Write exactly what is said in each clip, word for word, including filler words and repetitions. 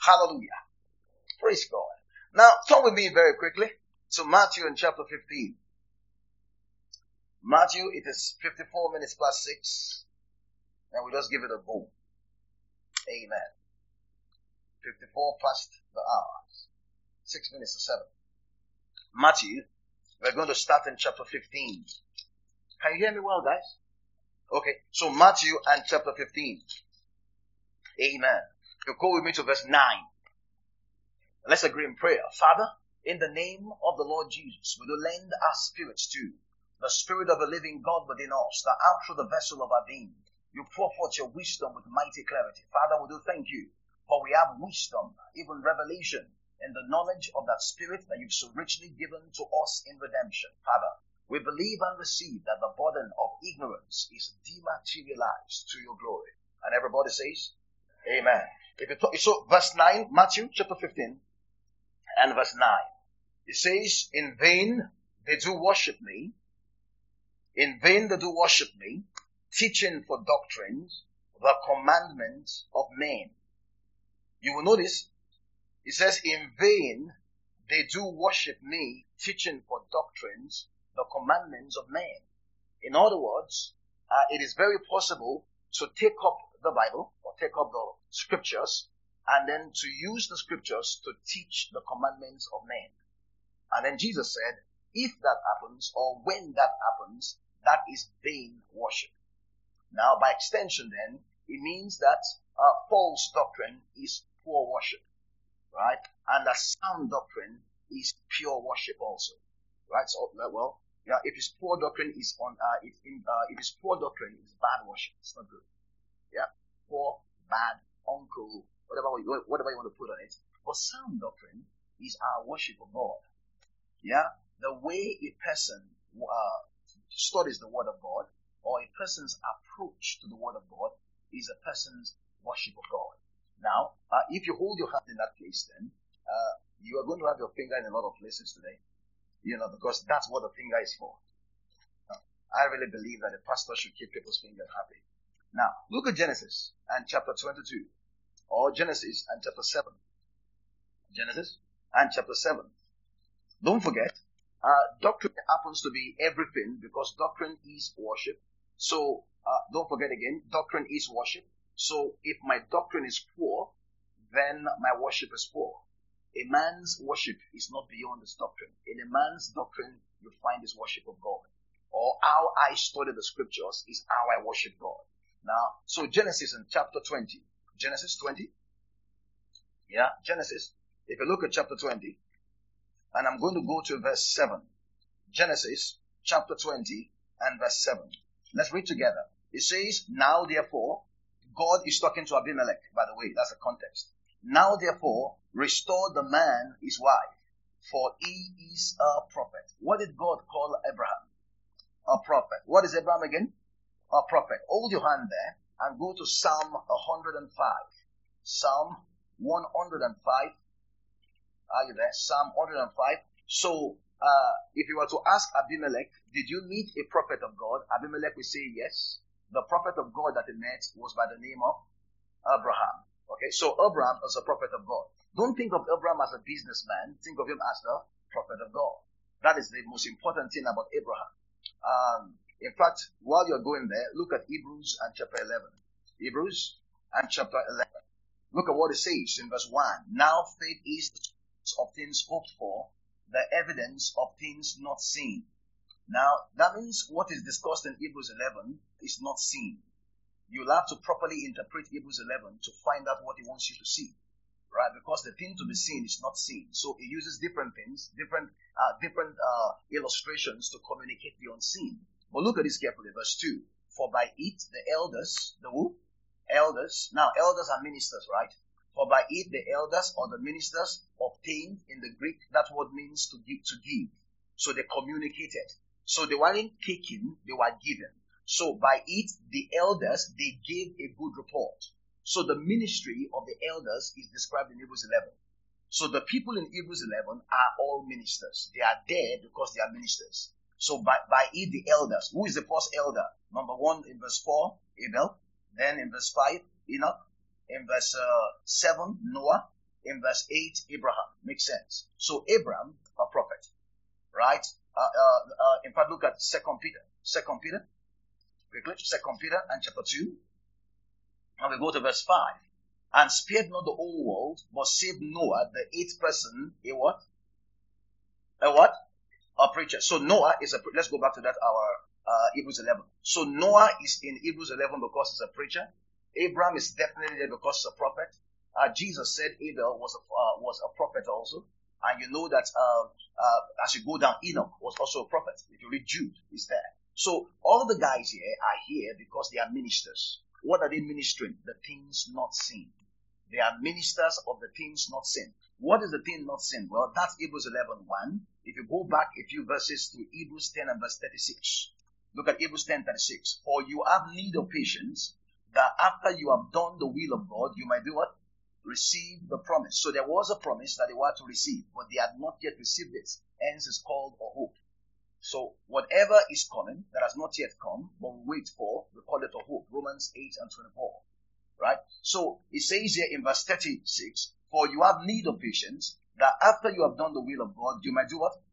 Hallelujah. Praise God. Now, turn with me very quickly to Matthew in chapter fifteen. Matthew, it is fifty-four minutes past six. And we just give it a go. Amen. fifty-four past the hour. Six minutes to seven. Matthew, we're going to start in chapter fifteen. Can you hear me well, guys? Okay, so Matthew and chapter fifteen. Amen. You go with me to verse nine. Let's agree in prayer. Father, in the name of the Lord Jesus, will you lend our spirits to the Spirit of the living God within us, that out through the vessel of our being, you pour forth your wisdom with mighty clarity. Father, we do thank you, for we have wisdom, even revelation, in the knowledge of that Spirit that you've so richly given to us in redemption. Father, we believe and receive that the burden of ignorance is dematerialized to your glory. And everybody says, Amen. If you talk, so verse nine, Matthew chapter fifteen, and verse nine. It says, in vain they do worship me. In vain they do worship me, teaching for doctrines the commandments of men. You will notice, it says, in vain they do worship me, teaching for doctrines the commandments of men. In other words, uh, it is very possible to take up the Bible or take up the scriptures and then to use the scriptures to teach the commandments of men. And then Jesus said, if that happens or when that happens, that is vain worship. Now, by extension then, it means that uh, false doctrine is poor worship, right? And a sound doctrine is pure worship also, right? So, well, yeah, if it's poor doctrine, is on, uh, if, in, uh, if it's poor doctrine, it's bad worship. It's not good. Yeah, poor, bad, uncool, whatever you, whatever you want to put on it. But sound doctrine is our worship of God. Yeah, the way a person uh, studies the Word of God, or a person's approach to the Word of God, is a person's worship of God. Now, uh, if you hold your hand in that place, then uh, you are going to have your finger in a lot of places today, you know, because that's what the finger is for. Now, I really believe that a pastor should keep people's fingers happy. Now, look at Genesis and chapter twenty-two, or Genesis and chapter seven. Genesis and chapter seven. Don't forget, uh, doctrine happens to be everything because doctrine is worship. So, uh, don't forget again, doctrine is worship. So, if my doctrine is poor, then my worship is poor. A man's worship is not beyond his doctrine. In a man's doctrine, you find his worship of God. Or how I study the scriptures is how I worship God. Now, so Genesis in chapter twenty. Genesis twenty. Yeah, Genesis. If you look at chapter twenty, and I'm going to go to verse seven. Genesis chapter twenty and verse seven. Let's read together. It says, now therefore, God is talking to Abimelech, by the way, that's the context. Now therefore, restore the man his wife, for he is a prophet. What did God call Abraham? A prophet. What is Abraham again? A prophet. Hold your hand there and go to Psalm one hundred five. Psalm one hundred five. Are you there? Psalm one hundred five. So, uh, if you were to ask Abimelech, did you meet a prophet of God? Abimelech will say yes. The prophet of God that he met was by the name of Abraham. Okay, so Abraham is a prophet of God. Don't think of Abraham as a businessman. Think of him as the prophet of God. That is the most important thing about Abraham. Um, in fact, while you're going there, look at Hebrews and chapter eleven. Hebrews and chapter eleven. Look at what it says in verse one. Now faith is of things hoped for, the evidence of things not seen. Now, that means what is discussed in Hebrews eleven is not seen. You'll have to properly interpret Hebrews eleven to find out what he wants you to see. Right? Because the thing to be seen is not seen. So he uses different things, different uh, different uh, illustrations to communicate the unseen. But look at this carefully, verse two. For by it the elders, the who? Elders. Now, elders are ministers, right? For by it the elders or the ministers obtained, in the Greek, that word means to give. To give. So they communicated. So they weren't taken, they were given. So by it, the elders, they gave a good report. So the ministry of the elders is described in Hebrews eleven. So the people in Hebrews eleven are all ministers. They are there because they are ministers. So by, by it, the elders. Who is the first elder? Number one in verse four, Abel. Then in verse five, Enoch. In verse uh, seven, Noah. in verse eight, Abraham. Makes sense. So Abraham, a prophet, right? Uh, uh, uh, in fact, look at Second Peter. Second Peter, quickly. Second Peter and chapter two. And we go to verse five. And spared not the whole world, but saved Noah, the eighth person, a what? A what? A preacher. So Noah is a, let's go back to that, our uh, Hebrews eleven. So Noah is in Hebrews eleven because he's a preacher. Abraham is definitely there because he's a prophet. Uh, Jesus said Abel was a, uh, was a prophet also. And you know that uh, uh, as you go down, Enoch was also a prophet. If you read Jude, he's there. So all the guys here are here because they are ministers. What are they ministering? The things not seen. They are ministers of the things not seen. What is the thing not seen? Well, that's Hebrews eleven one. If you go back a few verses to Hebrews ten and verse thirty-six. Look at Hebrews ten thirty-six. For you have need of patience, that after you have done the will of God, you might do what? Receive the promise. So there was a promise that they were to receive, but they had not yet received it. Hence is called a hope. So whatever is coming that has not yet come, but we wait for, we call it a hope. Romans eight and twenty-four. Right? So it says here in verse thirty-six, for you have need of patience, that after you have done the will of God, you might do what?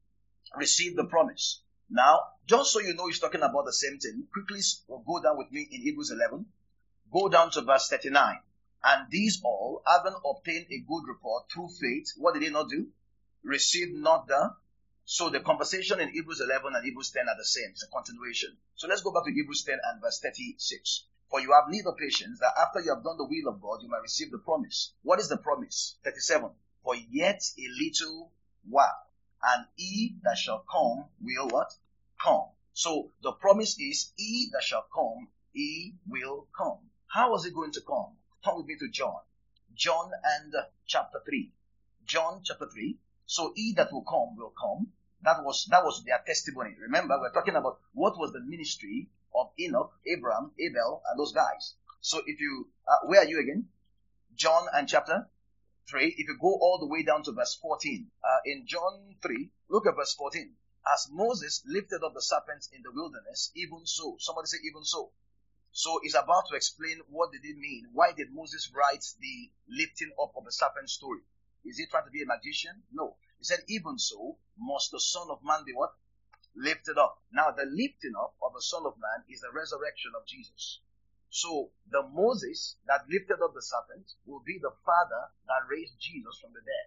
Receive the promise. Now, just so you know he's talking about the same thing, quickly go down with me in Hebrews eleven. Go down to verse thirty-nine. And these all, having obtained a good report through faith, what did they not do? Receive not the... So the conversation in Hebrews eleven and Hebrews ten are the same. It's a continuation. So let's go back to Hebrews ten and verse thirty-six. For you have need of patience, that after you have done the will of God, you might receive the promise. What is the promise? thirty-seven. For yet a little while, and he that shall come will what? Come. So the promise is, he that shall come, he will come. How is it going to come? Come with me to John. John and uh, chapter three. John chapter three. So he that will come will come. That was, that was their testimony. Remember, we're talking about what was the ministry of Enoch, Abraham, Abel, and those guys. So if you, uh, where are you again? John and chapter three. If you go all the way down to verse fourteen, uh, in John three, look at verse fourteen. As Moses lifted up the serpent in the wilderness, even so. Somebody say, even so. So he's about to explain what did it mean. Why did Moses write the lifting up of the serpent story? Is he trying to be a magician? No. He said, even so must the Son of Man be what? Lifted up. Now the lifting up of the Son of Man is the resurrection of Jesus. So the Moses that lifted up the serpent will be the Father that raised Jesus from the dead.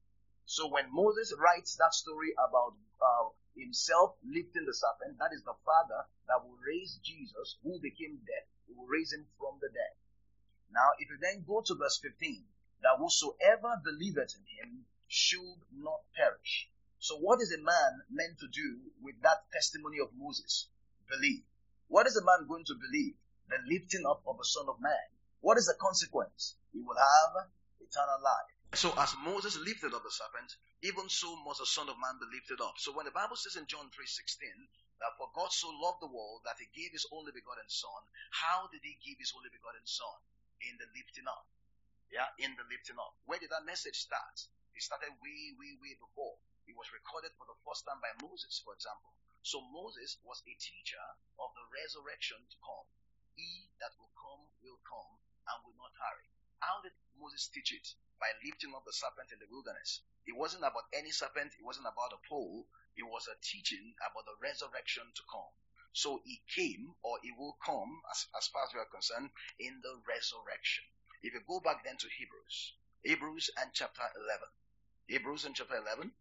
So when Moses writes that story about uh, himself lifting the serpent, that is the Father that will raise Jesus, who became dead. He will raise him from the dead. Now if you then go to verse fifteen, that whosoever believeth in him should not perish. So what is a man meant to do with that testimony of Moses? Believe. What is a man going to believe? The lifting up of the Son of Man. What is the consequence? He will have eternal life. So as Moses lifted up the serpent, even so must the Son of Man be lifted up. So when the Bible says in John three sixteen, that for God so loved the world that he gave his only begotten Son, how did he give his only begotten Son? In the lifting up. Yeah, in the lifting up. Where did that message start? It started way, way, way before. It was recorded for the first time by Moses, for example. So Moses was a teacher of the resurrection to come. He that will come will come and will not tarry. How did Moses teach it? By lifting up the serpent in the wilderness. It wasn't about any serpent. It wasn't about a pole. It was a teaching about the resurrection to come. So he came, or he will come, as, as far as we are concerned, in the resurrection. If you go back then to Hebrews, Hebrews and chapter eleven. Hebrews and chapter eleven.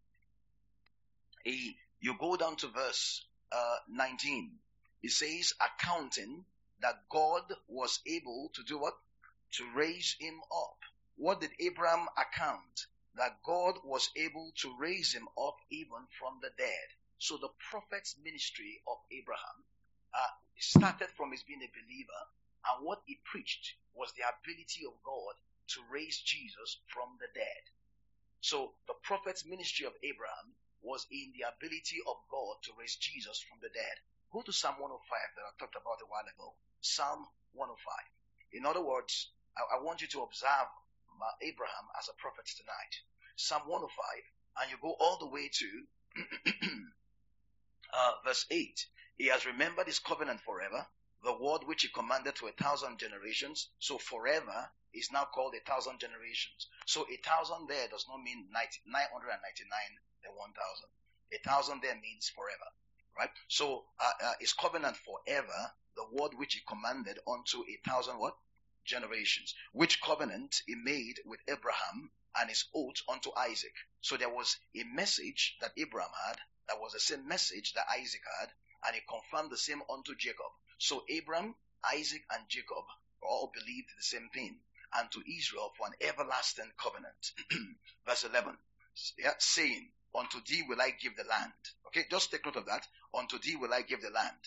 He, you go down to verse uh, nineteen. It says, accounting that God was able to do what? To raise him up. What did Abraham account? That God was able to raise him up even from the dead. So the prophet's ministry of Abraham uh, started from his being a believer, and what he preached was the ability of God to raise Jesus from the dead. So the prophet's ministry of Abraham was in the ability of God to raise Jesus from the dead. Go to Psalm one oh five that I talked about a while ago. Psalm one oh five. In other words, I, I want you to observe Abraham as a prophet tonight. Psalm one oh five, and you go all the way to uh, verse eight. He has remembered his covenant forever, the word which he commanded to a thousand generations. So forever is now called a thousand generations. So a thousand there does not mean nine hundred ninety-nine and one thousand. A thousand there means forever, right? So uh, uh, is covenant forever the word which he commanded unto a thousand what? Generations. Which covenant he made with Abraham and his oath unto Isaac. So there was a message that Abraham had that was the same message that Isaac had, and he confirmed the same unto Jacob. So Abraham, Isaac, and Jacob all believed the same thing, and to Israel for an everlasting covenant. Verse eleven, yeah, saying, unto thee will I give the land. Okay, just take note of that. Unto thee will I give the land.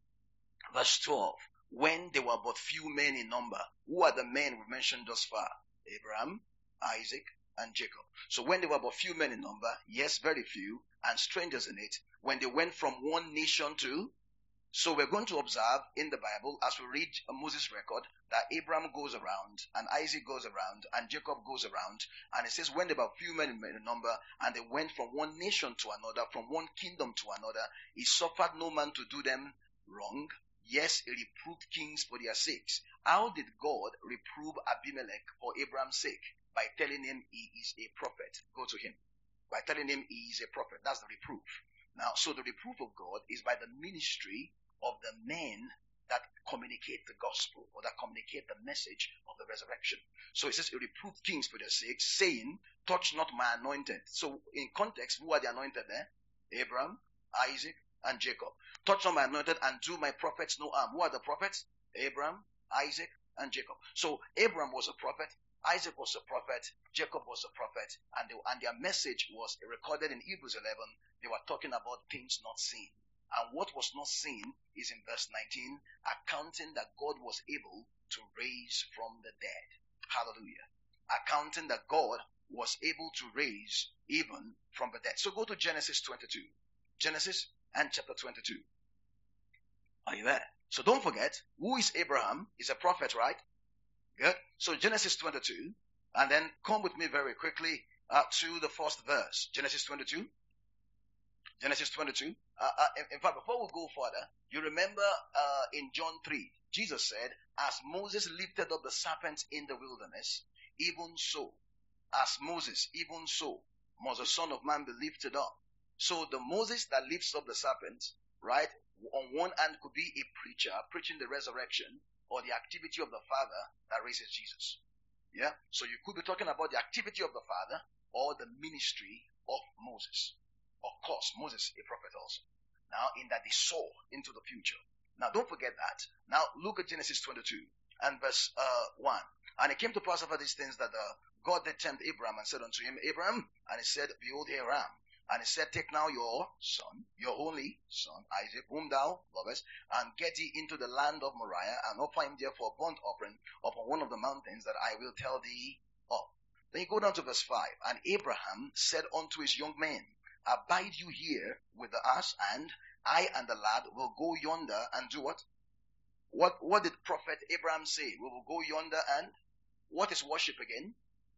Verse twelve, when there were but few men in number. Who are the men we mentioned thus far? Abraham, Isaac, and Jacob. So when there were but few men in number, yes, very few, and strangers in it, when they went from one nation to, so we're going to observe in the Bible as we read Moses' record that Abraham goes around and Isaac goes around and Jacob goes around, and it says when there were few men in number and they went from one nation to another, from one kingdom to another, he suffered no man to do them wrong. Yes, he reproved kings for their sakes. How did God reprove Abimelech for Abraham's sake? By telling him he is a prophet. Go to him. By telling him he is a prophet. That's the reproof. Now, so the reproof of God is by the ministry of the men that communicate the gospel or that communicate the message of the resurrection. So it says he reproved kings for their sakes, saying, touch not my anointed. So in context, who are the anointed there? Abraham, Isaac, and Jacob. Touch not my anointed and do my prophets no harm. Who are the prophets? Abraham, Isaac, and Jacob. So Abraham was a prophet. Isaac was a prophet, Jacob was a prophet, and, they, and their message was recorded in Hebrews eleven. They were talking about things not seen. And what was not seen is in verse nineteen, accounting that God was able to raise from the dead. Hallelujah. Accounting that God was able to raise even from the dead. So go to Genesis twenty-two. Genesis and chapter twenty-two. Are you there? So don't forget, who is Abraham? He's a prophet, right? Good. So Genesis twenty-two, and then come with me very quickly uh, to the first verse. Genesis twenty-two. Genesis twenty-two. Uh, uh, in, in fact, before we go further, you remember uh, in John three, Jesus said, as Moses lifted up the serpent in the wilderness, even so, as Moses, even so, must the Son of Man be lifted up. So the Moses that lifts up the serpent, right, on one hand could be a preacher preaching the resurrection, or the activity of the Father that raises Jesus. Yeah? So you could be talking about the activity of the Father or the ministry of Moses. Of course, Moses is a prophet also. Now, in that they saw into the future. Now, don't forget that. Now, look at Genesis twenty-two and verse uh, one. And it came to pass after these things that uh, God did tempt Abraham and said unto him, Abraham, and he said, behold, here I am. And he said, take now your son, your only son, Isaac, whom thou lovest, and get thee into the land of Moriah, and offer him there for a burnt offering upon one of the mountains that I will tell thee of. Then you go down to verse five. And Abraham said unto his young men, abide you here with us, and I and the lad will go yonder and do what? What, what did prophet Abraham say? We will go yonder and what is worship again?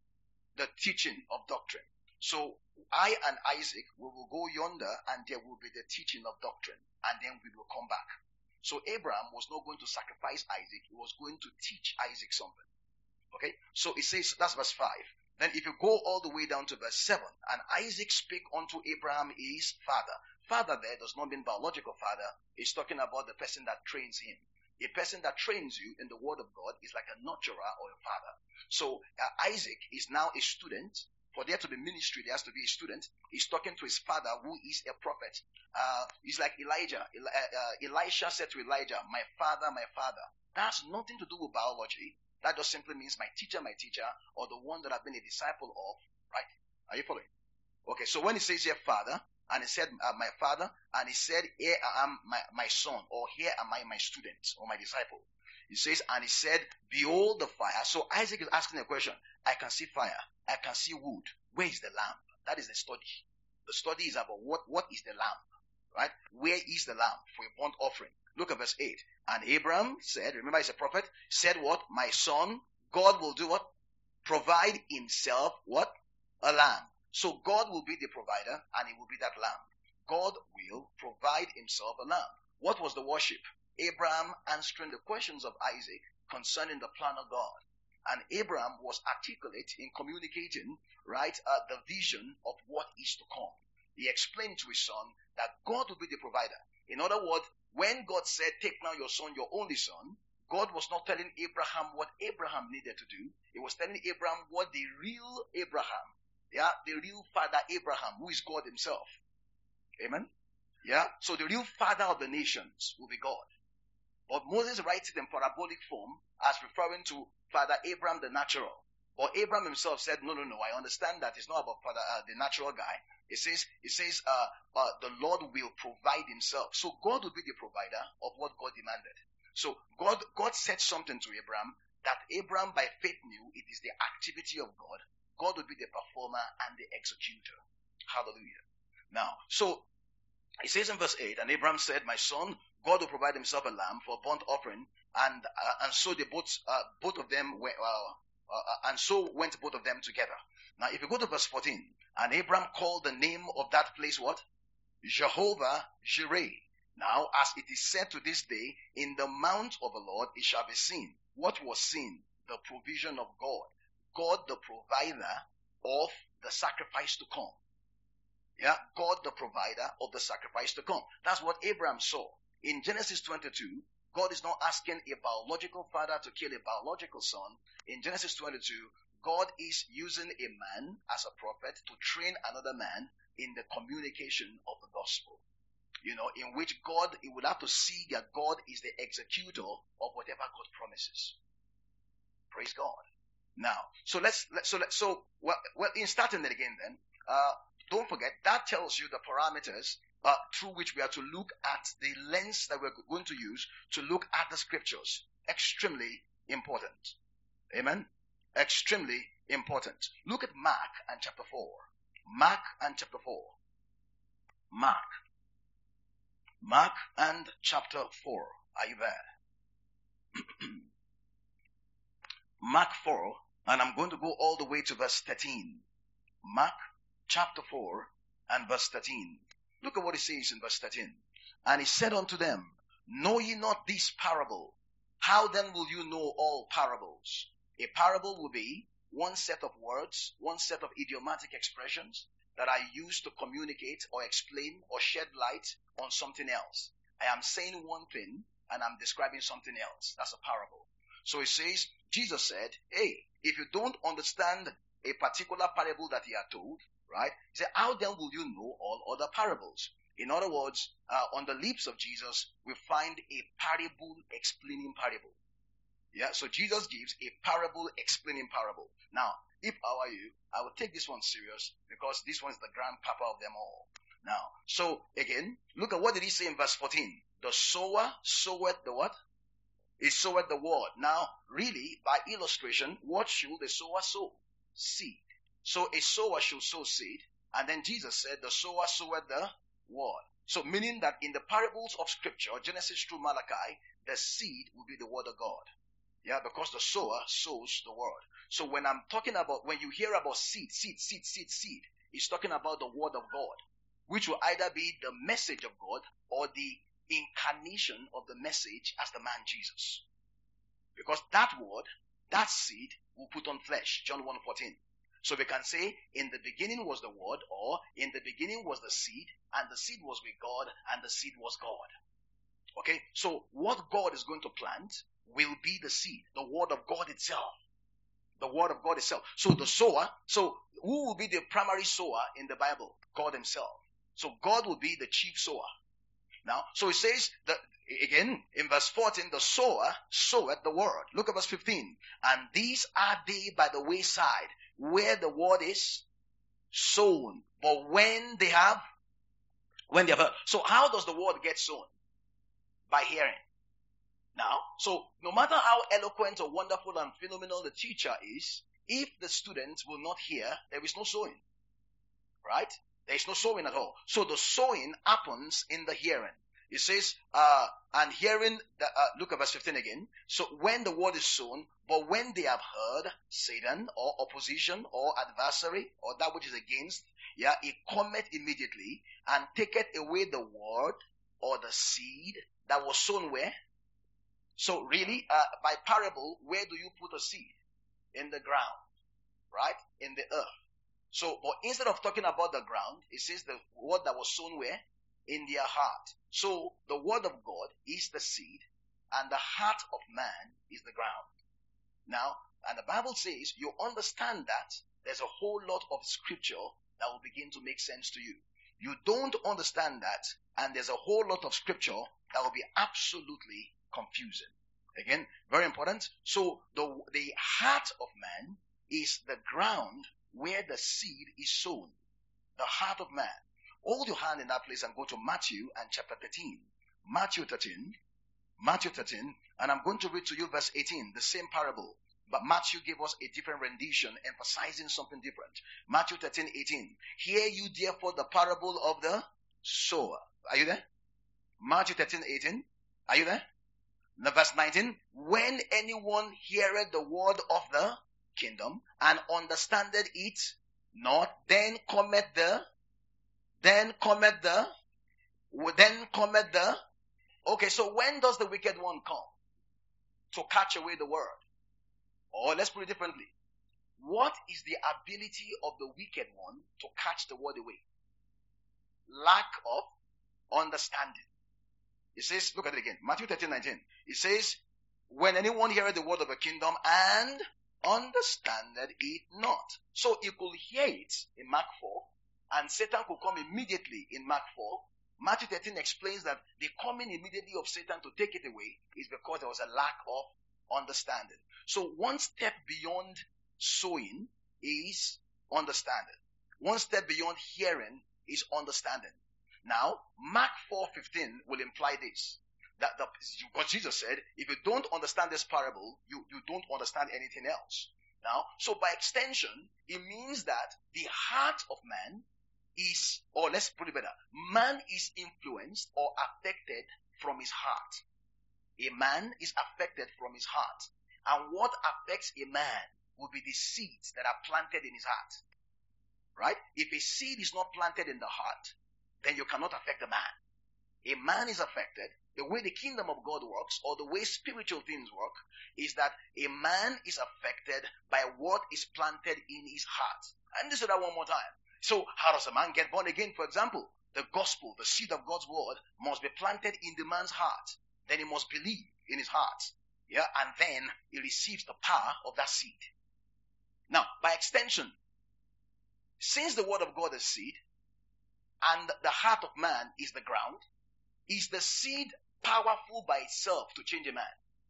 The teaching of doctrine. So I and Isaac, we will go yonder and there will be the teaching of doctrine, and then we will come back. So Abraham was not going to sacrifice Isaac, he was going to teach Isaac something. Okay, so it says, that's verse five. Then if you go all the way down to verse seven, and Isaac spake unto Abraham his father. Father there does not mean biological father, it's talking about the person that trains him. A person that trains you in the word of God is like a nurturer or a father. So uh, Isaac is now a student. For there to be ministry, there has to be a student. He's talking to his father, who is a prophet. Uh, he's like Elijah. Eli- uh, Elisha said to Elijah, my father, my father. That has nothing to do with biology. That just simply means my teacher, my teacher, or the one that I've been a disciple of, right? Are you following? Okay, so when he says here, father, and he said, uh, my father, and he said, here I am my, my son, or here am I my student, or my disciple. He says, and he said, behold the fire. So Isaac is asking a question. I can see fire. I can see wood. Where is the lamb? That is the study. The study is about what, what is the lamb, right? Where is the lamb for a burnt offering? Look at verse eight. And Abraham said, remember he's a prophet, said what? My son, God will do what? Provide himself what? A lamb. So God will be the provider, and he will be that lamb. God will provide himself a lamb. What was the worship? Abraham answering the questions of Isaac concerning the plan of God. And Abraham was articulate in communicating, right, uh, the vision of what is to come. He explained to his son that God will be the provider. In other words, when God said, take now your son, your only son, God was not telling Abraham what Abraham needed to do. He was telling Abraham what the real Abraham, yeah, the real father Abraham, who is God himself. Amen? Yeah? So the real father of the nations will be God. But Moses writes it in parabolic form as referring to Father Abraham the natural. But Abraham himself said, no, no, no, I understand that it's not about Father uh, the natural guy. It says, it says, uh, uh, the Lord will provide himself. So God will be the provider of what God demanded. So God, God said something to Abraham that Abraham by faith knew it is the activity of God. God will be the performer and the executor. Hallelujah. Now, so it says in verse eight, and Abraham said, my son, God will provide himself a lamb for a burnt offering, and uh, and so they both uh, both of them were, uh, uh, and so went both of them together. Now, if you go to verse fourteen, and Abraham called the name of that place what? Jehovah Jireh. Now, as it is said to this day, in the mount of the Lord it shall be seen. What was seen? The provision of God. God the provider of the sacrifice to come. Yeah, God the provider of the sacrifice to come. That's what Abraham saw. In Genesis twenty-two, God is not asking a biological father to kill a biological son. In Genesis twenty-two, God is using a man as a prophet to train another man in the communication of the gospel. You know, in which God, he would have to see that God is the executor of whatever God promises. Praise God. Now, so let's, let, so let, so, well, well, in starting it again then, uh, don't forget, that tells you the parameters uh, through which we are to look at the lens that we're going to use to look at the scriptures. Extremely important. Amen? Extremely important. Look at Mark and chapter four. Mark and chapter four. Mark. Mark and chapter four. Are you there? Mark four, and I'm going to go all the way to verse thirteen. Mark chapter four and verse thirteen. Look at what it says in verse thirteen. And he said unto them, know ye not this parable? How then will you know all parables? A parable will be one set of words, one set of idiomatic expressions that are used to communicate or explain or shed light on something else. I am saying one thing and I'm describing something else. That's a parable. So it says, Jesus said, hey, if you don't understand a particular parable that he had told, right? He said, how then will you know all other parables? In other words, uh, on the lips of Jesus, we find a parable explaining parable. Yeah, so Jesus gives a parable explaining parable. Now, if I were you, I would take this one serious because this one is the grandpapa of them all. Now, so again, look at what did he say in verse fourteen? The sower soweth the what? He soweth the word. Now, really, by illustration, what should the sower sow? Seed. So a sower should sow seed, and then Jesus said, the sower soweth the word. So meaning that in the parables of scripture, Genesis through Malachi, the seed will be the word of God. Yeah, because the sower sows the word. So when I'm talking about, when you hear about seed, seed, seed, seed, seed, it's talking about the word of God, which will either be the message of God or the incarnation of the message as the man Jesus. Because that word, that seed, will put on flesh. John one fourteen. So we can say, in the beginning was the word, or in the beginning was the seed, and the seed was with God, and the seed was God. Okay, so what God is going to plant will be the seed, the word of God itself. The word of God itself. So the sower, so who will be the primary sower in the Bible? God himself. So God will be the chief sower. Now, so it says that, again, in verse fourteen, the sower soweth the word. Look at verse fifteen. And these are they by the wayside, where the word is sown. But when they have, when they have heard. So how does the word get sown? By hearing. Now, so no matter how eloquent or wonderful and phenomenal the teacher is, if the student will not hear, there is no sowing. Right? There is no sowing at all. So the sowing happens in the hearing. It says, uh, and hearing, the, uh, look at verse fifteen again. So when the word is sown, but when they have heard Satan or opposition or adversary or that which is against, yeah, it cometh immediately and taketh away the word or the seed that was sown where? So really, uh, by parable, where do you put a seed? In the ground, right? In the earth. So, but instead of talking about the ground, it says the word that was sown where? In their heart. So, the word of God is the seed, and the heart of man is the ground. Now, and the Bible says, you understand that there's a whole lot of scripture that will begin to make sense to you. You don't understand that, and there's a whole lot of scripture that will be absolutely confusing. Again, very important. So, the, the heart of man is the ground where the seed is sown. The heart of man. Hold your hand in that place and go to Matthew and chapter thirteen. Matthew thirteen. Matthew thirteen. And I'm going to read to you verse eighteen, the same parable. But Matthew gave us a different rendition, emphasizing something different. Matthew thirteen, eighteen. Hear you therefore the parable of the sower. Are you there? Matthew thirteen, eighteen. Are you there? Now verse nineteen. When anyone heareth the word of the kingdom and understandeth it not, then cometh the, then cometh the, then cometh the, okay, so when does the wicked one come? To catch away the word. Or let's put it differently. What is the ability of the wicked one to catch the word away? Lack of understanding. It says, look at it again, Matthew thirteen, nineteen. It says, when anyone heareth the word of the kingdom and understandeth it not. So you could hear it in Mark four, and Satan could come immediately in Mark four. Matthew thirteen explains that the coming immediately of Satan to take it away is because there was a lack of understanding. So one step beyond sowing is understanding. One step beyond hearing is understanding. Now, Mark four fifteen will imply this. That the, what Jesus said, if you don't understand this parable, you, you don't understand anything else. Now, so by extension, it means that the heart of man is, or let's put it better, man is influenced or affected from his heart. A man is affected from his heart. And what affects a man will be the seeds that are planted in his heart. Right? If a seed is not planted in the heart, then you cannot affect a man. A man is affected. The way the kingdom of God works, or the way spiritual things work, is that a man is affected by what is planted in his heart. And this is that one more time. So, how does a man get born again? For example, the gospel, the seed of God's word, must be planted in the man's heart. Then he must believe in his heart. Yeah, and then he receives the power of that seed. Now, by extension, since the word of God is seed, and the heart of man is the ground, is the seed powerful by itself to change a man?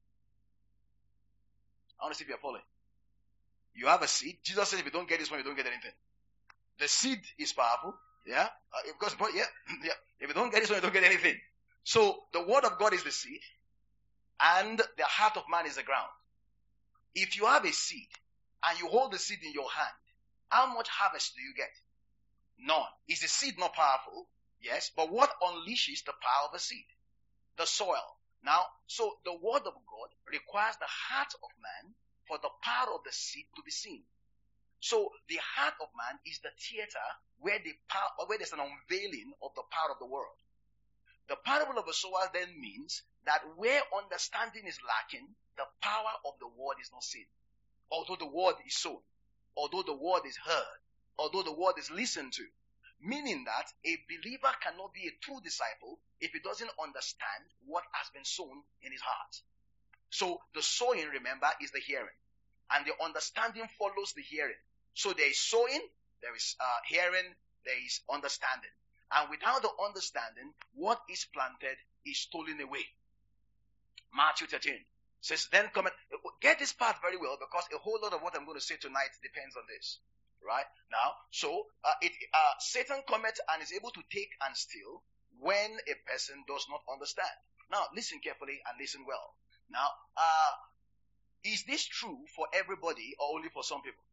I want to see if you're following. You have a seed. Jesus says if you don't get this one, you don't get anything. The seed is powerful. Yeah? Uh, because, yeah, yeah. If you don't get this one, you don't get anything. So, the word of God is the seed, and the heart of man is the ground. If you have a seed, and you hold the seed in your hand, how much harvest do you get? None. Is the seed not powerful? Yes. But what unleashes the power of the seed? The soil. Now, so the word of God requires the heart of man for the power of the seed to be seen. So the heart of man is the theater where the power, where there's an unveiling of the power of the word. The parable of the sower then means that where understanding is lacking, the power of the word is not seen. Although the word is sown, although the word is heard, although the word is listened to. Meaning that a believer cannot be a true disciple if he doesn't understand what has been sown in his heart. So the sowing, remember, is the hearing. And the understanding follows the hearing. So there is sowing, there is uh, hearing, there is understanding. And without the understanding, what is planted is stolen away. Matthew thirteen says, then come, get this part very well, because a whole lot of what I'm going to say tonight depends on this. Right? Now, so, uh, it, uh, Satan cometh and is able to take and steal when a person does not understand. Now, listen carefully and listen well. Now, uh, is this true for everybody or only for some people?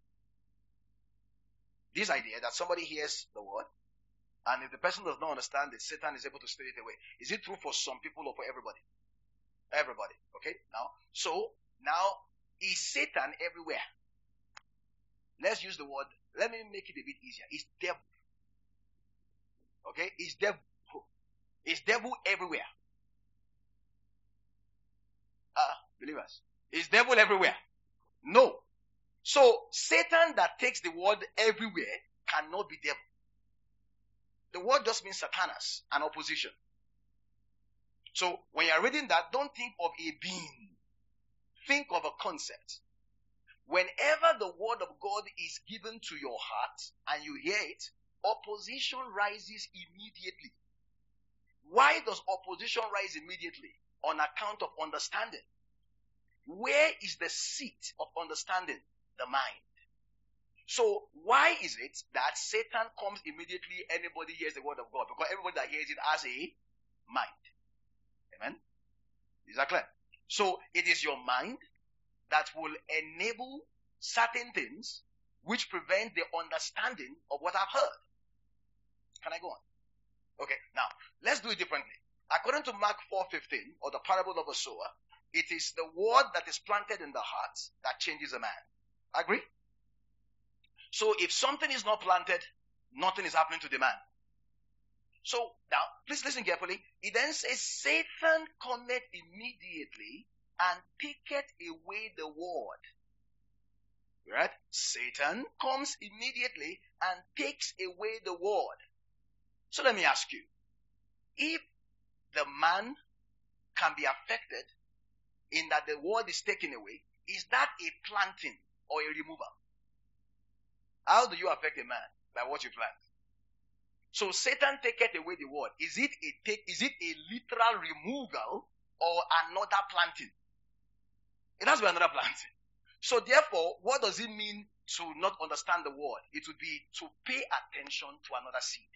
This idea that somebody hears the word, and if the person does not understand it, Satan is able to steal it away. Is it true for some people or for everybody? Everybody. Okay? Now, so, now, is Satan everywhere? Let's use the word, let me make it a bit easier. Is devil. Okay? Is devil. Is devil everywhere? Believers. Is devil everywhere? No. So Satan that takes the word everywhere cannot be devil. The word just means Satanas, an opposition. So when you are reading that, don't think of a being. Think of a concept. Whenever the word of God is given to your heart and you hear it, opposition rises immediately. Why does opposition rise immediately? On account of understanding. Where is the seat of understanding? The mind. So why is it that Satan comes immediately anybody hears the word of God? Because everybody that hears it has a mind. Amen? Is that clear? So it is your mind that will enable certain things which prevent the understanding of what I've heard. Can I go on? Okay, now, let's do it differently. According to Mark four fifteen, or the parable of the sower, it is the word that is planted in the heart that changes a man. Agree? So if something is not planted, nothing is happening to the man. So now, please listen carefully. It then says, Satan cometh immediately and taketh away the word. Right? Satan comes immediately and takes away the word. So let me ask you, if the man can be affected in that the word is taken away, is that a planting or a removal? How do you affect a man? By what you plant. So Satan taketh away the word. Is it a take, is it a literal removal or another planting? It has to be another planting. So therefore, what does it mean to not understand the word? It would be to pay attention to another seed.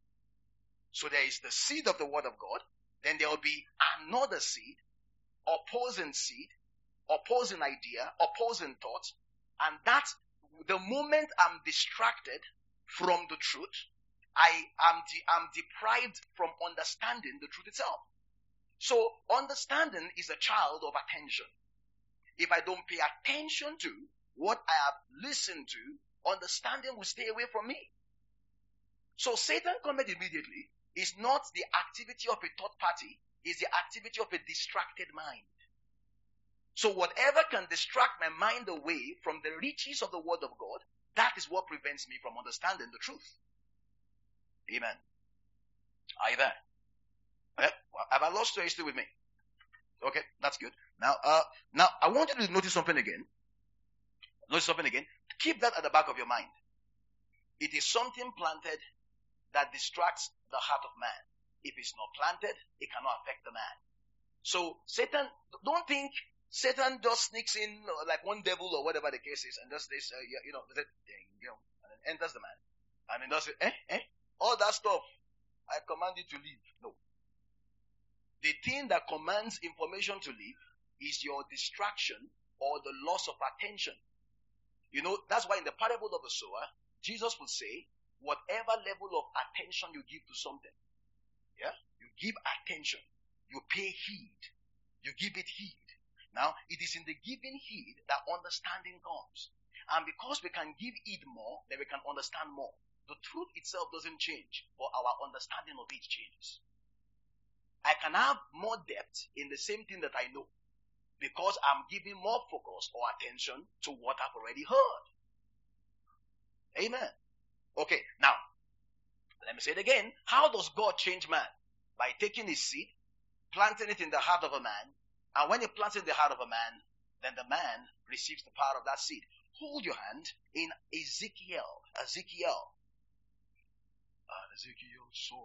So there is the seed of the word of God. Then there will be another seed, opposing seed, opposing idea, opposing thought. And that, the moment I'm distracted from the truth, I am de- I'm deprived from understanding the truth itself. So understanding is a child of attention. If I don't pay attention to what I have listened to, understanding will stay away from me. So Satan cometh immediately is not the activity of a third party, is the activity of a distracted mind. So whatever can distract my mind away from the riches of the word of God, that is what prevents me from understanding the truth. Amen. Are you there? Okay. Well, have I lost you? Are you still with me? Okay, that's good. Now, uh, now I want you to notice something again. Notice something again. Keep that at the back of your mind. It is something planted that distracts the heart of man. If it's not planted, it cannot affect the man. So Satan, don't think Satan just sneaks in like one devil or whatever the case is, and just this, uh, you know, that thing, you know, and then enters the man. I mean, does it? Eh, eh? All that stuff. I command you to leave. No. The thing that commands information to leave is your distraction or the loss of attention. You know, that's why in the parable of the sower, Jesus would say, whatever level of attention you give to something, yeah, you give attention, you pay heed, you give it heed. Now, it is in the giving heed that understanding comes. And because we can give heed more, then we can understand more. The truth itself doesn't change, but our understanding of it changes. I can have more depth in the same thing that I know because I'm giving more focus or attention to what I've already heard. Amen. Okay, now, let me say it again. How does God change man? By taking his seed, planting it in the heart of a man, and when he plants it in the heart of a man, then the man receives the power of that seed. Hold your hand in Ezekiel. Ezekiel. Uh, Ezekiel saw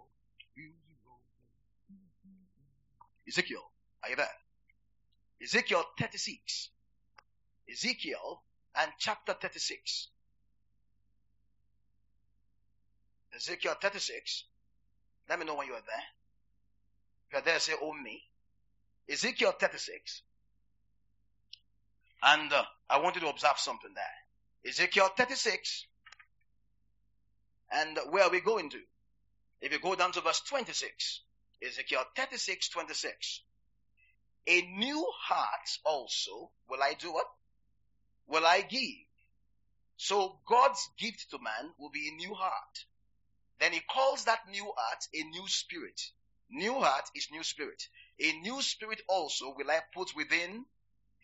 Ezekiel, are you there? Ezekiel thirty-six. Ezekiel and chapter thirty-six. Ezekiel thirty-six. Let me know when you are there. If you are there, say, oh me. Ezekiel thirty-six. And uh, I want you to observe something there. Ezekiel thirty-six. And where are we going to? If you go down to verse twenty-six. Ezekiel thirty-six, twenty-six. A new heart also will I do what? Will I give. So God's gift to man will be a new heart. Then he calls that new heart a new spirit. New heart is new spirit. A new spirit also will I put within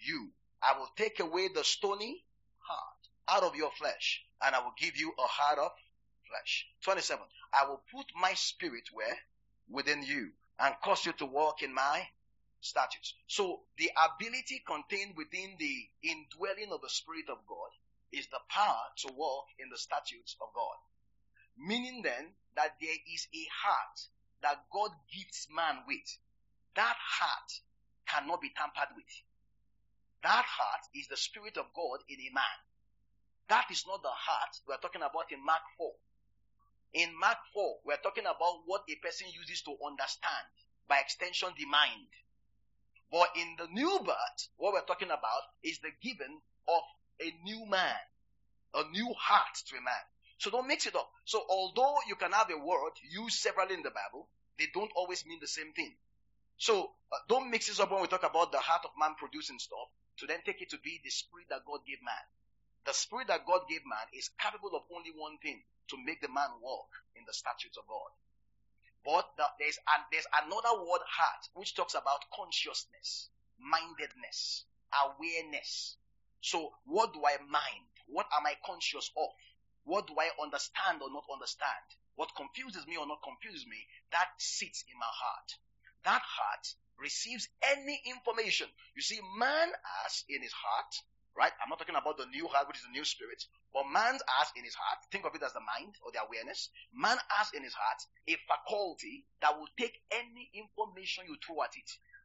you. I will take away the stony heart out of your flesh, and I will give you a heart of flesh. twenty-seven. I will put my spirit where? Within you, and cause you to walk in my statutes. So the ability contained within the indwelling of the Spirit of God is the power to walk in the statutes of God. Meaning then that there is a heart that God gifts man with. That heart cannot be tampered with. That heart is the Spirit of God in a man. That is not the heart we are talking about in Mark four. In Mark four, we are talking about what a person uses to understand, by extension the mind. But in the new birth, what we're talking about is the giving of a new man, a new heart to a man. So don't mix it up. So although you can have a word used severally in the Bible, they don't always mean the same thing. So uh, don't mix this up when we talk about the heart of man producing stuff, to then take it to be the spirit that God gave man. The spirit that God gave man is capable of only one thing, to make the man walk in the statutes of God. But the, there's, an, there's another word, heart, which talks about consciousness, mindedness, awareness. So what do I mind? What am I conscious of? What do I understand or not understand? What confuses me or not confuses me, that sits in my heart. That heart receives any information. You see, man has in his heart, right? I'm not talking about the new heart, which is the new spirit. But man has in his heart, think of it as the mind or the awareness. Man has in his heart a faculty that will take any information you throw at it.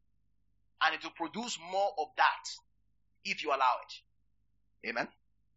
And it will produce more of that if you allow it. Amen?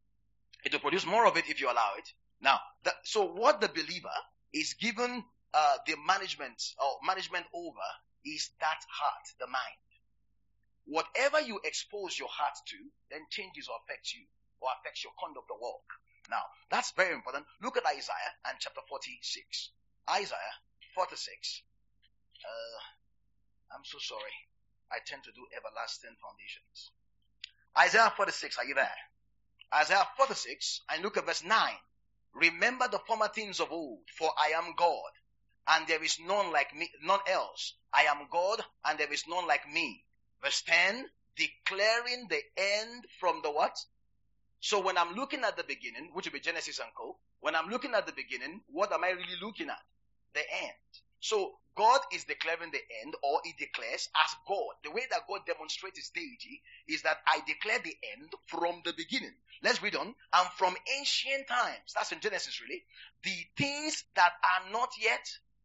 It will produce more of it if you allow it. Now, the, so what the believer is given uh, the management or management over is that heart, the mind. Whatever you expose your heart to, then changes or affects you, or affects your conduct or walk. Now, that's very important. Look at Isaiah and chapter forty-six. Isaiah forty-six. Uh, I'm so sorry. I tend to do everlasting foundations. Isaiah forty-six, are you there? Isaiah forty-six, and look at verse nine. Remember the former things of old, for I am God, and there is none like me, none else. I am God, and there is none like me. Verse ten, declaring the end from the what? So when I'm looking at the beginning, which will be Genesis and co, when I'm looking at the beginning, what am I really looking at? The end. So God is declaring the end, or he declares as God. The way that God demonstrates his deity is that I declare the end from the beginning. Let's read on. And from ancient times, that's in Genesis really, the things that are not yet.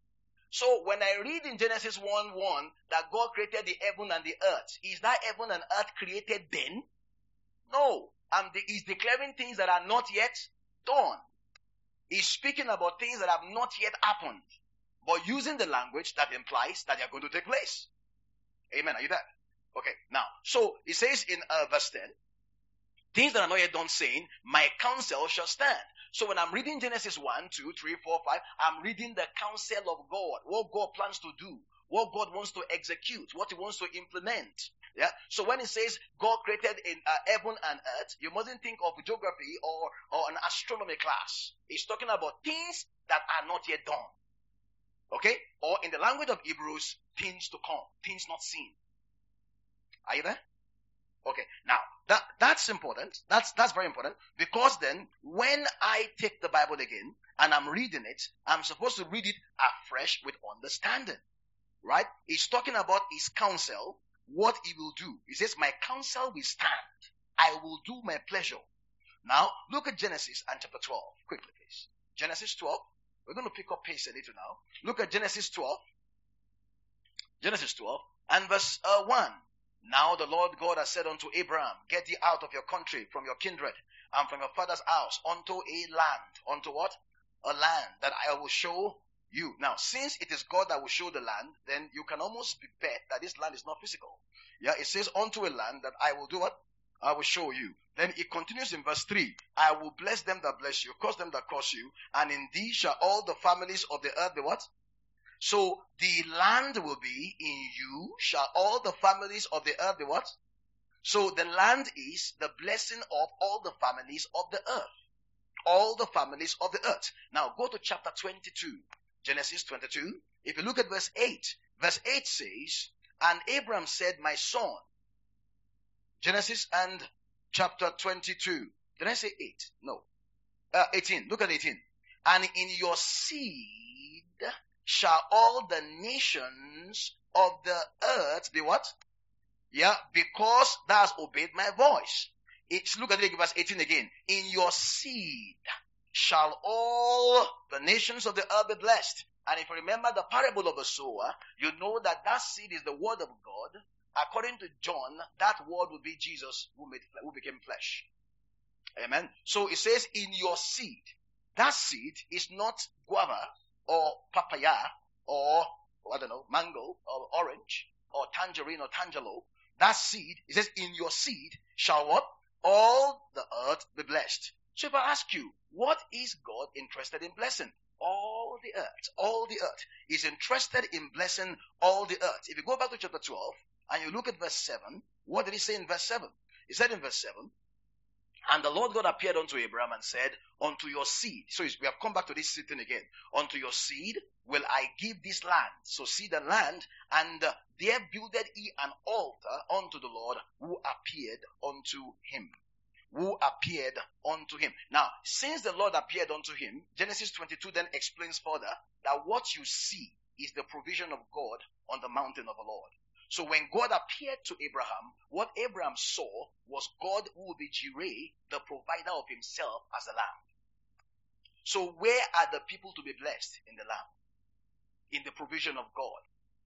So when I read in Genesis one one that God created the heaven and the earth, is that heaven and earth created then? No. And the, he's declaring things that are not yet done. He's speaking about things that have not yet happened, but using the language that implies that they are going to take place. Amen. Are you there? Okay. Now, so it says in uh, verse ten, things that are not yet done, saying, my counsel shall stand. So when I'm reading Genesis one, two, three, four, five, I'm reading the counsel of God, what God plans to do, what God wants to execute, what he wants to implement. Yeah. So when it says God created in uh, heaven and earth, you mustn't think of geography or, or an astronomy class. It's talking about things that are not yet done. Okay? Or in the language of Hebrews, things to come, things not seen. Are you there? Okay. Now, that, that's important. That's, that's very important, because then when I take the Bible again and I'm reading it, I'm supposed to read it afresh with understanding. Right? He's talking about his counsel, what he will do. He says, my counsel will stand. I will do my pleasure. Now, look at Genesis and chapter twelve. Quickly, please. Genesis twelve. We're going to pick up pace a little now. Look at Genesis twelve. Genesis twelve and verse uh, one. Now the Lord God has said unto Abraham, get thee out of your country, from your kindred, and from your father's house, unto a land. Unto what? A land that I will show you. Now, since it is God that will show the land, then you can almost be bet that this land is not physical. Yeah, it says unto a land that I will do what? I will show you. Then it continues in verse three. I will bless them that bless you, curse them that curse you, and in thee shall all the families of the earth be what? So the land will be in you, shall all the families of the earth be what? So the land is the blessing of all the families of the earth. All the families of the earth. Now go to chapter twenty-two. Genesis twenty-two. If you look at verse eight, verse eight says, and Abraham said, my son. Genesis and chapter twenty-two. Did I say eight? No. Uh, eighteen. Look at eighteen. And in your seed shall all the nations of the earth be what? Yeah, because thou hast obeyed my voice. It's, look at it, verse eighteen again. In your seed shall all the nations of the earth be blessed. And if you remember the parable of the sower, you know that that seed is the word of God. According to John, that word will be Jesus who made, who became flesh. Amen. So it says, in your seed. That seed is not guava or papaya or, I don't know, mango or orange or tangerine or tangelo. That seed, it says, in your seed shall what? All the earth be blessed. So if I ask you, what is God interested in blessing? All the earth. All the earth. He's interested in blessing all the earth. If you go back to chapter twelve and you look at verse seven, what did he say in verse seven? He said in verse seven, and the Lord God appeared unto Abraham and said, unto your seed. So we have come back to this thing again. Unto your seed will I give this land. So seed and land. And uh, there builded he an altar unto the Lord who appeared unto him. Who appeared unto him. Now, since the Lord appeared unto him, Genesis twenty-two then explains further that what you see is the provision of God on the mountain of the Lord. So when God appeared to Abraham, what Abraham saw was God who would be Jireh, the provider of himself as a lamb. So where are the people to be blessed in the lamb? In the provision of God.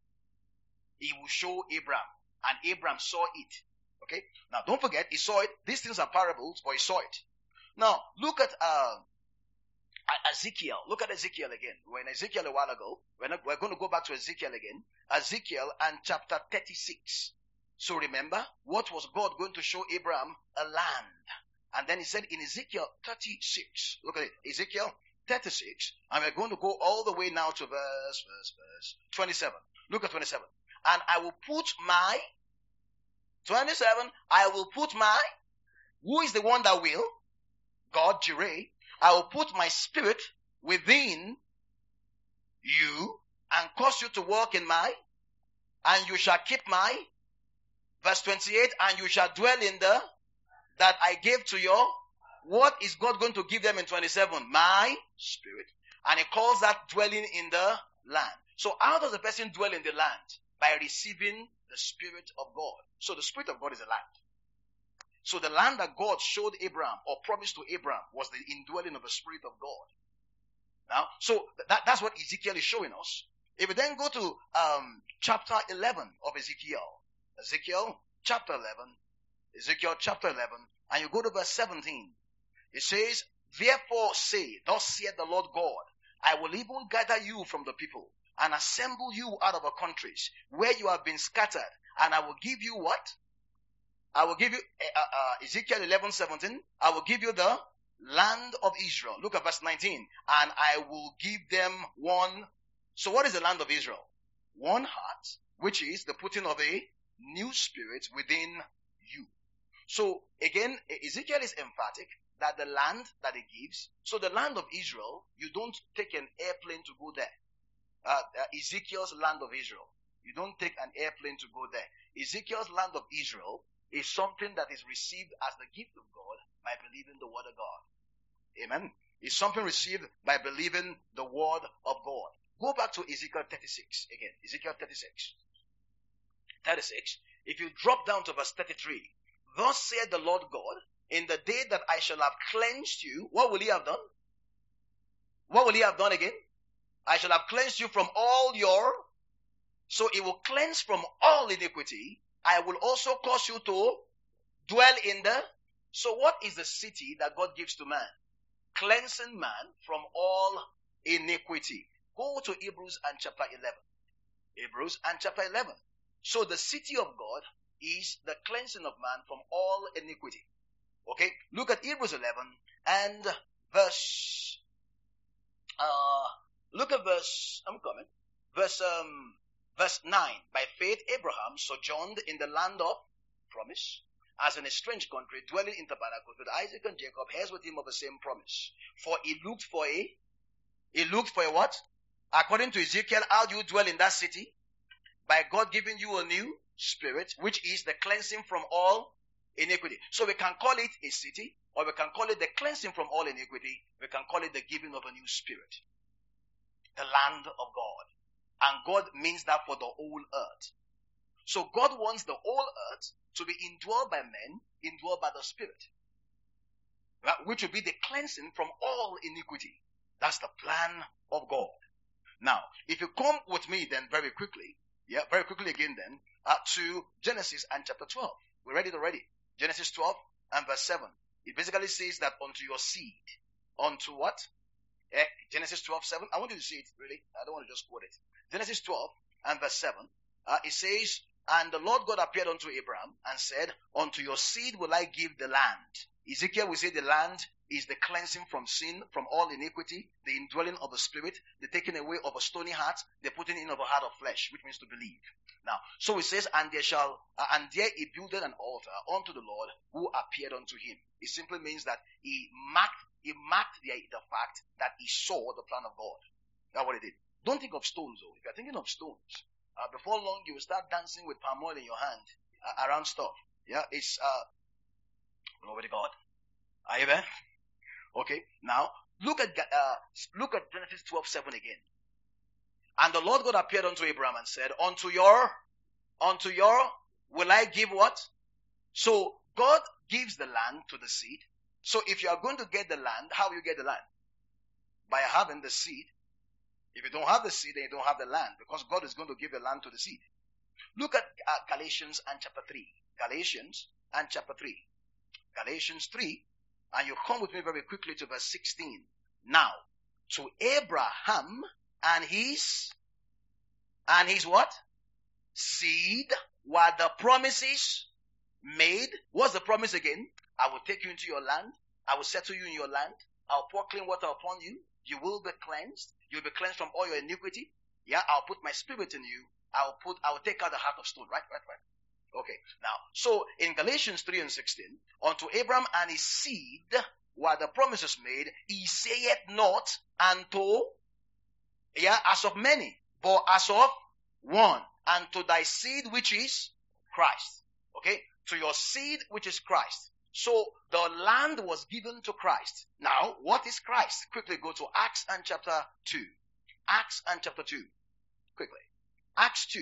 He will show Abraham, and Abraham saw it. Okay? Now don't forget, he saw it. These things are parables, but he saw it. Now look at uh, Ezekiel. Look at Ezekiel again. We're in Ezekiel a while ago. We're, not, we're going to go back to Ezekiel again. Ezekiel and chapter thirty-six. So remember, what was God going to show Abraham? A land. And then he said in Ezekiel thirty-six. Look at it. Ezekiel thirty-six. And we're going to go all the way now to verse, verse, verse twenty-seven. Look at twenty-seven. And I will put my, twenty-seven, I will put my, who is the one that will? God, Jireh. I will put my spirit within you and cause you to walk in my, and you shall keep my, verse twenty-eight, and you shall dwell in the, that I gave to your, what is God going to give them in twenty-seven? My spirit. And he calls that dwelling in the land. So how does a person dwell in the land? By receiving the Spirit of God. So the Spirit of God is a land. So the land that God showed Abraham or promised to Abraham was the indwelling of the Spirit of God. Now, so that, that's what Ezekiel is showing us. If we then go to um, chapter eleven of Ezekiel, Ezekiel chapter eleven, Ezekiel chapter eleven, and you go to verse seventeen, it says, therefore say, thus saith the Lord God, I will even gather you from the people and assemble you out of the countries where you have been scattered, and I will give you what? I will give you, uh, uh, Ezekiel eleven seventeen, I will give you the land of Israel. Look at verse nineteen. And I will give them one. So what is the land of Israel? One heart, which is the putting of a new spirit within you. So again, Ezekiel is emphatic that the land that he gives, so the land of Israel, you don't take an airplane to go there. Uh, uh, Ezekiel's land of Israel, you don't take an airplane to go there. Ezekiel's land of Israel is something that is received as the gift of God by believing the word of God. Amen. It's something received by believing the word of God. Go back to Ezekiel thirty-six again. Ezekiel thirty-six. thirty-six. If you drop down to verse thirty-three. Thus saith the Lord God, in the day that I shall have cleansed you, what will he have done? What will he have done again? I shall have cleansed you from all your, so it will cleanse from all iniquity. I will also cause you to dwell in the, so what is the city that God gives to man? Cleansing man from all iniquity. Go to Hebrews and chapter eleven. Hebrews and chapter eleven. So the city of God is the cleansing of man from all iniquity. Okay, look at Hebrews eleven and verse, uh, look at verse, I'm coming, verse, um, verse nine. By faith Abraham sojourned in the land of promise, as in a strange country, dwelling in tabernacles with Isaac and Jacob, heirs with him of the same promise. For he looked for a, he looked for a what? According to Ezekiel, how do you dwell in that city? By God giving you a new spirit, which is the cleansing from all iniquity. So we can call it a city, or we can call it the cleansing from all iniquity. We can call it the giving of a new spirit. The land of God. And God means that for the whole earth. So God wants the whole earth to be indwelled by men, indwelled by the Spirit. Right? Which will be the cleansing from all iniquity. That's the plan of God. Now, if you come with me then very quickly, yeah, very quickly again then, uh, to Genesis and chapter twelve. We read it already. Genesis twelve and verse seven. It basically says that unto your seed. Unto what? Eh, Genesis twelve, seven. I want you to see it, really. I don't want to just quote it. Genesis twelve and verse seven. Uh, it says, and the Lord God appeared unto Abraham and said, unto your seed will I give the land. Ezekiel will say the land is the cleansing from sin, from all iniquity, the indwelling of the Spirit, the taking away of a stony heart, the putting in of a heart of flesh, which means to believe. Now, so it says, and there shall, uh, and there he builded an altar unto the Lord who appeared unto him. It simply means that he marked, he marked the, the fact that he saw the plan of God. That's what he did. Don't think of stones though. If you're thinking of stones, uh, before long you will start dancing with palm oil in your hand uh, around stuff. Yeah, it's, uh, glory to God. Are you there? Okay, now look at uh, look at Genesis twelve seven again. And the Lord God appeared unto Abraham and said, Unto your, unto your will I give what? So God gives the land to the seed. So if you are going to get the land, how will you get the land? By having the seed. If you don't have the seed, then you don't have the land, because God is going to give the land to the seed. Look at uh, Galatians and chapter three. Galatians and chapter three. Galatians three. And you come with me very quickly to verse sixteen. Now, to Abraham and his, and his what? Seed were the promises made. What's the promise again? I will take you into your land. I will settle you in your land. I'll pour clean water upon you. You will be cleansed. You'll be cleansed from all your iniquity. Yeah, I'll put my spirit in you. I'll put, I'll take out the heart of stone. Right, right, right. Okay, now, so in Galatians three and sixteen, unto Abraham and his seed were the promises made, he saith not unto, yeah, as of many, but as of one, and to thy seed which is Christ. Okay, to your seed which is Christ. So the land was given to Christ. Now, what is Christ? Quickly go to Acts and chapter two. Acts and chapter two. Quickly. Acts two.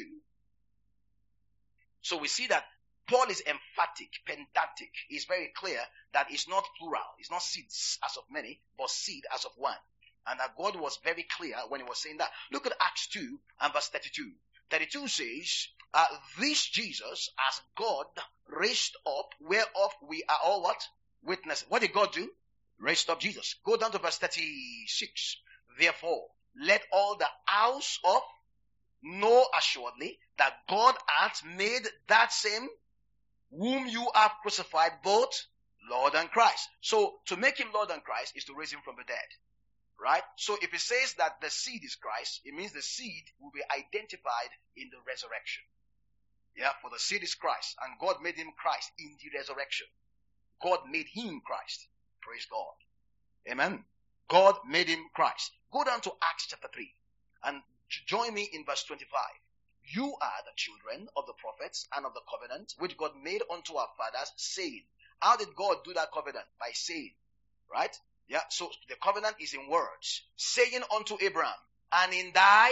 So we see that Paul is emphatic, pedantic. He's very clear that it's not plural. It's not seeds as of many, but seed as of one. And that God was very clear when he was saying that. Look at Acts two and verse thirty-two. thirty-two says, uh, this Jesus as God raised up, whereof we are all what? Witnesses. What did God do? Raised up Jesus. Go down to verse thirty-six. Therefore, let all the house of know assuredly that God hath made that same whom you have crucified both Lord and Christ. So to make him Lord and Christ is to raise him from the dead. Right? So if it says that the seed is Christ, it means the seed will be identified in the resurrection. Yeah, for the seed is Christ, and God made him Christ in the resurrection. God made him Christ. Praise God. Amen. God made him Christ. Go down to Acts chapter three and join me in verse twenty-five. You are the children of the prophets and of the covenant which God made unto our fathers, saying. How did God do that covenant? By saying. Right? Yeah, so the covenant is in words. Saying unto Abraham, and in thy,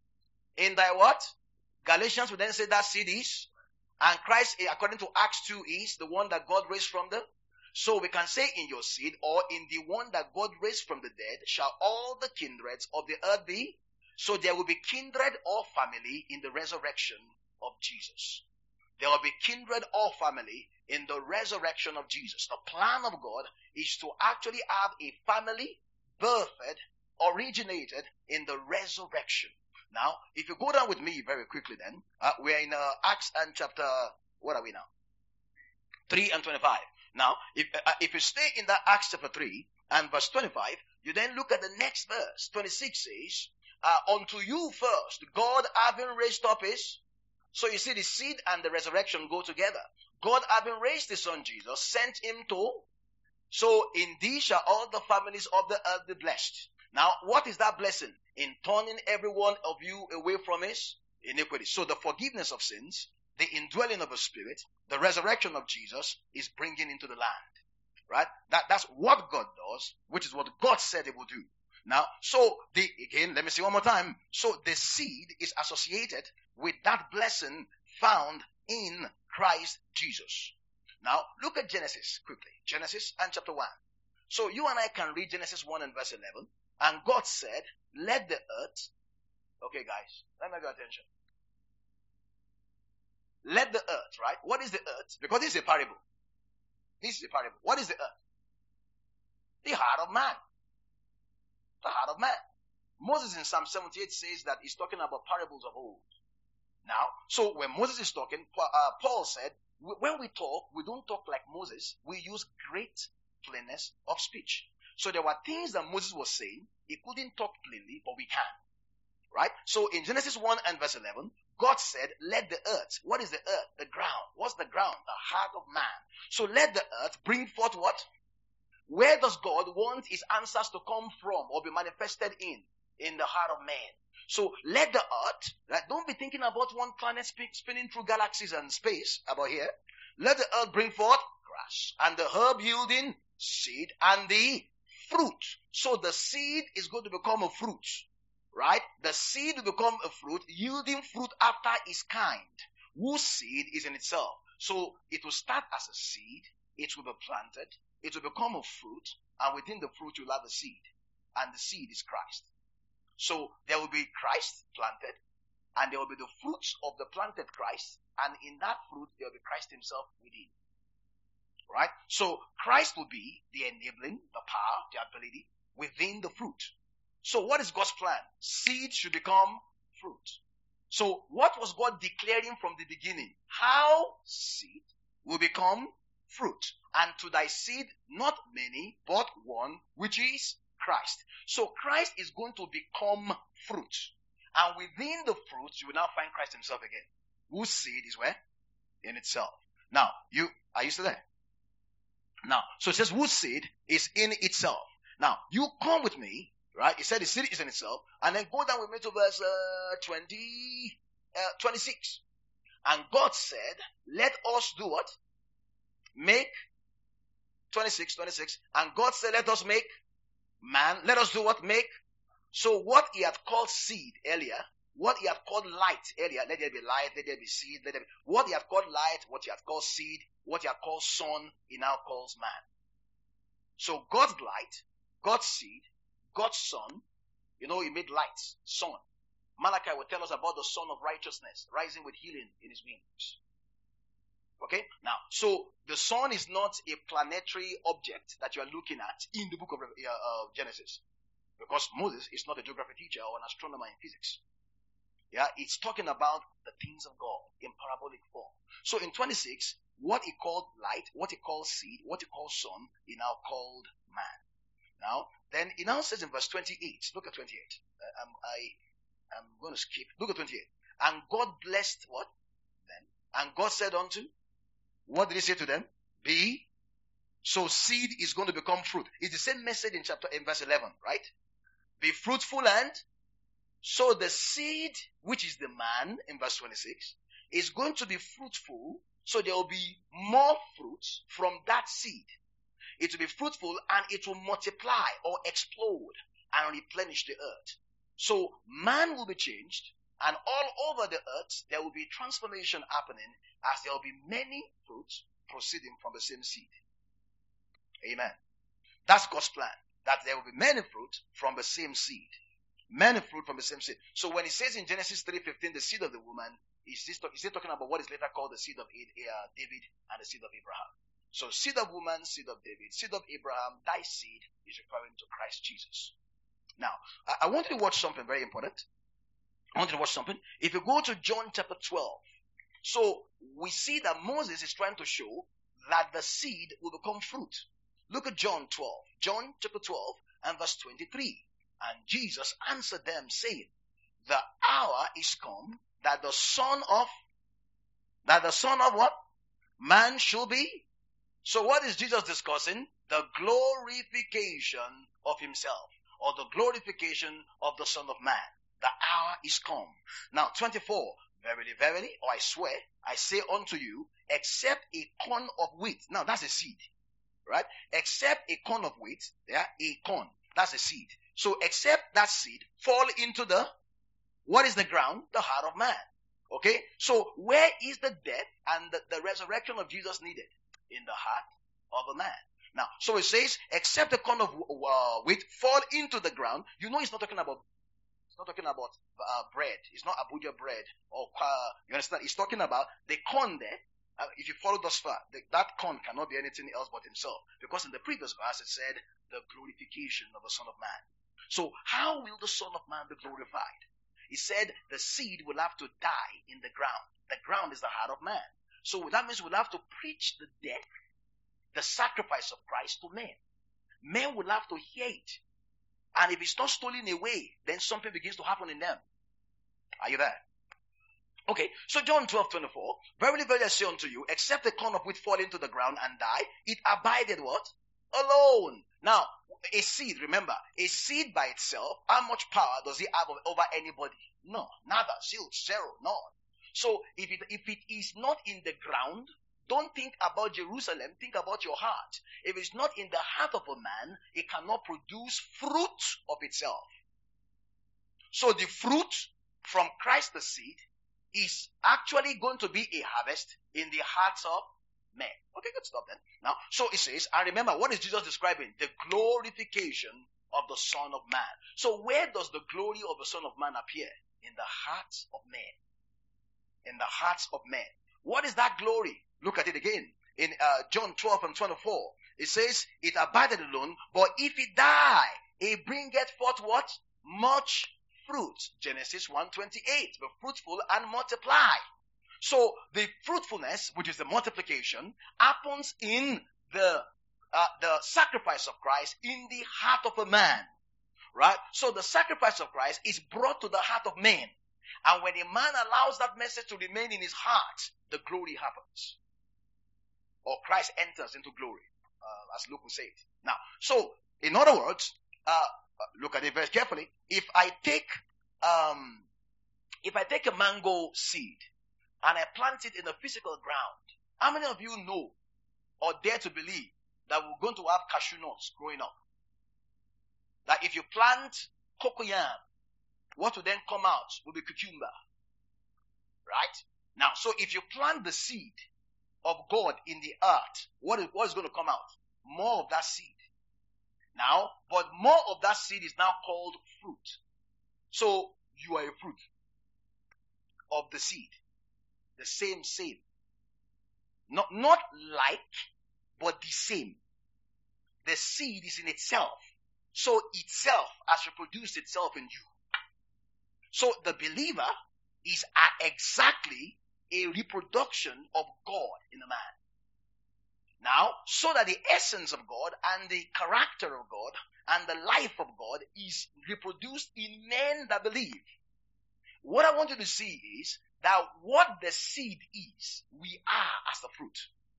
in thy what? Galatians will then say that seed is, and Christ, according to Acts two, is the one that God raised from the. So we can say in your seed, or in the one that God raised from the dead, shall all the kindreds of the earth be. So there will be kindred or family in the resurrection of Jesus. There will be kindred or family in the resurrection of Jesus. The plan of God is to actually have a family birthed, originated in the resurrection. Now, if you go down with me very quickly then, uh, we're in uh, Acts and chapter, what are we now? three and twenty-five. Now, if, uh, if you stay in that Acts chapter three and verse twenty-five, you then look at the next verse. twenty-six says, uh, unto you first, God having raised up his. So you see the seed and the resurrection go together. God having raised his son Jesus, sent him to. So in thee shall all the families of the earth be blessed. Now, what is that blessing? In turning every one of you away from his iniquity. So the forgiveness of sins the indwelling of the Spirit, the resurrection of Jesus is bringing into the land. Right? That, that's what God does, which is what God said it will do. Now, so the, again, let me say one more time. So the seed is associated with that blessing found in Christ Jesus. Now, look at Genesis quickly. Genesis and chapter one. So you and I can read Genesis one and verse eleven. And God said, let the earth, okay guys, let me get attention. Let the earth, right? What is the earth? Because this is a parable. This is a parable. What is the earth? The heart of man. The heart of man. Moses in Psalm seventy-eight says that he's talking about parables of old. Now, so when Moses is talking, uh, Paul said, when we talk, we don't talk like Moses. We use great plainness of speech. So there were things that Moses was saying. He couldn't talk plainly, but we can. Right? So in Genesis one and verse eleven, God said, let the earth. What is the earth? The ground. What's the ground? The heart of man. So let the earth bring forth what? Where does God want his answers to come from or be manifested in? In the heart of man. So let the earth, right? Don't be thinking about one planet spinning through galaxies and space about here. Let the earth bring forth grass and the herb yielding seed and the fruit. So the seed is going to become a fruit, right? The seed will become a fruit, yielding fruit after its kind, whose seed is in itself. So it will start as a seed, it will be planted, it will become a fruit, and within the fruit you'll have a seed. And the seed is Christ. So there will be Christ planted, and there will be the fruits of the planted Christ, and in that fruit there will be Christ himself within. Right? So Christ will be the enabling, the power, the ability within the fruit. So what is God's plan? Seed should become fruit. So what was God declaring from the beginning? How seed will become fruit. And to thy seed, not many, but one, which is Christ. So Christ is going to become fruit. And within the fruit, you will now find Christ himself again. Whose seed is where? In itself. Now, you, are you still there? Now, so it says whose seed is in itself. Now, you come with me, right? It said the seed is in itself. And then go down with me to verse uh, twenty, uh, twenty-six. And God said, let us do what? Make, twenty-six, twenty-six. And God said, let us make man. Let us do what? Make. So what he had called seed earlier, what he had called light earlier, let there be light, let there be seed, let there be, what he had called light, what he had called seed, what he had called sun, he now calls man. So God's light, God's seed, God's sun, you know, he made light, sun. Malachi will tell us about the sun of righteousness rising with healing in his wings. Okay? Now, so the sun is not a planetary object that you are looking at in the book of uh, Genesis. Because Moses is not a geography teacher or an astronomer in physics. Yeah, it's talking about the things of God in parabolic form. So in twenty-six, what he called light, what he called seed, what he called sun, he now called man. Now, then he now says in verse twenty-eight, look at twenty-eight. Uh, um, I am going to skip. Look at twenty-eight. And God blessed what? Then. And God said unto, what did he say to them? Be. So seed is going to become fruit. It's the same message in chapter, in verse eleven, right? Be fruitful and so the seed, which is the man in verse twenty-six, is going to be fruitful. So there will be more fruits from that seed. It will be fruitful and it will multiply or explode and replenish the earth. So man will be changed, and all over the earth there will be transformation happening as there will be many fruits proceeding from the same seed. Amen. That's God's plan. That there will be many fruit from the same seed. Many fruit from the same seed. So when he says in Genesis three fifteen, the seed of the woman, he's still talking about what is later called the seed of David and the seed of Abraham. So seed of woman, seed of David, seed of Abraham, thy seed is referring to Christ Jesus. Now, I, I want you to watch something very important. I want you to watch something. If you go to John chapter twelve, so we see that Moses is trying to show that the seed will become fruit. Look at John twelve. John chapter twelve and verse twenty-three. And Jesus answered them, saying, the hour is come that the son of, that the son of what? Man shall be. So what is Jesus discussing? The glorification of himself, or the glorification of the Son of Man. The hour is come. Now twenty-four. Verily, verily, or I swear, I say unto you, except a corn of wheat. Now that's a seed, right? Except a corn of wheat, yeah, a corn, that's a seed. So except that seed fall into the, what is the ground? The heart of man. Okay? So where is the death and the, the resurrection of Jesus needed? In the heart of a man. Now, so it says, except the corn of uh, wheat fall into the ground. You know, it's not talking about, it's not talking about uh, bread. It's not Abuja bread or uh, you understand? It's talking about the corn there. Uh, if you follow thus far, the, that corn cannot be anything else but himself, because in the previous verse it said the glorification of the Son of Man. So how will the Son of Man be glorified? He said the seed will have to die in the ground. The ground is the heart of man. So that means we'll have to preach the death, the sacrifice of Christ to men. Men will have to hear it. And if it's not stolen away, then something begins to happen in them. Are you there? Okay, so John twelve twenty-four, verily, verily, I say unto you, except the corn of wheat fall into the ground and die, it abideth what? Alone. Now, a seed, remember, a seed by itself, how much power does it have over anybody? No, nada, zero, zero, none. So if it, if it is not in the ground, don't think about Jerusalem, think about your heart. If it's not in the heart of a man, it cannot produce fruit of itself. So the fruit from Christ the seed is actually going to be a harvest in the hearts of men. Okay, good stuff then. Now, so it says, and remember, what is Jesus describing? The glorification of the Son of Man. So where does the glory of the Son of Man appear? In the hearts of men. In the hearts of men. What is that glory? Look at it again. In uh, John twelve and twenty-four, it says, it abideth alone, but if it die, it bringeth forth what? Much fruit. Genesis one twenty-eight. Be fruitful and multiply. So the fruitfulness, which is the multiplication, happens in the uh, the sacrifice of Christ in the heart of a man. Right? So the sacrifice of Christ is brought to the heart of man. And when a man allows that message to remain in his heart, the glory happens. Or Christ enters into glory, uh, as Luke will say it. Now, so, in other words, uh, look at it very carefully. If I take, um, if I take a mango seed and I plant it in the physical ground, how many of you know or dare to believe that we're going to have cashew nuts growing up? That if you plant cocoyam, what will then come out will be cucumber. Right? Now, so if you plant the seed of God in the earth, what is, what is going to come out? More of that seed. Now, but more of that seed is now called fruit. So, you are a fruit of the seed. The same, same. Not, not like, but the same. The seed is in itself. So, itself has reproduced itself in you. So, the believer is exactly a reproduction of God in a man. Now, so that the essence of God and the character of God and the life of God is reproduced in men that believe. What I want you to see is that what the seed is, we are as the fruit.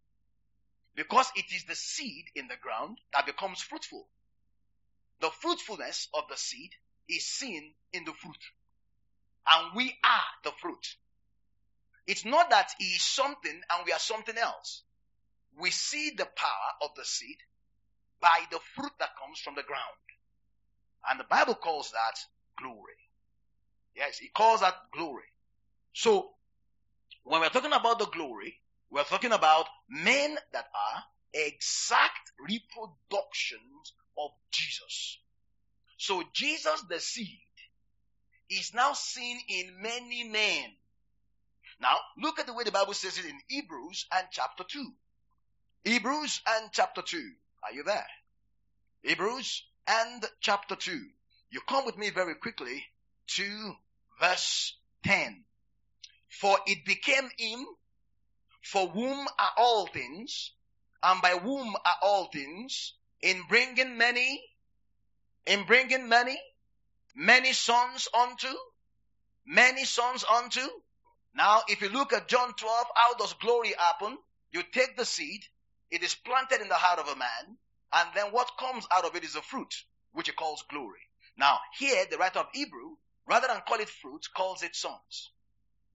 Because it is the seed in the ground that becomes fruitful. The fruitfulness of the seed is seen in the fruit. And we are the fruit. It's not that he is something and we are something else. We see the power of the seed by the fruit that comes from the ground. And the Bible calls that glory. Yes, it calls that glory. So, when we're talking about the glory, we're talking about men that are exact reproductions of Jesus. So, Jesus the seed is now seen in many men. Now, look at the way the Bible says it in Hebrews and chapter two. Hebrews and chapter two. Are you there? Hebrews and chapter two. You come with me very quickly to verse ten. For it became him, for whom are all things, and by whom are all things, in bringing many, in bringing many, many sons unto, many sons unto. Now, if you look at John twelve, how does glory happen? You take the seed, it is planted in the heart of a man, and then what comes out of it is a fruit, which he calls glory. Now, here, the writer of Hebrew, rather than call it fruit, calls it sons.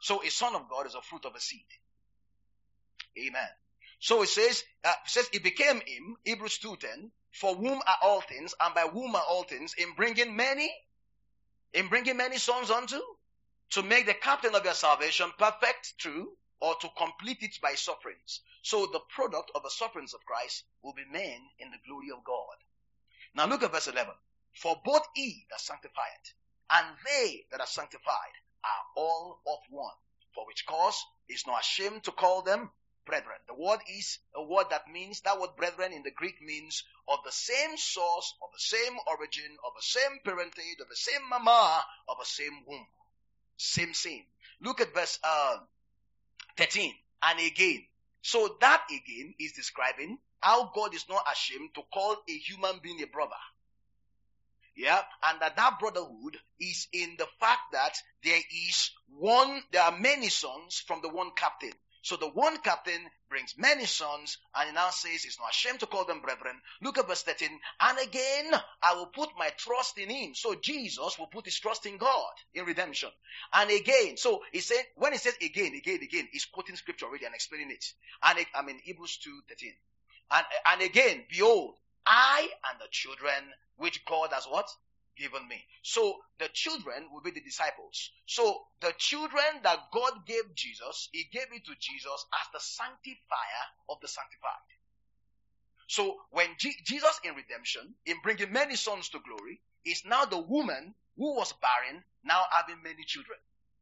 So a son of God is a fruit of a seed. Amen. So it says, uh, it says, it became him, Hebrews two ten, for whom are all things, and by whom are all things, in bringing many, in bringing many sons unto, to make the captain of your salvation perfect, true, or to complete it by sufferings. So the product of the sufferings of Christ will be men in the glory of God. Now look at verse eleven. For both he that sanctifieth, and they that are sanctified, are all of one. For which cause is not ashamed to call them brethren. The word is a word that means, that word brethren in the Greek means of the same source, of the same origin, of the same parentage, of the same mama, of the same womb. Same, same. Look at verse uh, thirteen. And again. So that again is describing how God is not ashamed to call a human being a brother. Yeah, and that that brotherhood is in the fact that there is one, there are many sons from the one captain. So the one captain brings many sons, and he now says he's not ashamed to call them brethren. Look at verse thirteen. And again, I will put my trust in him. So Jesus will put his trust in God in redemption. And again, so he said, when he says again, again, again, he's quoting scripture already and explaining it. And it, I mean, Hebrews two thirteen. And, and again, behold, I and the children which God has what? Given me. So the children will be the disciples. So the children that God gave Jesus, he gave it to Jesus as the sanctifier of the sanctified. So when G- Jesus in redemption, in bringing many sons to glory, is now the woman who was barren, now having many children.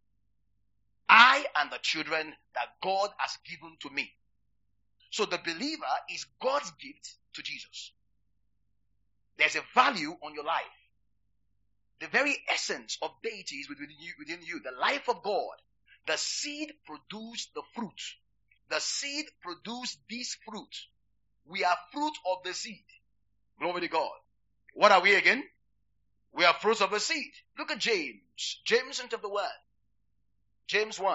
I and the children that God has given to me. So the believer is God's gift to Jesus. There's a value on your life. The very essence of deity is within you, within you. The life of God. The seed produced the fruit. The seed produced this fruit. We are fruit of the seed. Glory to God. What are we again? We are fruits of the seed. Look at James. James into the word. James one.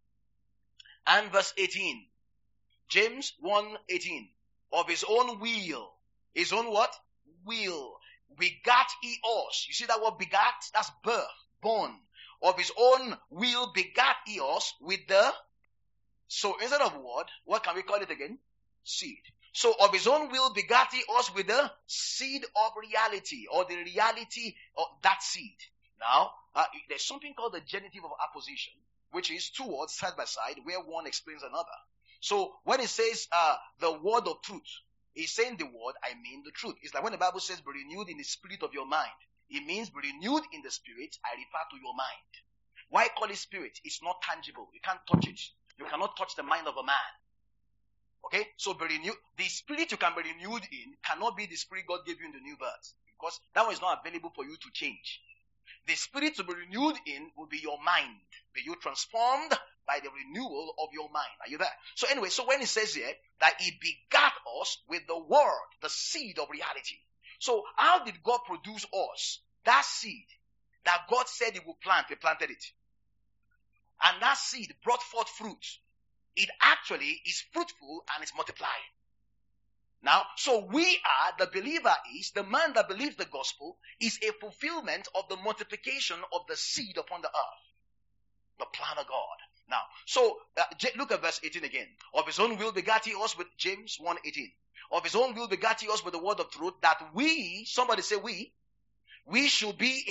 And verse eighteen. James one eighteen. Of his own will. His own what? Will. Begat he us. You see that word begat? That's birth, born. Of his own will begat he us with the, so instead of word, what can we call it again? Seed. So of his own will begat he us with the seed of reality, or the reality of that seed. Now, uh, there's something called the genitive of apposition, which is two words side by side, where one explains another. So when it says uh, the word of truth, he's saying the word, I mean the truth. It's like when the Bible says, be renewed in the spirit of your mind. It means be renewed in the spirit, I refer to your mind. Why call it spirit? It's not tangible. You can't touch it. You cannot touch the mind of a man. Okay? So be renewed. The spirit you can be renewed in cannot be the spirit God gave you in the new birth. Because that one is not available for you to change. The spirit to be renewed in will be your mind. Be you transformed by the renewal of your mind. Are you there? So anyway, so when it says here that he begat us with the word, the seed of reality. So how did God produce us? That seed that God said he would plant, he planted it. And that seed brought forth fruit. It actually is fruitful and is multiplying. Now, so we are, the believer is, the man that believes the gospel is a fulfillment of the multiplication of the seed upon the earth. The plan of God. Now, so uh, look at verse eighteen again. Of his own will begat he us with James one eighteen. Of his own will begat he us with the word of truth, that we, somebody say we, we should be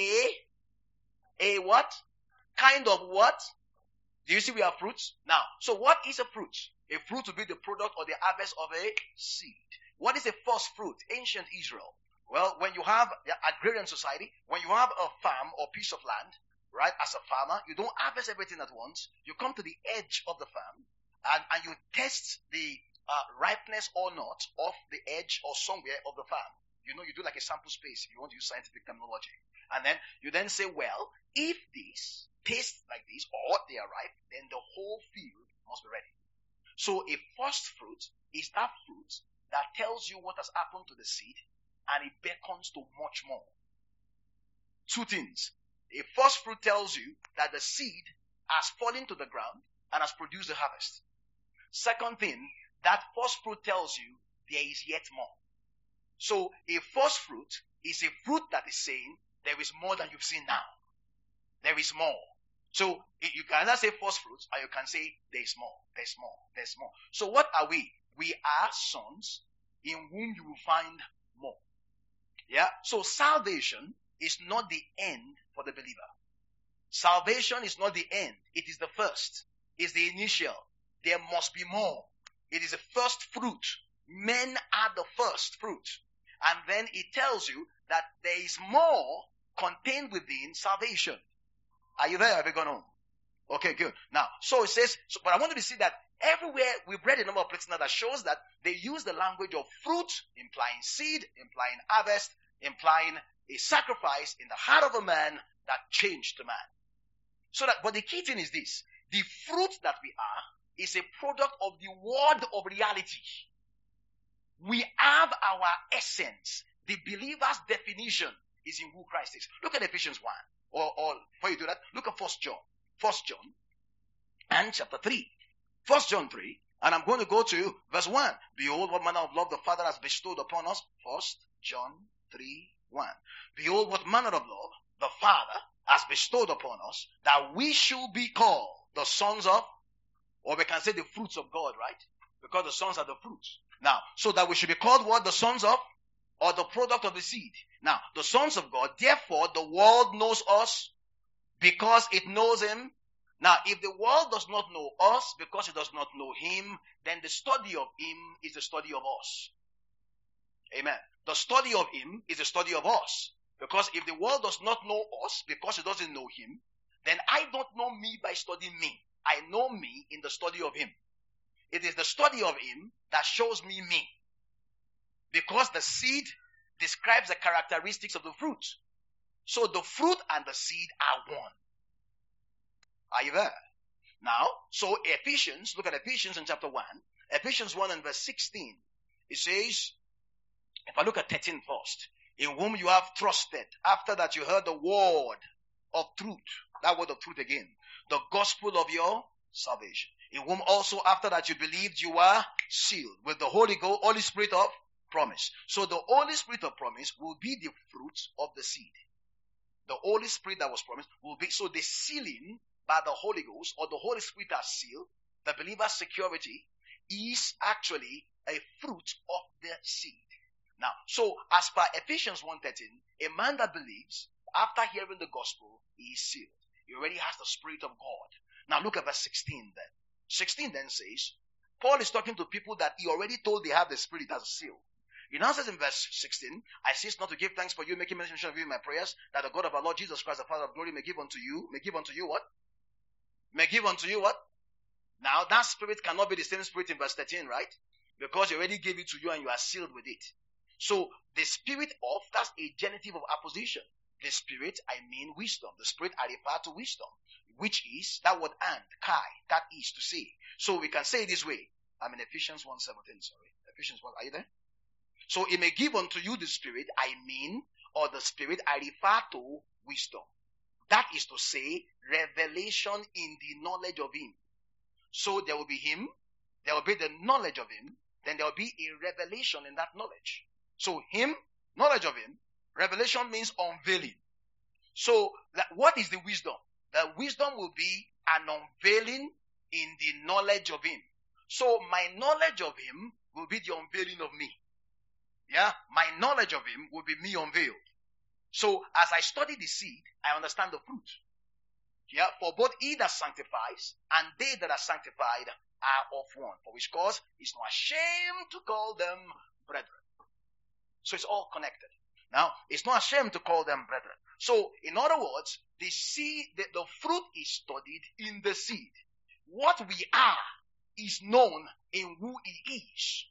a, a what? Kind of what? Do you see we have fruits? Now, so what is a fruit? A fruit will be the product or the harvest of a seed. What is a first fruit? Ancient Israel. Well, when you have the agrarian society, when you have a farm or piece of land, right, as a farmer, you don't harvest everything at once. You come to the edge of the farm and, and you test the uh, ripeness or not of the edge or somewhere of the farm. You know, you do like a sample space if you want to use scientific terminology. And then you then say, well, if this tastes like this or they are ripe, then the whole field must be ready. So a first fruit is that fruit that tells you what has happened to the seed and it beckons to much more. Two things. A first fruit tells you that the seed has fallen to the ground and has produced a harvest. Second thing, that first fruit tells you there is yet more. So a first fruit is a fruit that is saying there is more than you've seen now. There is more. So you can either say first fruits, or you can say there's more, there's more, there's more. So what are we? We are sons in whom you will find more. Yeah. So salvation is not the end for the believer. Salvation is not the end. It is the first. It's the initial. There must be more. It is the first fruit. Men are the first fruit. And then it tells you that there is more contained within salvation. Are you there? Have you gone home? Okay, good. Now, so it says, so, but I want you to see that everywhere we've read a number of places now that shows that they use the language of fruit, implying seed, implying harvest, implying a sacrifice in the heart of a man that changed the man. So that, but the key thing is this: the fruit that we are is a product of the word of reality. We have our essence. The believer's definition is in who Christ is. Look at Ephesians one. Or, or before you do that, look at First John. First John and chapter three. First John three. And I'm going to go to verse one. Behold, what manner of love the Father has bestowed upon us. First John three one. Behold, what manner of love the Father has bestowed upon us, that we should be called the sons of, or we can say the fruits of God, right? Because the sons are the fruits. Now, so that we should be called what? The sons of, or the product of the seed. Now, the sons of God, therefore the world knows us because it knows him. Now, if the world does not know us because it does not know him, then the study of him is the study of us. Amen. The study of him is the study of us. Because if the world does not know us because it doesn't know him, then I don't know me by studying me. I know me in the study of him. It is the study of him that shows me me. Because the seed describes the characteristics of the fruit. So the fruit and the seed are one. Are you there? Now, so Ephesians, look at Ephesians in chapter one. Ephesians one and verse sixteen. It says, if I look at thirteen first, in whom you have trusted, after that you heard the word of truth, that word of truth again, the gospel of your salvation, in whom also after that you believed, you are sealed with the Holy Ghost, Holy Spirit of promise. So the Holy Spirit of promise will be the fruit of the seed. The Holy Spirit that was promised will be, so the sealing by the Holy Ghost, or the Holy Spirit as seal, the believer's security, is actually a fruit of the seed. Now, so as per Ephesians one thirteen, a man that believes, after hearing the gospel, he is sealed. He already has the Spirit of God. Now look at verse sixteen then. sixteen then says, Paul is talking to people that he already told they have the Spirit as a seal. He now says in verse sixteen, I cease not to give thanks for you, making mention of you in my prayers, that the God of our Lord Jesus Christ, the Father of glory, may give unto you, may give unto you what? May give unto you what? Now that Spirit cannot be the same Spirit in verse thirteen, right? Because he already gave it to you and you are sealed with it. So the Spirit of, that's a genitive of apposition. The Spirit, I mean wisdom. The Spirit, I refer to wisdom, which is that word and, kai, that is to say. So we can say it this way. I'm in Ephesians one seventeen, sorry. Ephesians one, are you there? So it may give unto you the Spirit, I mean, or the Spirit, I refer to wisdom. That is to say, revelation in the knowledge of him. So there will be him, there will be the knowledge of him, then there will be a revelation in that knowledge. So him, knowledge of him, revelation means unveiling. So that, what is the wisdom? The wisdom will be an unveiling in the knowledge of him. So my knowledge of him will be the unveiling of me. Yeah, my knowledge of him will be me unveiled. So as I study the seed, I understand the fruit. Yeah, for both he that sanctifies and they that are sanctified are of one. For which cause is not ashamed to call them brethren. So it's all connected. Now, it's not ashamed to call them brethren. So, in other words, the seed, the, the fruit is studied in the seed. What we are is known in who he is.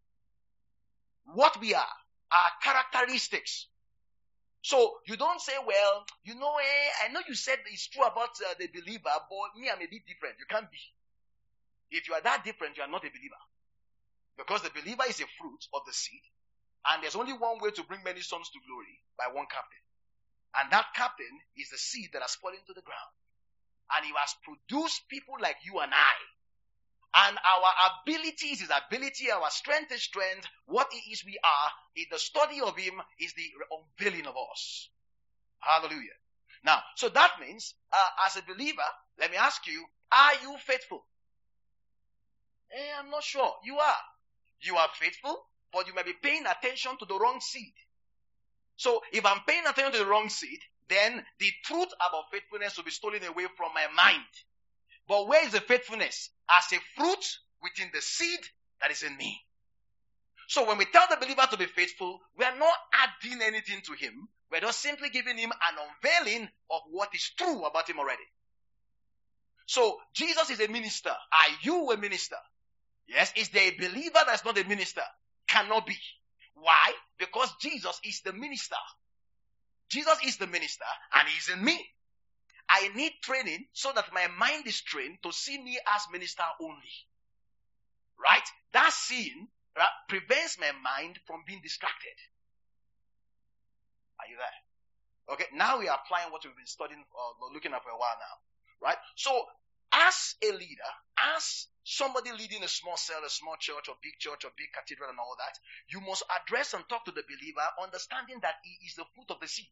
What we are, our characteristics. So, you don't say, well, you know, eh, I know you said it's true about uh, the believer, but me, I'm a bit different. You can't be. If you are that different, you are not a believer. Because the believer is a fruit of the seed. And there's only one way to bring many sons to glory, by one captain. And that captain is the seed that has fallen to the ground. And he has produced people like you and I. And our ability is his ability, our strength is strength. What it is we are, in the study of him is the unveiling of us. Hallelujah. Now, so that means, uh, as a believer, let me ask you, are you faithful? Eh, I'm not sure. You are. You are faithful, but you may be paying attention to the wrong seed. So, if I'm paying attention to the wrong seed, then the truth about faithfulness will be stolen away from my mind. But where is the faithfulness? As a fruit within the seed that is in me. So when we tell the believer to be faithful, we are not adding anything to him. We're just simply giving him an unveiling of what is true about him already. So Jesus is a minister. Are you a minister? Yes. Is there a believer that's not a minister? Cannot be. Why? Because Jesus is the minister. Jesus is the minister and he's in me. I need training so that my mind is trained to see me as minister only. Right? That seeing right, prevents my mind from being distracted. Are you there? Okay, now we are applying what we've been studying or looking at for a while now. Right? So, as a leader, as somebody leading a small cell, a small church, or big church, or big cathedral and all that, you must address and talk to the believer, understanding that he is the fruit of the seed.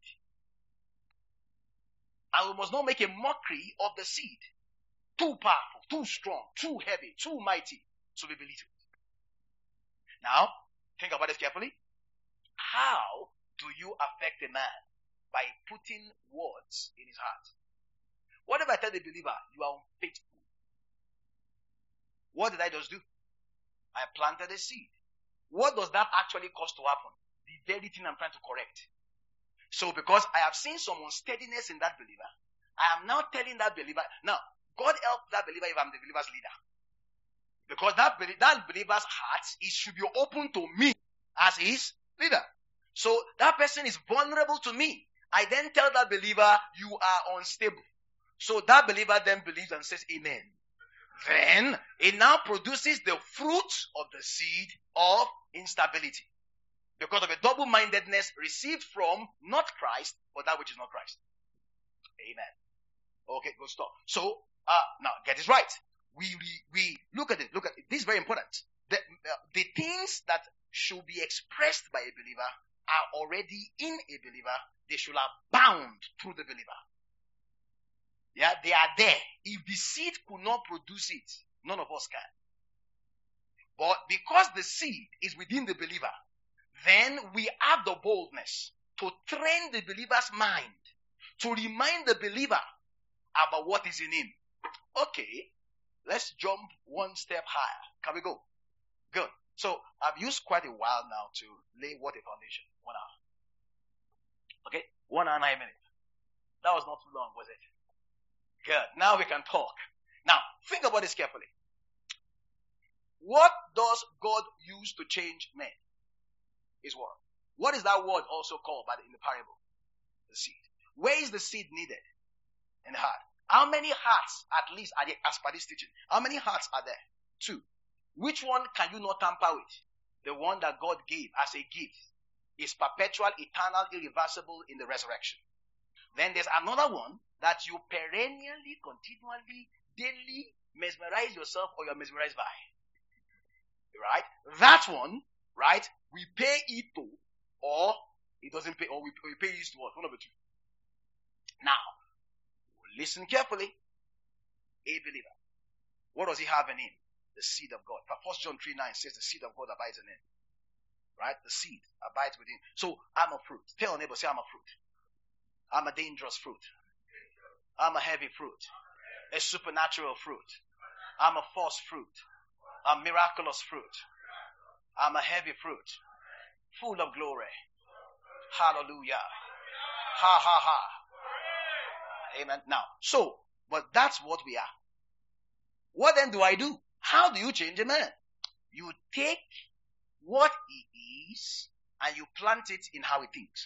And we must not make a mockery of the seed. Too powerful, too strong, too heavy, too mighty to be belittled. Now, think about this carefully. How do you affect a man? By putting words in his heart. What if I tell the believer, you are unfaithful? What did I just do? I planted a seed. What does that actually cause to happen? The very thing I'm trying to correct. So because I have seen some unsteadiness in that believer, I am now telling that believer, now, God help that believer if I'm the believer's leader. Because that, that believer's heart, it should be open to me as his leader. So that person is vulnerable to me. I then tell that believer, you are unstable. So that believer then believes and says amen. Then it now produces the fruit of the seed of instability. Because of a double-mindedness received from not Christ, but that which is not Christ. Amen. Okay, good stop. So, uh, now get this right. We, we, we look at it, look at it. This is very important. The, uh, the things that should be expressed by a believer are already in a believer. They should abound through the believer. Yeah, they are there. If the seed could not produce it, none of us can. But because the seed is within the believer, then we have the boldness to train the believer's mind, to remind the believer about what is in him. Okay, let's jump one step higher. Can we go? Good. So I've used quite a while now to lay what a foundation. One hour. Okay, one hour, nine minutes. That was not too long, was it? Good. Now we can talk. Now, think about this carefully. What does God use to change men? His word. What is that word also called by the, in the parable? The seed. Where is the seed needed? In the heart. How many hearts, at least, are there, as per this teaching? How many hearts are there? Two. Which one can you not tamper with? The one that God gave as a gift is perpetual, eternal, irreversible in the resurrection. Then there's another one that you perennially, continually, daily mesmerize yourself or you're mesmerized by. Right? That one, right, we pay it to, or it doesn't pay, or we, we pay it to what? One of the two. Now, listen carefully. A believer. What does he have in him? The seed of God. First John three nine says the seed of God abides in him. Right? The seed abides within. So, I'm a fruit. Tell a neighbor, say I'm a fruit. I'm a dangerous fruit. I'm a heavy fruit. A supernatural fruit. I'm a false fruit. A miraculous fruit. I'm a heavy fruit. Full of glory. Hallelujah. Ha ha ha. Amen. Now, so, but that's what we are. What then do I do? How do you change a man? You take what he is and you plant it in how he thinks.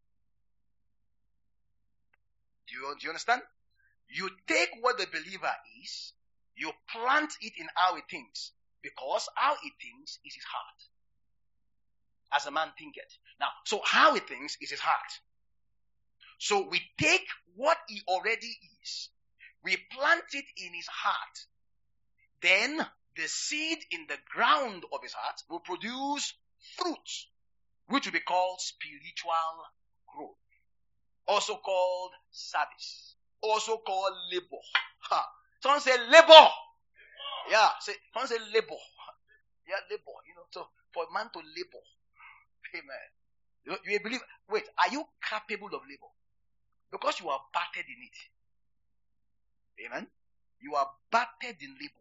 Do you, do you understand? You take what the believer is, you plant it in how he thinks, because how he thinks is his heart. As a man thinketh. Now, so how he thinks is his heart. So we take what he already is, we plant it in his heart, then the seed in the ground of his heart will produce fruit, which will be called spiritual growth. Also called service. Also called labor. Ha. Someone say labor. Yeah. Say, someone say labor. Yeah, labor. You know, so for a man to labor. Amen. You, you believe, wait, are you capable of labor? Because you are battered in it. Amen. You are battered in labor.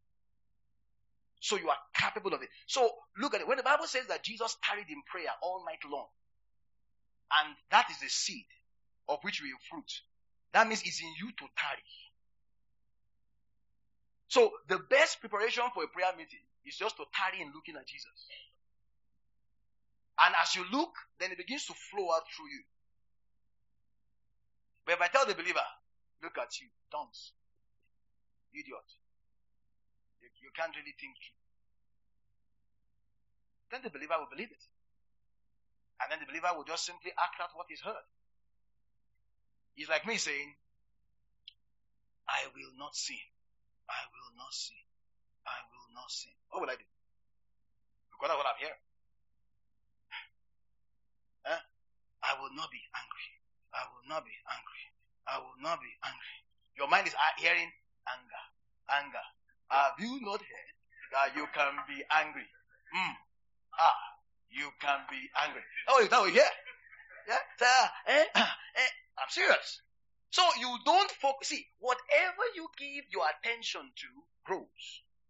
So you are capable of it. So look at it. When the Bible says that Jesus tarried in prayer all night long, and that is the seed of which we have fruit, that means it's in you to tarry. So the best preparation for a prayer meeting is just to tarry in looking at Jesus. And as you look, then it begins to flow out through you. But if I tell the believer, look at you, dunce, idiot, you, you can't really think true, then the believer will believe it. And then the believer will just simply act out what he's heard. It's like me saying, I will not sin. I will not sin. I will not sin. What will I do? Because that's what I'm hearing. Huh? I will not be angry. I will not be angry. I will not be angry. Your mind is hearing anger. Anger. Have you not heard that you can be angry? Mm. Ah, you can be angry. Oh, is that what you hear? Yeah? So, eh, eh, I'm serious. So you don't focus. See, whatever you give your attention to grows.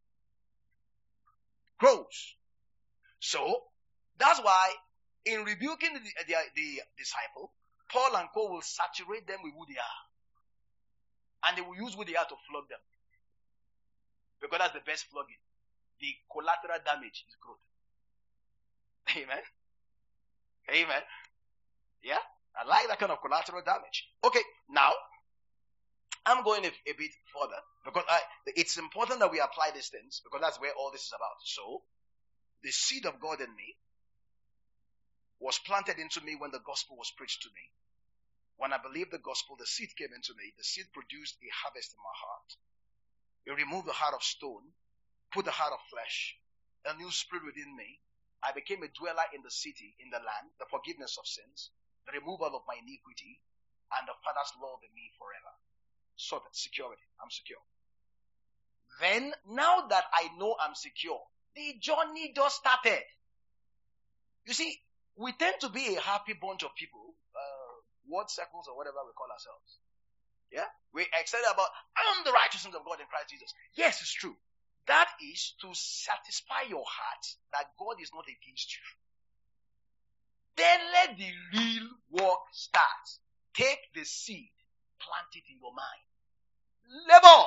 Grows. So, that's why in rebuking the, the, the disciple, Paul and Co will saturate them with who they are. And they will use who they are to flog them. Because that's the best flogging. The collateral damage is growth. Amen. Amen. Yeah. I like that kind of collateral damage. Okay. Now, I'm going a, a bit further because I, it's important that we apply these things because that's where all this is about. So, the seed of God in me was planted into me when the gospel was preached to me. When I believed the gospel, the seed came into me. The seed produced a harvest in my heart. It removed the heart of stone, put the heart of flesh, a new spirit within me. I became a dweller in the city, in the land, the forgiveness of sins, the removal of my iniquity, and the Father's love in me forever. Sorted, security. I'm secure. Then, now that I know I'm secure, the journey just started. You see, we tend to be a happy bunch of people, uh, word circles or whatever we call ourselves. Yeah? We're excited about, I'm the righteousness of God in Christ Jesus. Yes, it's true. That is to satisfy your heart that God is not against you. Then let the real work start. Take the seed, plant it in your mind. Labor.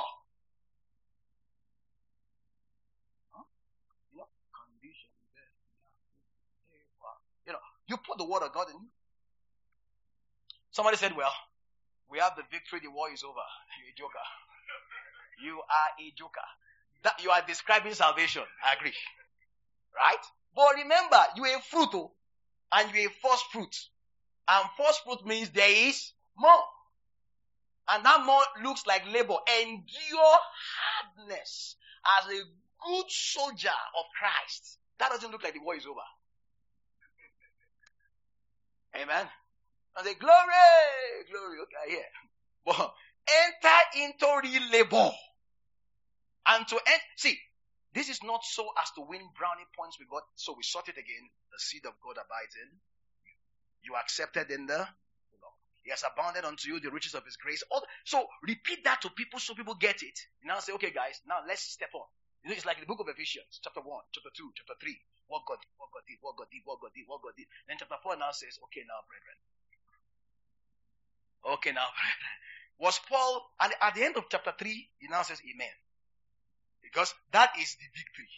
Huh? You know, condition. You know, you put the word of God in you. Somebody said, well, we have the victory, the war is over. You're a joker. You are a joker. That you are describing salvation. I agree. Right? But remember, you are a fruit, oh, and you are a first fruit. And first fruit means there is more. And that more looks like labor. Endure hardness as a good soldier of Christ. That doesn't look like the war is over. Amen. I say, glory, glory. Okay, I hear. But enter into real labor. And to end, see, this is not so as to win brownie points with God. So we sort it again. The seed of God abides in you. You are accepted in the Lord. He has abounded unto you the riches of his grace. So repeat that to people so people get it. You now say, okay guys, now let's step on. You know, it's like the book of Ephesians, chapter one, chapter two, chapter three. What God did, what God did, what God did, what God did, what God did. Then chapter four now says, okay now, brethren. Okay now, brethren. Was Paul, and at the end of chapter three, he now says, amen. Because that is the victory.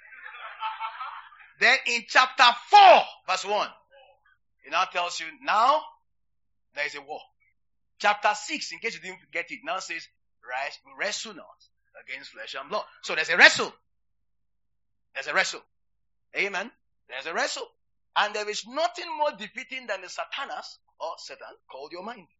Then in chapter four, verse one, it now tells you, now there is a war. Chapter six, in case you didn't get it, now says, right, we wrestle not against flesh and blood. So there's a wrestle. There's a wrestle. Amen. There's a wrestle. And there is nothing more defeating than the Satanas, or Satan, called your mind.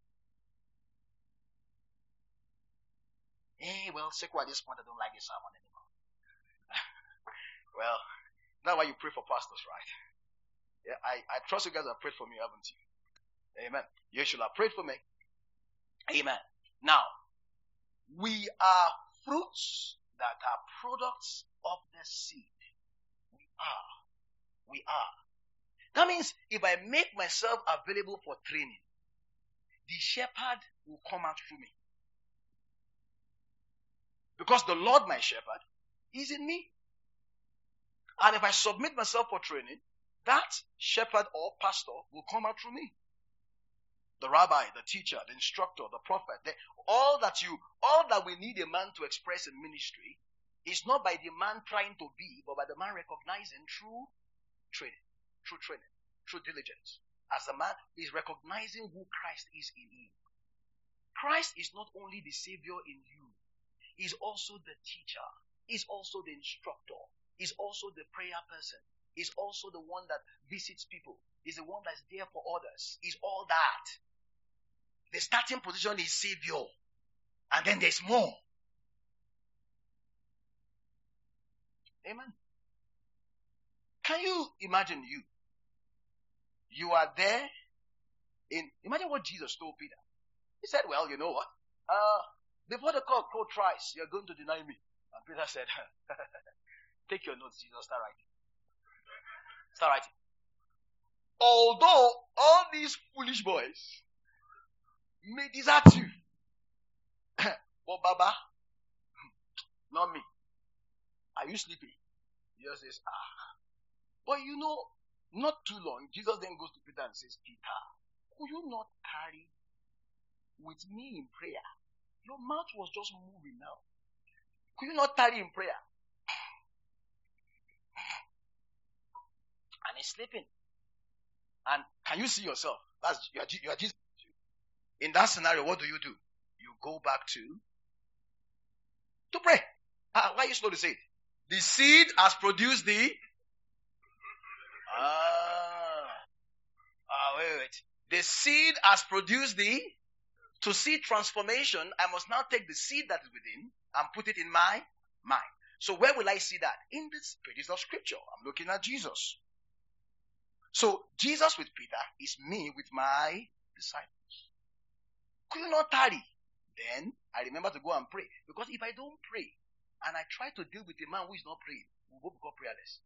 Hey, well, Sekou, at this point, I don't like this sermon anymore. Well, that's why you pray for pastors, right? Yeah, I, I trust you guys have prayed for me, haven't you? Amen. You should have prayed for me. Amen. Now, we are fruits that are products of the seed. We are. We are. That means if I make myself available for training, the shepherd will come out through me. Because the Lord, my shepherd, is in me. And if I submit myself for training, that shepherd or pastor will come out through me. The rabbi, the teacher, the instructor, the prophet, the, all that you, all that we need a man to express in ministry is not by the man trying to be, but by the man recognizing through training, through training, through diligence. As the man is recognizing who Christ is in him. Christ is not only the Savior in you, he's also the teacher, he's also the instructor, he's also the prayer person, he's also the one that visits people, he's the one that's there for others, he's all that. The starting position is Savior. And then there's more. Amen. Can you imagine you? You are there in, imagine what Jesus told Peter. He said, well, you know what? Uh, before the cock crow thrice, you're going to deny me. And Peter said, take your notes, Jesus, start writing. Start writing. Although all these foolish boys may desert you. But Baba, not me. Are you sleeping? Jesus says, ah. But you know, not too long, Jesus then goes to Peter and says, Peter, could you not tarry with me in prayer? Your mouth was just moving now. Could you not tarry in prayer? And he's sleeping. And can you see yourself? That's you are, you are Jesus. In that scenario, what do you do? You go back to to pray. Ah, why are you slow to say it? The seed has produced the ah, ah wait, wait. The seed has produced the to see transformation. I must now take the seed that is within and put it in my mind. So where will I see that? In the pages of Scripture. I'm looking at Jesus. So Jesus with Peter is me with my disciples. Could you not tarry? Then I remember to go and pray. Because if I don't pray and I try to deal with a man who is not praying, we will both become prayerless.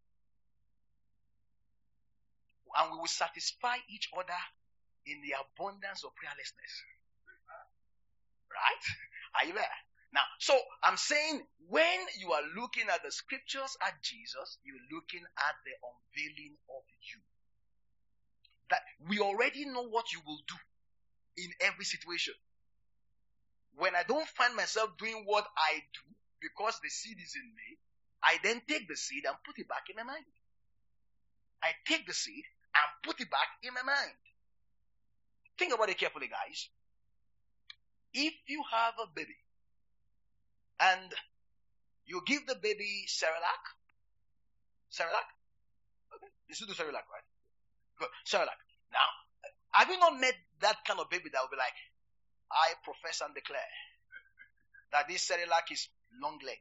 And we will satisfy each other in the abundance of prayerlessness. Right? Are you there? Now, so I'm saying when you are looking at the scriptures at Jesus, you're looking at the unveiling of you. That we already know what you will do in every situation. When I don't find myself doing what I do because the seed is in me, I then take the seed and put it back in my mind. I take the seed and put it back in my mind. Think about it carefully, guys. If you have a baby and you give the baby Cerelac, Cerelac? Okay, you still do Cerelac, right? Good, Cerelac. Now, have you not met that kind of baby that will be like, I profess and declare that this Cerelac is long leg.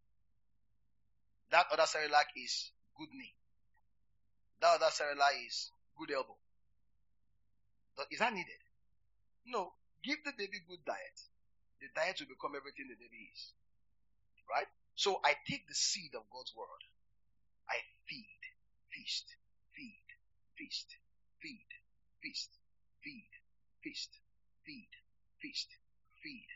That other Cerelac is good knee. That other Cerelac is good elbow. Is that needed? No. Give the baby good diet. The diet will become everything the baby is. Right? So I take the seed of God's word. I feed, feast, feed, feast, feed, feast, feed, feast, feed, feast, feed.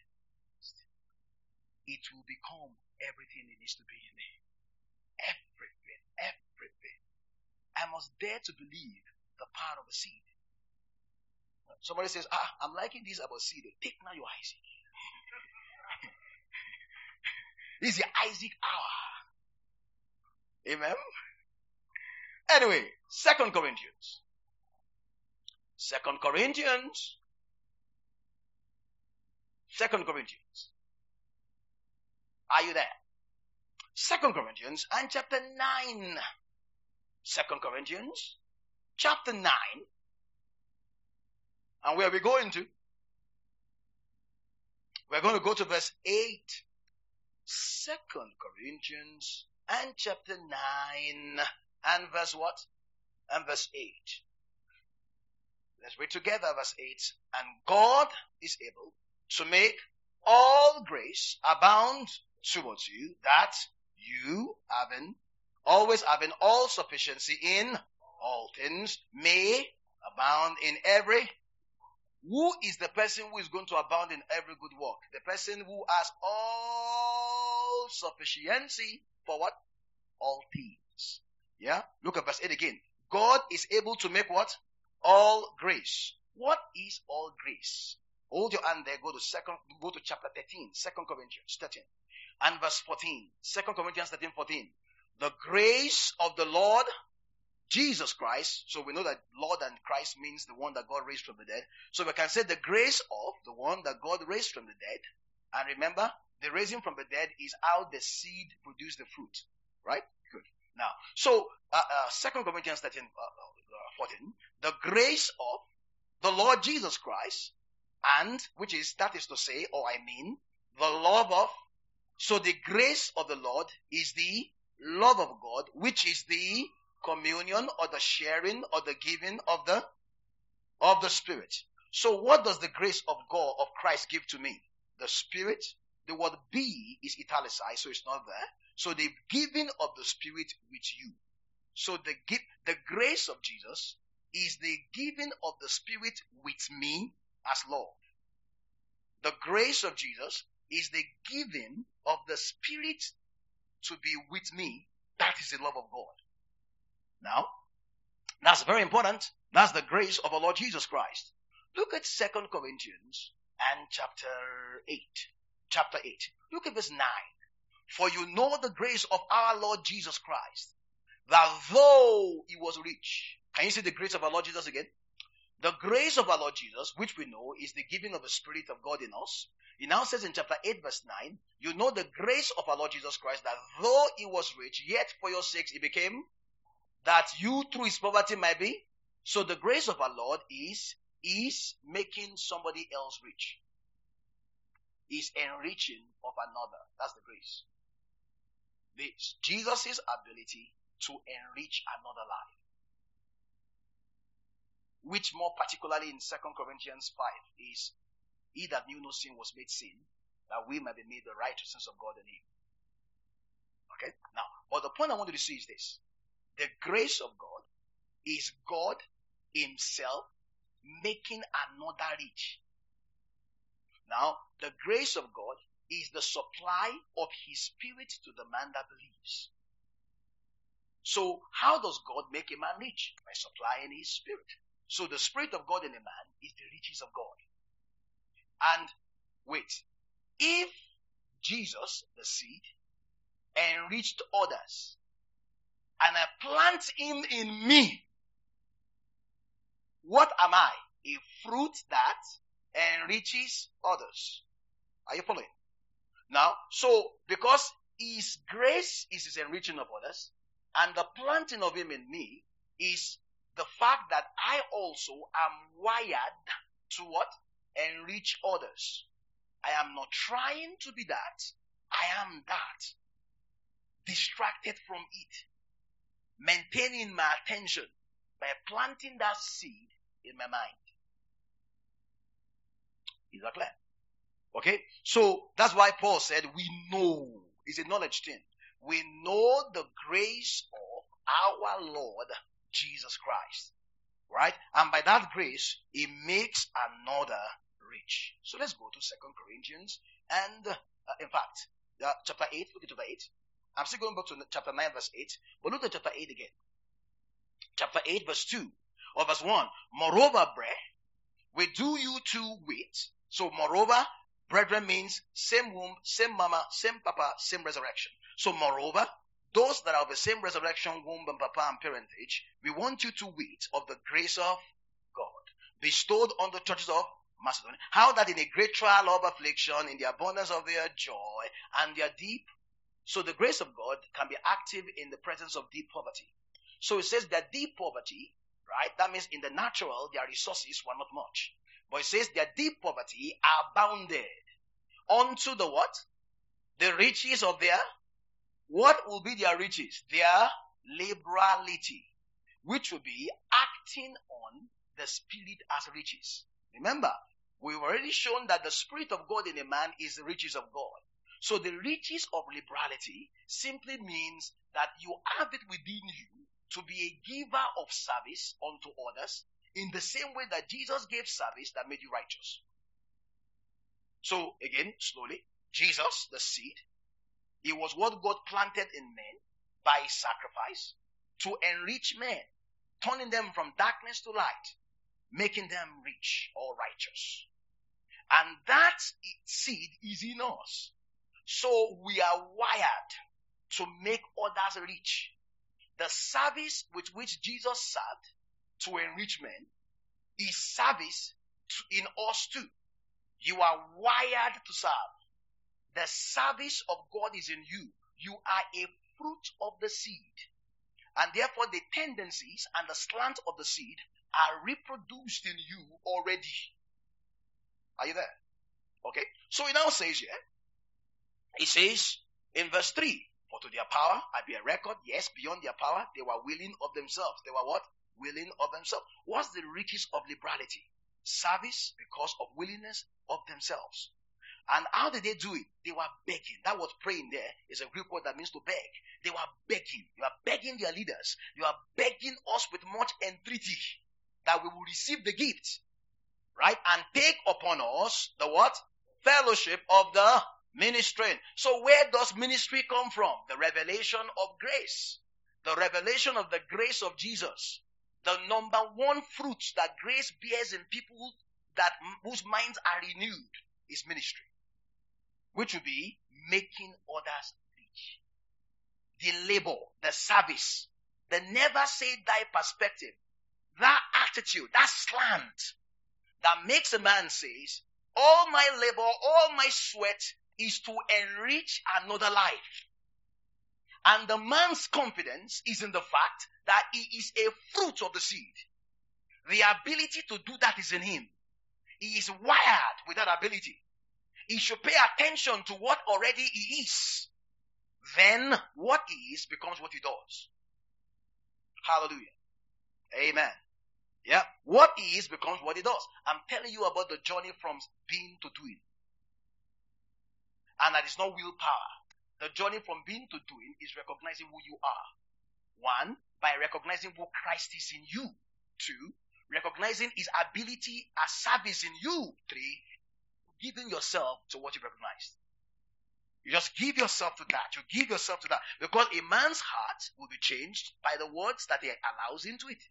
It will become everything it needs to be in me. Everything, everything. I must dare to believe the power of the seed. Somebody says, ah, I'm liking this about seed. Take now your Isaac. This is your Isaac hour. Amen. Anyway, Second Corinthians. Second Corinthians. Second Corinthians. Are you there? Second Corinthians and chapter nine. Second Corinthians chapter nine. And where are we going to? We're going to go to verse eight. Second Corinthians and chapter nine and verse what? And verse eight. Let's read together verse eight. And God is able to make all grace abound towards you, that you, having, always having all sufficiency in all things, may abound in every. Who is the person who is going to abound in every good work? The person who has all sufficiency for what? All things. Yeah? Look at verse eight again. God is able to make what? All grace. What is all grace? Hold your hand there. Go to second, go to chapter thirteen, Second Corinthians thirteen. And verse fourteen. Second Corinthians thirteen, fourteen. The grace of the Lord Jesus Christ. So we know that Lord and Christ means the one that God raised from the dead. So we can say the grace of the one that God raised from the dead. And remember, the raising from the dead is how the seed produced the fruit. Right? Good. Now, so uh, uh, Second Corinthians thirteen, uh, fourteen. The grace of the Lord Jesus Christ, and which is, that is to say, or I mean, the love of. So the grace of the Lord is the love of God, which is the communion or the sharing or the giving of the of the Spirit. So what does the grace of God, of Christ, give to me? The Spirit. The word be is italicized, so it's not there. So the giving of the Spirit with you. So the give, the grace of Jesus is the giving of the Spirit with me as Lord. The grace of Jesus is the giving of the Spirit to be with me. That is the love of God. Now, that's very important. That's the grace of our Lord Jesus Christ. Look at Second Corinthians and chapter eight. Chapter eight. Look at verse nine. For you know the grace of our Lord Jesus Christ, that though he was rich. Can you see the grace of our Lord Jesus again? The grace of our Lord Jesus, which we know is the giving of the Spirit of God in us. He now says in chapter eight verse nine, you know the grace of our Lord Jesus Christ, that though he was rich, yet for your sakes he became, that you through his poverty might be. So the grace of our Lord is, is making somebody else rich. Is enriching of another. That's the grace. The, Jesus' ability to enrich another life. Which more particularly in Second Corinthians five is, he that knew no sin was made sin, that we might be made the righteousness of God in him. Okay? Now, but the point I want you to see is this. The grace of God is God himself making another rich. Now, the grace of God is the supply of his Spirit to the man that believes. So, how does God make a man rich? By supplying his Spirit. So, the Spirit of God in a man is the riches of God. And, wait, if Jesus, the seed, enriched others, and I plant him in me, what am I? A fruit that enriches others. Are you following? Now, so, because his grace is his enriching of others, and the planting of him in me is the fact that I also am wired to what? Enrich others. I am not trying to be that. I am that. Distracted from it. Maintaining my attention by planting that seed in my mind. Is that clear? Okay? So, that's why Paul said, we know. It's a knowledge thing. We know the grace of our Lord Jesus Christ. Right? And by that grace, he makes another rich. So let's go to Second Corinthians. And, uh, in fact, uh, chapter eight, look at chapter eight. I'm still going back to chapter nine verse eight. But look at chapter eight again. Chapter eight verse two. Or verse one. Moreover, bre, we do you to wit. So moreover, brethren means same womb, same mama, same papa, same resurrection. So moreover, those that are of the same resurrection, womb and papa and parentage, we want you to wit of the grace of God bestowed on the churches of Macedonia. How that in a great trial of affliction, in the abundance of their joy and their deep. So the grace of God can be active in the presence of deep poverty. So it says that deep poverty, right? That means in the natural, their resources were not much. But it says their deep poverty abounded unto the what? The riches of their, what will be their riches? Their liberality, which will be acting on the Spirit as riches. Remember, we've already shown that the Spirit of God in a man is the riches of God. So the riches of liberality simply means that you have it within you to be a giver of service unto others in the same way that Jesus gave service that made you righteous. So again, slowly, Jesus, the seed, it was what God planted in men by his sacrifice to enrich men, turning them from darkness to light, making them rich or righteous. And that seed is in us. So we are wired to make others rich. The service with which Jesus served to enrich men is service in us too. You are wired to serve. The service of God is in you. You are a fruit of the seed. And therefore the tendencies and the slant of the seed are reproduced in you already. Are you there? Okay. So it now says here, it says in verse three, for to their power I bear record, yes, beyond their power, they were willing of themselves. They were what? Willing of themselves. What's the riches of liberality? Service because of willingness of themselves. And how did they do it? They were begging. That word praying there is a Greek word that means to beg. They were begging. You are begging their leaders. You are begging us with much entreaty that we will receive the gift. Right? And take upon us the what? Fellowship of the ministry. So where does ministry come from? The revelation of grace. The revelation of the grace of Jesus. The number one fruit that grace bears in people that whose minds are renewed is ministry. Which will be making others rich. The labor, the service, the never say die perspective, that attitude, that slant that makes a man says, all my labor, all my sweat is to enrich another life. And the man's confidence is in the fact that he is a fruit of the seed. The ability to do that is in him. He is wired with that ability. He should pay attention to what already he is. Then what he is becomes what he does. Hallelujah. Amen. Yeah. What he is becomes what he does. I'm telling you about the journey from being to doing. And that is not willpower. The journey from being to doing is recognizing who you are. One, by recognizing who Christ is in you. Two, recognizing his ability as service in you. Three, giving yourself to what you recognized. You just give yourself to that. You give yourself to that. Because a man's heart will be changed by the words that he allows into it.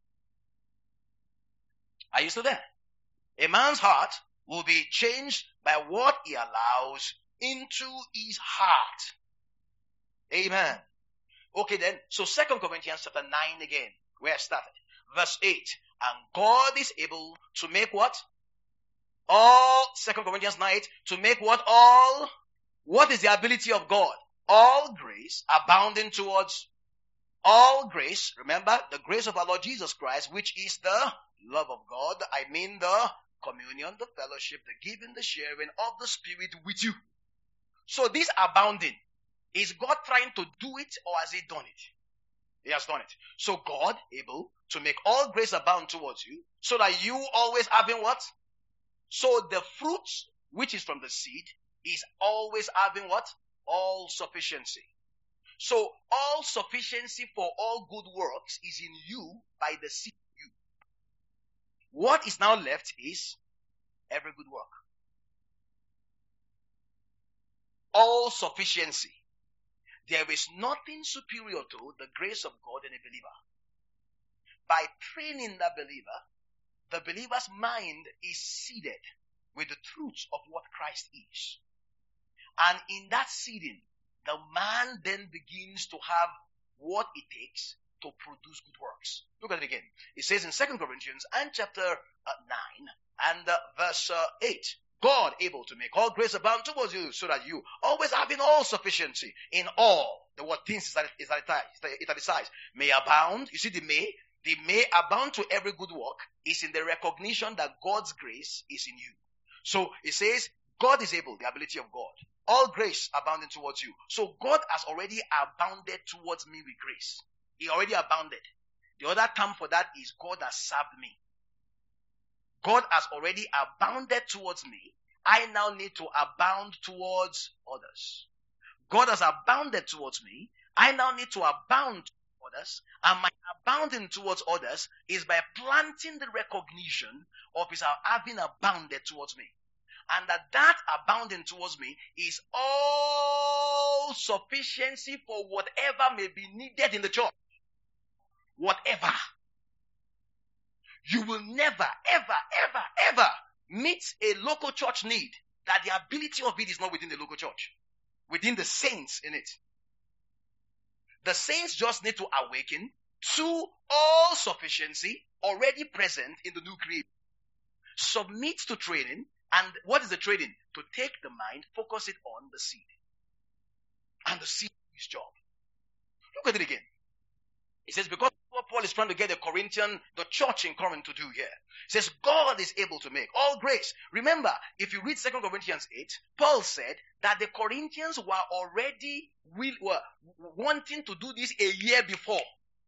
Are you still there? A man's heart will be changed by what he allows into his heart. Amen. Okay then, so Second Corinthians chapter nine again, where I started. Verse eight. And God is able to make what? All, Second Corinthians nine, to make what? All, what is the ability of God? All grace abounding towards all grace. Remember, the grace of our Lord Jesus Christ, which is the love of God. I mean the communion, the fellowship, the giving, the sharing of the Spirit with you. So this abounding, is God trying to do it or has he done it? He has done it. So God able to make all grace abound towards you so that you always having what? So the fruit which is from the seed is always having what? All sufficiency. So all sufficiency for all good works is in you by the seed of you. What is now left is every good work. All sufficiency. There is nothing superior to the grace of God in a believer. By training the believer, the believer's mind is seeded with the truths of what Christ is. And in that seeding, the man then begins to have what it takes to produce good works. Look at it again. It says in Second Corinthians and chapter uh, nine and uh, verse uh, eight, God able to make all grace abound towards you so that you always having all sufficiency in all. The word things is italicized. May abound. You see the may? The may abound to every good work is in the recognition that God's grace is in you. So it says God is able, the ability of God. All grace abounding towards you. So God has already abounded towards me with grace. He already abounded. The other term for that is God has served me. God has already abounded towards me. I now need to abound towards others. God has abounded towards me. I now need to abound towards others. And my abounding towards others is by planting the recognition of his having abounded towards me. And that that abounding towards me is all sufficiency for whatever may be needed in the church. Whatever. You will never, ever, ever, ever meet a local church need that the ability of it is not within the local church. Within the saints in it. The saints just need to awaken to all sufficiency already present in the new creation. Submit to training. And what is the training? To take the mind, focus it on the seed. And the seed is his job. Look at it again. It says, because what Paul is trying to get the Corinthian, the church in Corinth to do here. It says, God is able to make all grace. Remember, if you read Second Corinthians eight, Paul said that the Corinthians were already will, were wanting to do this a year before.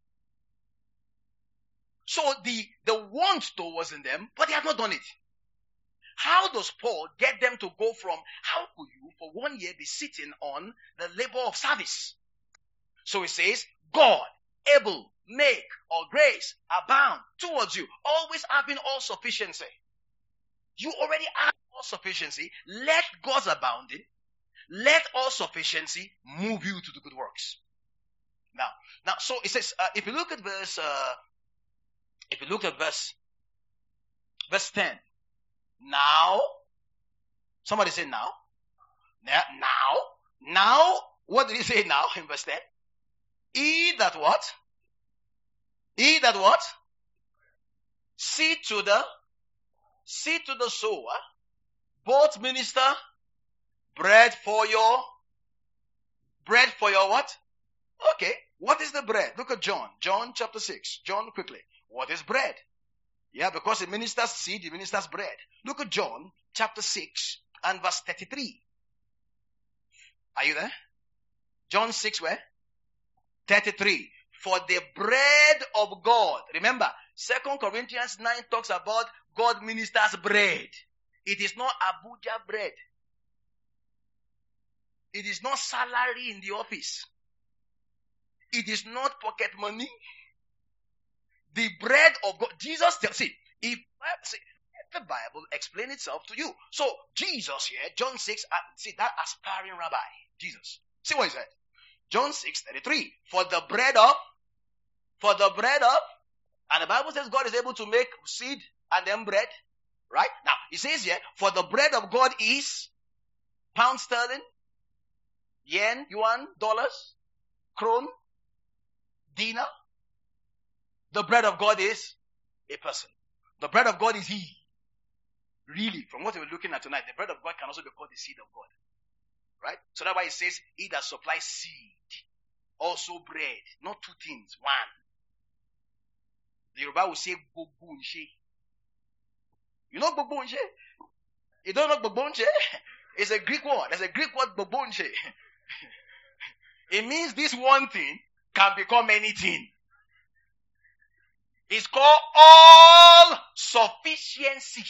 So the, the want to was in them, but they have not done it. How does Paul get them to go from, how could you for one year be sitting on the labor of service? So he says, God, able, make, or grace, abound towards you, always having all sufficiency. You already have all sufficiency. Let God's abounding, let all sufficiency move you to the good works. Now, now, so it says, uh, if you look at verse, uh, if you look at verse, verse ten, now, somebody say now, now, now, now, what did he say now in verse ten? He that what? He that what? See to the, see to the sower, both minister, bread for your, bread for your what? Okay, what is the bread? Look at John, John chapter six. John, quickly. What is bread? Yeah, because it ministers seed, it ministers bread. Look at John chapter six and verse thirty-three. Are you there? John six where? thirty-three. For the bread of God. Remember, Second Corinthians nine talks about God ministers bread. It is not Abuja bread. It is not salary in the office. It is not pocket money. The bread of God. Jesus tells, see, if, see, let the Bible explain itself to you. So, Jesus here, John six, uh, see that aspiring rabbi, Jesus. See what he said. John six thirty-three. For the bread of, for the bread of, and the Bible says God is able to make seed and then bread. Right? Now, it says here, for the bread of God is pound sterling, yen, yuan, dollars, krone, dinar. The bread of God is a person. The bread of God is He. Really, from what we're looking at tonight, the bread of God can also be called the seed of God. Right? So that's why it says, He that supplies seed, also bread. Not two things, one. The Yoruba will say, Gbogbo nse. You know Gbogbo nse? You don't know Gbogbo nse? It's a Greek word. There's a Greek word, Gbogbo nse. It means this one thing can become anything. It's called all sufficiency.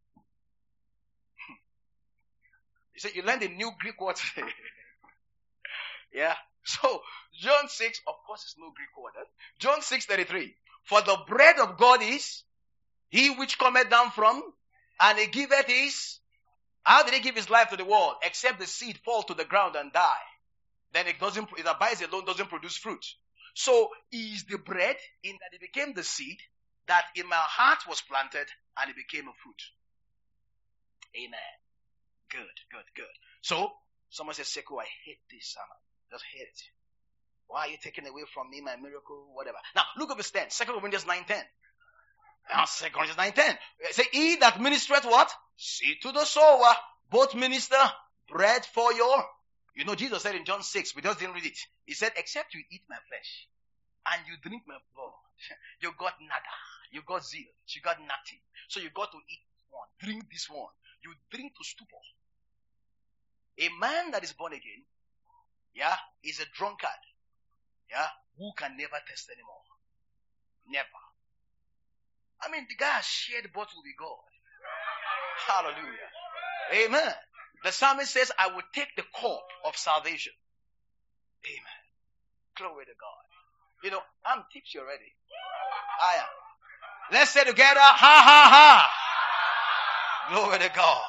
You see, you learned a new Greek word today. Yeah. So, John six, of course it's no Greek word. Eh? John six thirty-three. For the bread of God is He which cometh down from, and He giveth his, how did He give His life to the world? Except the seed fall to the ground and die. Then it doesn't, it abides alone, doesn't produce fruit. So, He is the bread in that He became the seed that in my heart was planted and it became a fruit. Amen. Good, good, good. So, someone says, Sekou, I hate this sermon. Just hate it. Why are you taking away from me my miracle? Whatever. Now, look at verse ten. Second Corinthians nine ten. Now, Second Corinthians nine ten. Say, He that ministereth what? Seed to the sower. Both minister bread for your. You know, Jesus said in John six, we just didn't read it. He said, except you eat my flesh and you drink my blood, you got nada. You got zeal. You got nothing. So you got to eat one. Drink this one. You drink to stupor. A man that is born again, yeah, is a drunkard. Yeah, who can never test anymore. Never. I mean, the guy has shared bottle with God. Hallelujah. Amen. The psalmist says, I will take the cup of salvation. Amen. Glory to God. You know, I'm tipsy already. I am. Let's say together, ha ha ha. Glory to God.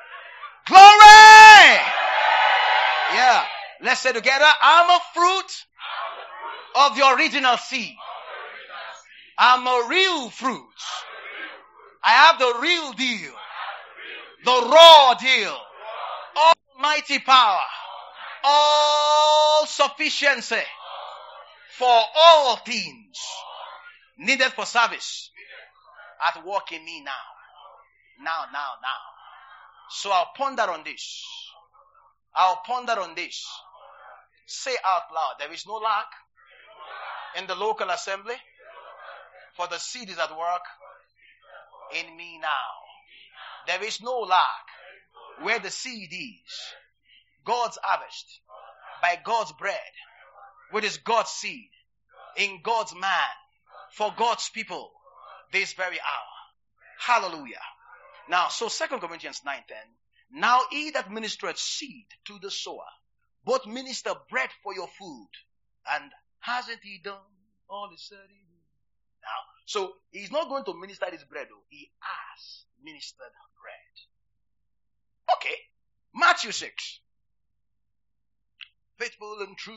Glory! Yeah. Let's say together, I'm a fruit of the original seed. I'm a real fruit. I have the real deal. The raw deal. Almighty power. All sufficiency for all things needed for service at work in me now. Now, now, now. So I'll ponder on this. I'll ponder on this. Say out loud, there is no lack in the local assembly, for the seed is at work in me now. There is no lack where the seed is. God's harvest by God's bread, which is God's seed, in God's man, for God's people, this very hour. Hallelujah. Now, so Second Corinthians nine ten. Now he that ministereth seed to the sower, both minister bread for your food, and hasn't he done all he said he would? Now, so he's not going to minister this bread, though. He has ministered bread. Okay. Matthew six. Faithful and true.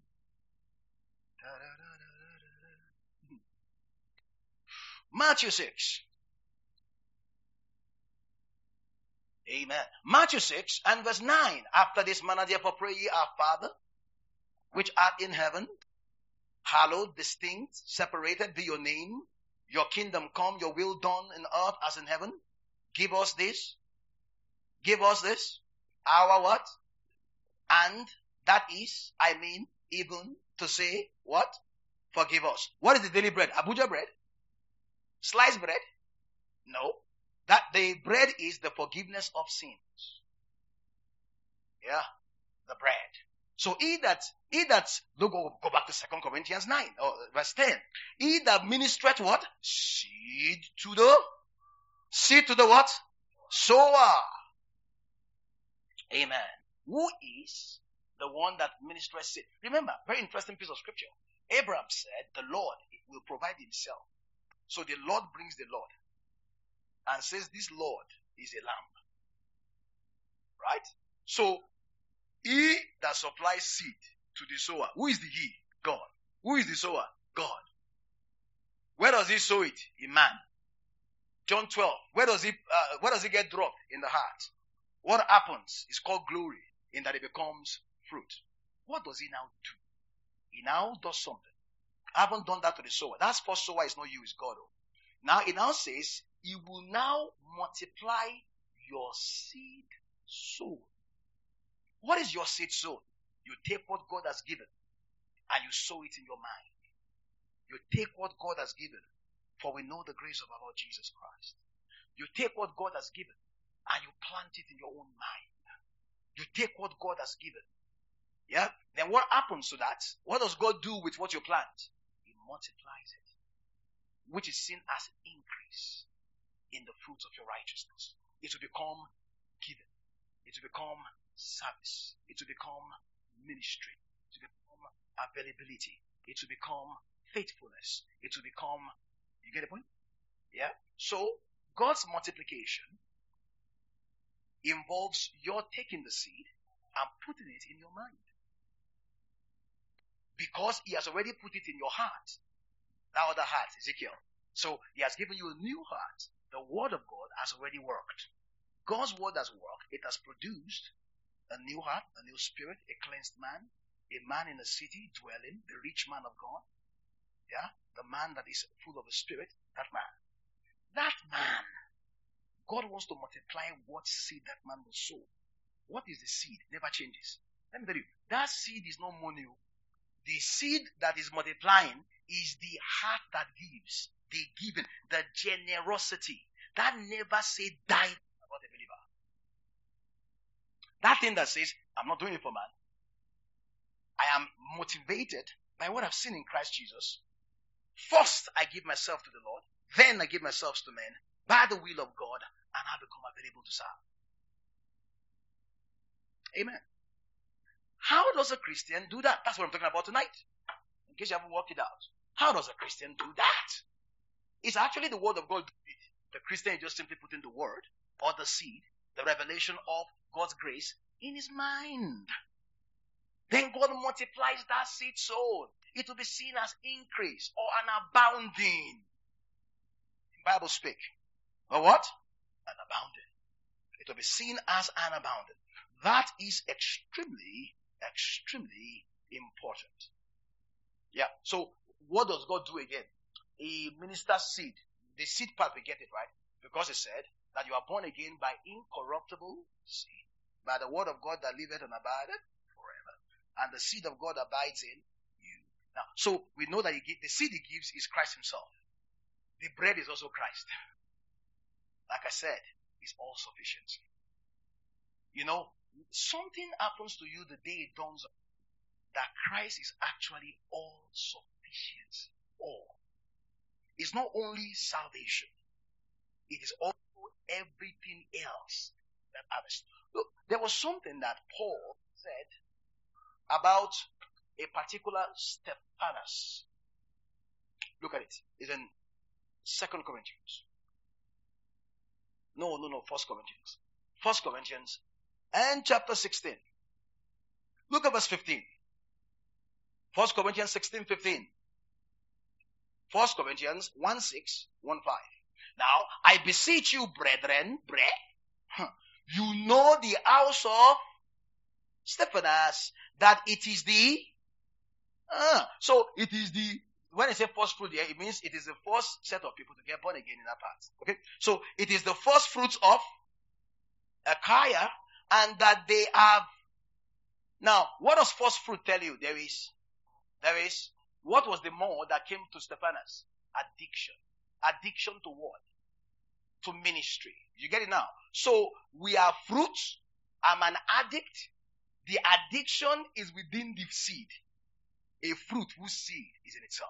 Matthew six. Amen. Matthew six and verse nine. After this manner therefore pray ye, our Father, which art in heaven, hallowed, distinct, separated be your name. Your kingdom come, your will done in earth as in heaven. Give us this. Give us this. Our what? And that is, I mean, even to say what? Forgive us. What is the daily bread? Abuja bread? Sliced bread? No. That the bread is the forgiveness of sins. Yeah. The bread. So he that, he that, look, go, go back to Second Corinthians nine, or verse ten. He that ministereth what? Seed to the, seed to the what? Sower. Amen. Who is the one that ministereth seed? Remember, very interesting piece of scripture. Abraham said, the Lord will provide himself. So the Lord brings the Lord and says, this Lord is a lamb. Right? So, he that supplies seed to the sower. Who is the he? God. Who is the sower? God. Where does he sow it? In man. John twelve. Where does he, uh, where does he get dropped? In the heart. What happens is called glory, in that it becomes fruit. What does he now do? He now does something. I haven't done that to the sower. That's first sower is not you, it's God. Now, it now says, he will now multiply your seed sown. What is your seed sown? You take what God has given and you sow it in your mind. You take what God has given, for we know the grace of our Lord Jesus Christ. You take what God has given and you plant it in your own mind. You take what God has given. Yeah? Then what happens to that? What does God do with what you plant? He multiplies it, which is seen as increase in the fruits of your righteousness. It will become giving. It will become service. It will become ministry. It will become availability. It will become faithfulness. It will become, you get the point? Yeah? So, God's multiplication involves your taking the seed and putting it in your mind. Because he has already put it in your heart. That other heart, Ezekiel. So, he has given you a new heart. The word of God has already worked. God's word has worked. It has produced a new heart, a new spirit, a cleansed man, a man in a city dwelling, the rich man of God. Yeah? The man that is full of the spirit, that man. That man, God wants to multiply what seed that man will sow. What is the seed? Never changes. Let me tell you, that seed is not money. The seed that is multiplying is the heart that gives, the giving, the generosity. That never say die about a believer. That thing that says, I'm not doing it for man. I am motivated by what I've seen in Christ Jesus. First, I give myself to the Lord. Then I give myself to men. By the will of God, and I become available to serve. Amen. How does a Christian do that? That's what I'm talking about tonight. In case you haven't worked it out. How does a Christian do that? It's actually the word of God. The Christian is just simply putting the word or the seed, the revelation of God's grace in his mind. Then God multiplies that seed sown. It will be seen as increase or an abounding. Bible speak. Or what? An abounding. It will be seen as an abounding. That is extremely, extremely important. Yeah. So what does God do again? He ministers seed. The seed part, we get it, right? Because it said that you are born again by incorruptible seed, by the word of God that liveth and abideth forever. And the seed of God abides in you. Now, so we know that he give, the seed he gives is Christ himself. The bread is also Christ. Like I said, it's all sufficient. You know, something happens to you the day it dawns on that Christ is actually all sufficient. All. It's not only salvation. It is also everything else that happens. Look, there was something that Paul said about a particular Stephanas. Look at it. It's in Second Corinthians. No, no, no, First Corinthians. First Corinthians and chapter sixteen. Look at verse fifteen. First Corinthians sixteen, fifteen. First Corinthians one six, one five. Now, I beseech you, brethren, bre, you know the house of Stephanas, that it is the, uh, so it is the, when I say first fruit here, it means it is the first set of people to get born again in that part. Okay? So it is the first fruits of Achaia, and that they have, now, what does first fruit tell you? There is, there is, what was the more that came to Stephanas? Addiction. Addiction to what? To ministry. You get it now? So, we are fruits. I'm an addict. The addiction is within the seed. A fruit whose seed is in itself.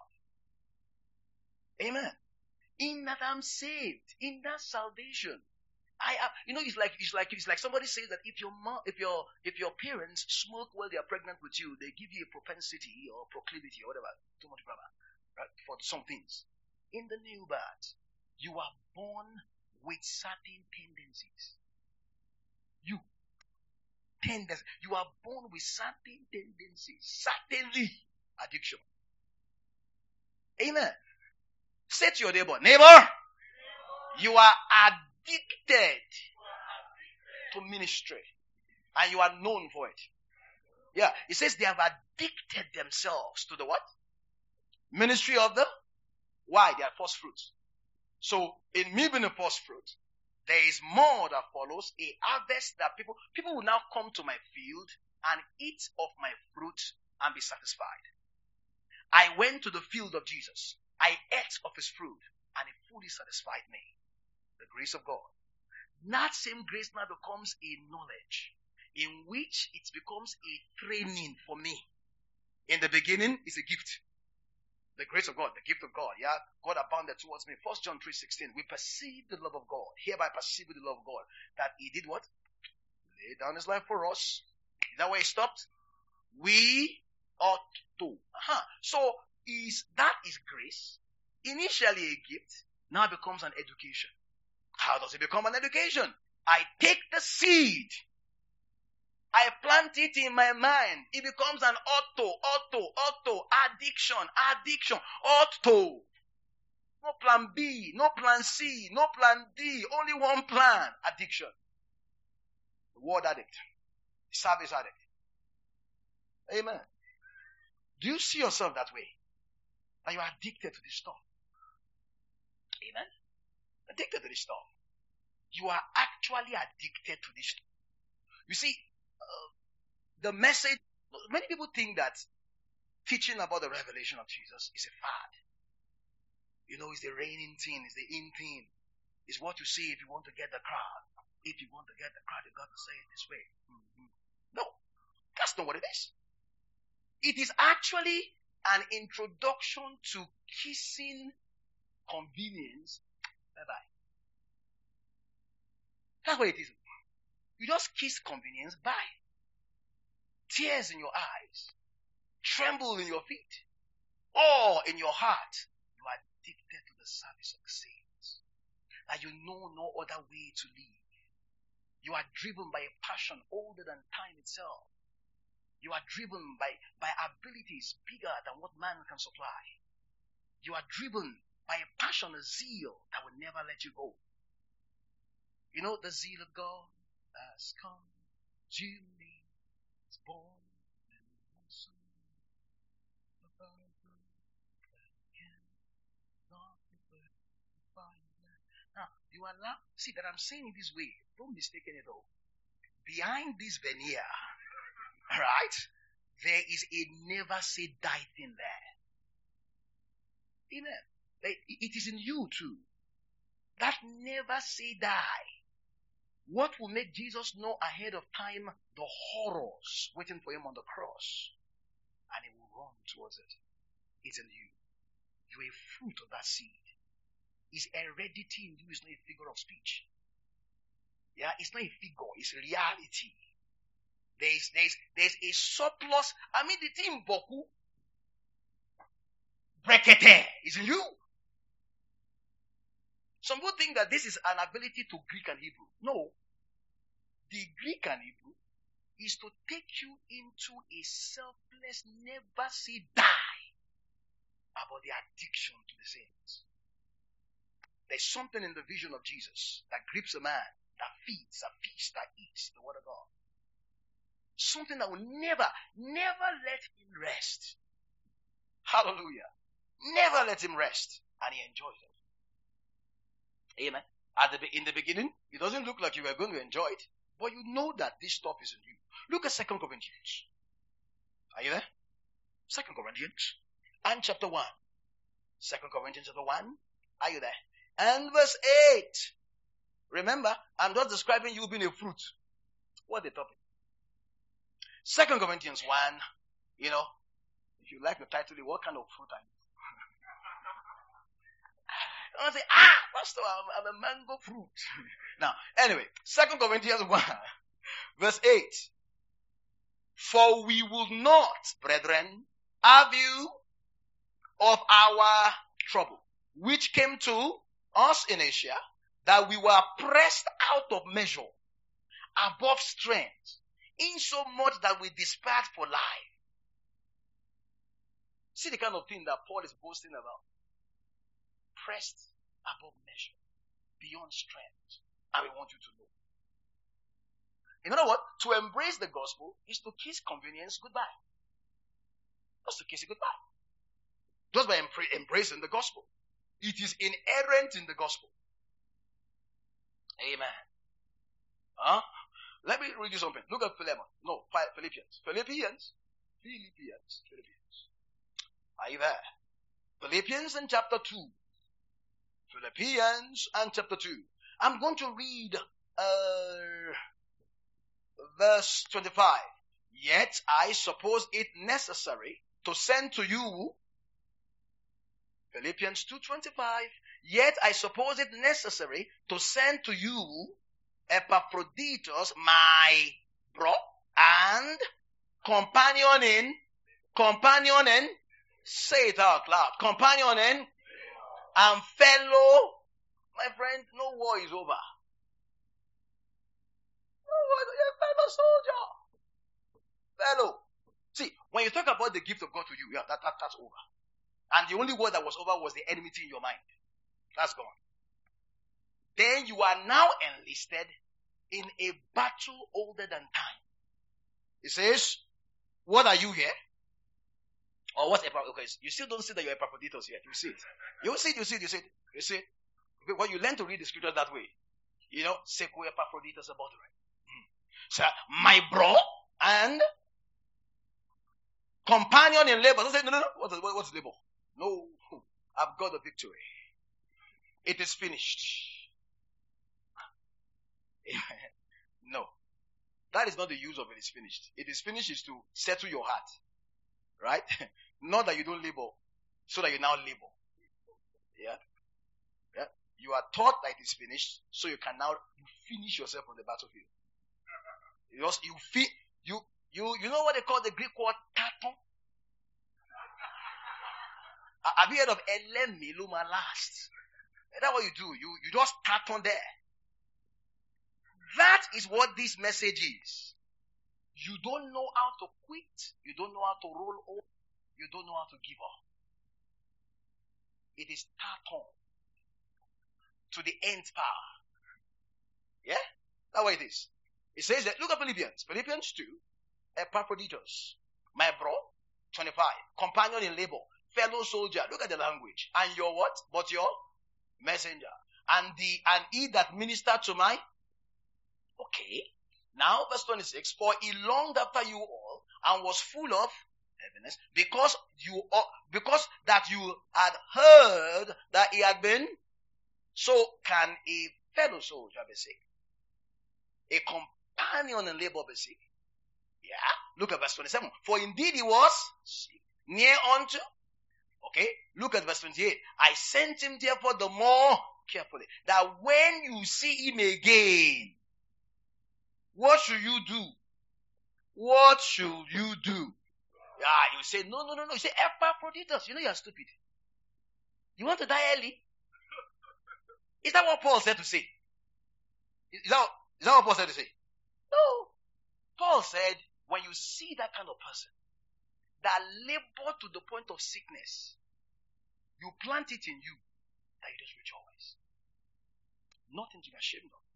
Amen. In that I'm saved. In that salvation. I have, you know, it's like, it's like, it's like somebody says that if your mom, if your, if your parents smoke while they are pregnant with you, they give you a propensity or proclivity or whatever, too much grammar, right, for some things. In the new birth, you are born with certain tendencies. You, tendencies, you are born with certain tendencies, certainly addiction. Amen. Say to your neighbor, neighbor, you are addicted. Addicted to ministry, and you are known for it. Yeah, it says they have addicted themselves to the what? Ministry of the, why? They are first fruits. So, in me being a first fruit, there is more that follows, a harvest that people, people will now come to my field and eat of my fruit and be satisfied. I went to the field of Jesus. I ate of his fruit, and it fully satisfied me. The grace of God. That same grace now becomes a knowledge in which it becomes a training for me. In the beginning, it's a gift. The grace of God, the gift of God. Yeah, God abounded towards me. First John three sixteen. We perceive the love of God. Hereby perceive the love of God. That he did what? Lay down his life for us. Is that where he stopped? We ought to. Uh-huh. So, is that is grace. Initially a gift. Now becomes an education. How does it become an education? I take the seed. I plant it in my mind. It becomes an auto, auto, auto, addiction, addiction, auto. No plan B, no plan C, no plan D, only one plan. Addiction. The word addict. Service addict. Amen. Do you see yourself that way? That you are addicted to this stuff? Amen. Addicted to this stuff. You are actually addicted to this stuff. You see, uh, the message, many people think that teaching about the revelation of Jesus is a fad. You know, it's the reigning thing, it's the in thing. It's what you say if you want to get the crowd. If you want to get the crowd, you got to say it this way. Mm-hmm. No, that's not what it is. It is actually an introduction to kissing convenience. Bye-bye. That's what it is. You just kiss convenience by. Tears in your eyes. Tremble in your feet. Awe in your heart. You are addicted to the service of the saints. And you know no other way to live. You are driven by a passion older than time itself. You are driven by, by abilities bigger than what man can supply. You are driven by a passion, a zeal that will never let you go. You know, the zeal of God has come. Jubilee is born. Now, you are now, see that I'm saying it this way. Don't mistake it all. Behind this veneer, right, there is a never say die thing there. Amen. It is in you too. That never say die. What will make Jesus know ahead of time the horrors waiting for him on the cross? And he will run towards it. It's in you. You're a fruit of that seed. His heredity in you is not a figure of speech. Yeah, it's not a figure, it's reality. There's, there's, there's a surplus. I mean, the thing Boku, brekete, is in you. Some people think that this is an ability to Greek and Hebrew. No. The Greek and Hebrew is to take you into a selfless, never say die about the addiction to the sins. There's something in the vision of Jesus that grips a man, that feeds, that feasts, that eats the word of God. Something that will never, never let him rest. Hallelujah. Never let him rest. And he enjoys it. Amen. At the, in the beginning, it doesn't look like you were going to enjoy it, but you know that this stuff is in you. Look at Second Corinthians. Are you there? Second Corinthians and chapter one. Second Corinthians chapter one. Are you there? And verse eight. Remember, I'm just describing you being a fruit. What the topic? Second Corinthians one. You know, if you like the title, what kind of fruit are you? I say, ah, Pastor, I'm, I'm a mango fruit. Now, anyway, Second Corinthians one, verse eight. For we will not, brethren, have you of our trouble, which came to us in Asia, that we were pressed out of measure, above strength, insomuch that we despaired for life. See the kind of thing that Paul is boasting about. Pressed above measure, beyond strength. And we want you to know. You know what? To embrace the gospel is to kiss convenience goodbye. Just to kiss it goodbye. Just by embra- embracing the gospel. It is inherent in the gospel. Amen. Huh? Let me read you something. Look at Philemon. No, Philippians. Philippians. Philippians. Philippians. Are you there? Philippians in chapter two. Philippians and chapter two. I'm going to read uh, verse twenty-five. Yet I suppose it necessary to send to you, Philippians two twenty-five. Yet I suppose it necessary to send to you Epaphroditus, my bro, and companion in, companion in, say it out loud, companion in, and fellow, my friend, no war is over. No war is over. Fellow soldier. Fellow. See, when you talk about the gift of God to you, yeah, that, that that's over. And the only word that was over was the enmity in your mind. That's gone. Then you are now enlisted in a battle older than time. It says, what are you here? Or what's Epaphroditus? You still don't see that you're Epaphroditus yet. You see it. You see it, you see it, you see it. You see it. When you learn to read the scripture that way, you know, Seko Epaphroditus about it. So, my bro and companion in labor. Don't say, no, no, no. What's, what's labor? No, I've got the victory. It is finished. No. That is not the use of it is finished. It is finished is to settle your heart. Right? Not that you don't labor, so that you now labor. Yeah? Yeah? You are taught that it is finished, so you can now you finish yourself on the battlefield. You just, you feel, you, you, you know what they call the Greek word taton? Have you heard of elemi luma last? That's what you do. You, you just taton there. That is what this message is. You don't know how to quit. You don't know how to roll over. You don't know how to give up. It is taton to the nth power. Yeah? That's what it is. It says that, look at Philippians. Philippians two, Epaphroditus, my bro, twenty-five, companion in labor, fellow soldier. Look at the language. And your what? But your messenger. And the, and he that ministered to my, okay. Now, verse twenty-six, for he longed after you all and was full of heaviness because you, because that you had heard that he had been, so can a fellow soldier be sick? A companion in labor be sick? Yeah. Look at verse twenty-seven. For indeed he was sick, near unto, okay. Look at verse twenty-eight. I sent him therefore the more carefully, that when you see him again, what should you do? What should you do? Yeah, you say, no, no, no, no. You say, Epaphroditus, you know you're stupid. You want to die early? Is that what Paul said to say? Is that, is that what Paul said to say? No. Paul said, when you see that kind of person, that labor to the point of sickness, you plant it in you, that you just rejoice. Nothing to be ashamed of.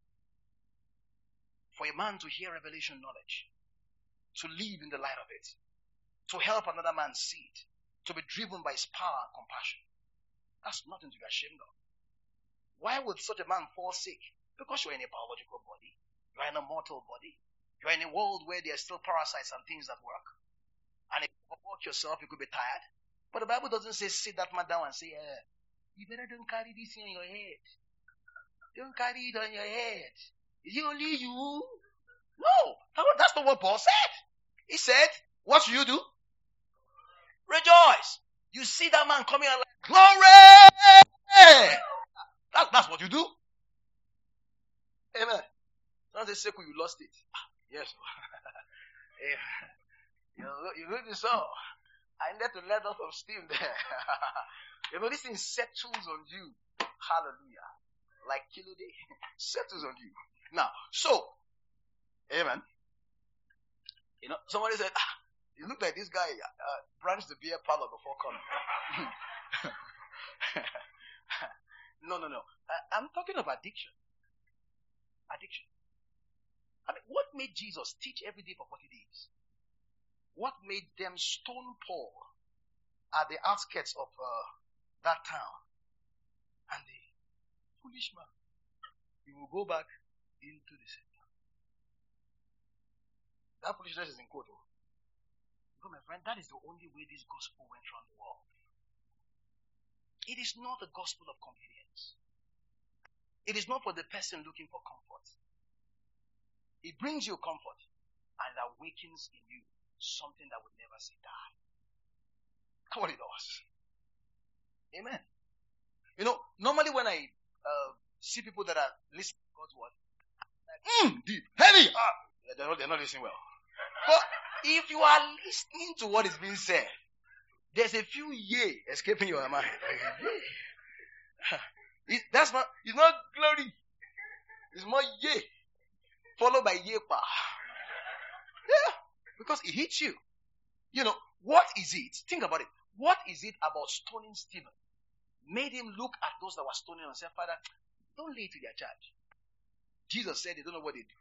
For a man to hear revelation knowledge, to live in the light of it, to help another man see it, to be driven by his power and compassion, that's nothing to be ashamed of. Why would such a man fall sick? Because you're in a biological body. You're in a mortal body. You're in a world where there are still parasites and things that work. And if you work yourself, you could be tired. But the Bible doesn't say sit that man down and say, eh, you better don't carry this on your head. Don't carry it on your head. Is it only you? No, that's not what Paul said. He said, what should you do? Rejoice. You see that man coming out like, glory! That, that's what you do. Amen. Not the second you lost it. Yes. you know, you know this song. I need to let off of steam there. You know, this thing settles on you. Hallelujah. Like kilo day. Settles on you. Now, so, amen. You know, somebody said, ah, you look like this guy uh, branched the beer parlor before coming. no, no, no. I, I'm talking of addiction. Addiction. I mean, what made Jesus teach every day for forty days? What made them stone Paul at the outskirts of uh, that town? And the foolish man, he will go back into the center. That foolishness is in quote. Because my friend, that is the only way this gospel went around the world. It is not a gospel of convenience. It is not for the person looking for comfort. It brings you comfort and it awakens in you something that would never say die. That's what it does. Amen. You know, normally when I uh, see people that are listening to God's word, like, mm, deep, heavy, ah, they're not, they're not listening well. But if you are listening to what is being said, there's a few yay escaping your mind. It, that's not, it's not glory. It's more yay. Followed by yepa. Yeah. Because it hits you. You know, what is it? Think about it. What is it about stoning Stephen? Made him look at those that were stoning and say, Father, don't lay it to their charge. Jesus said they don't know what they do.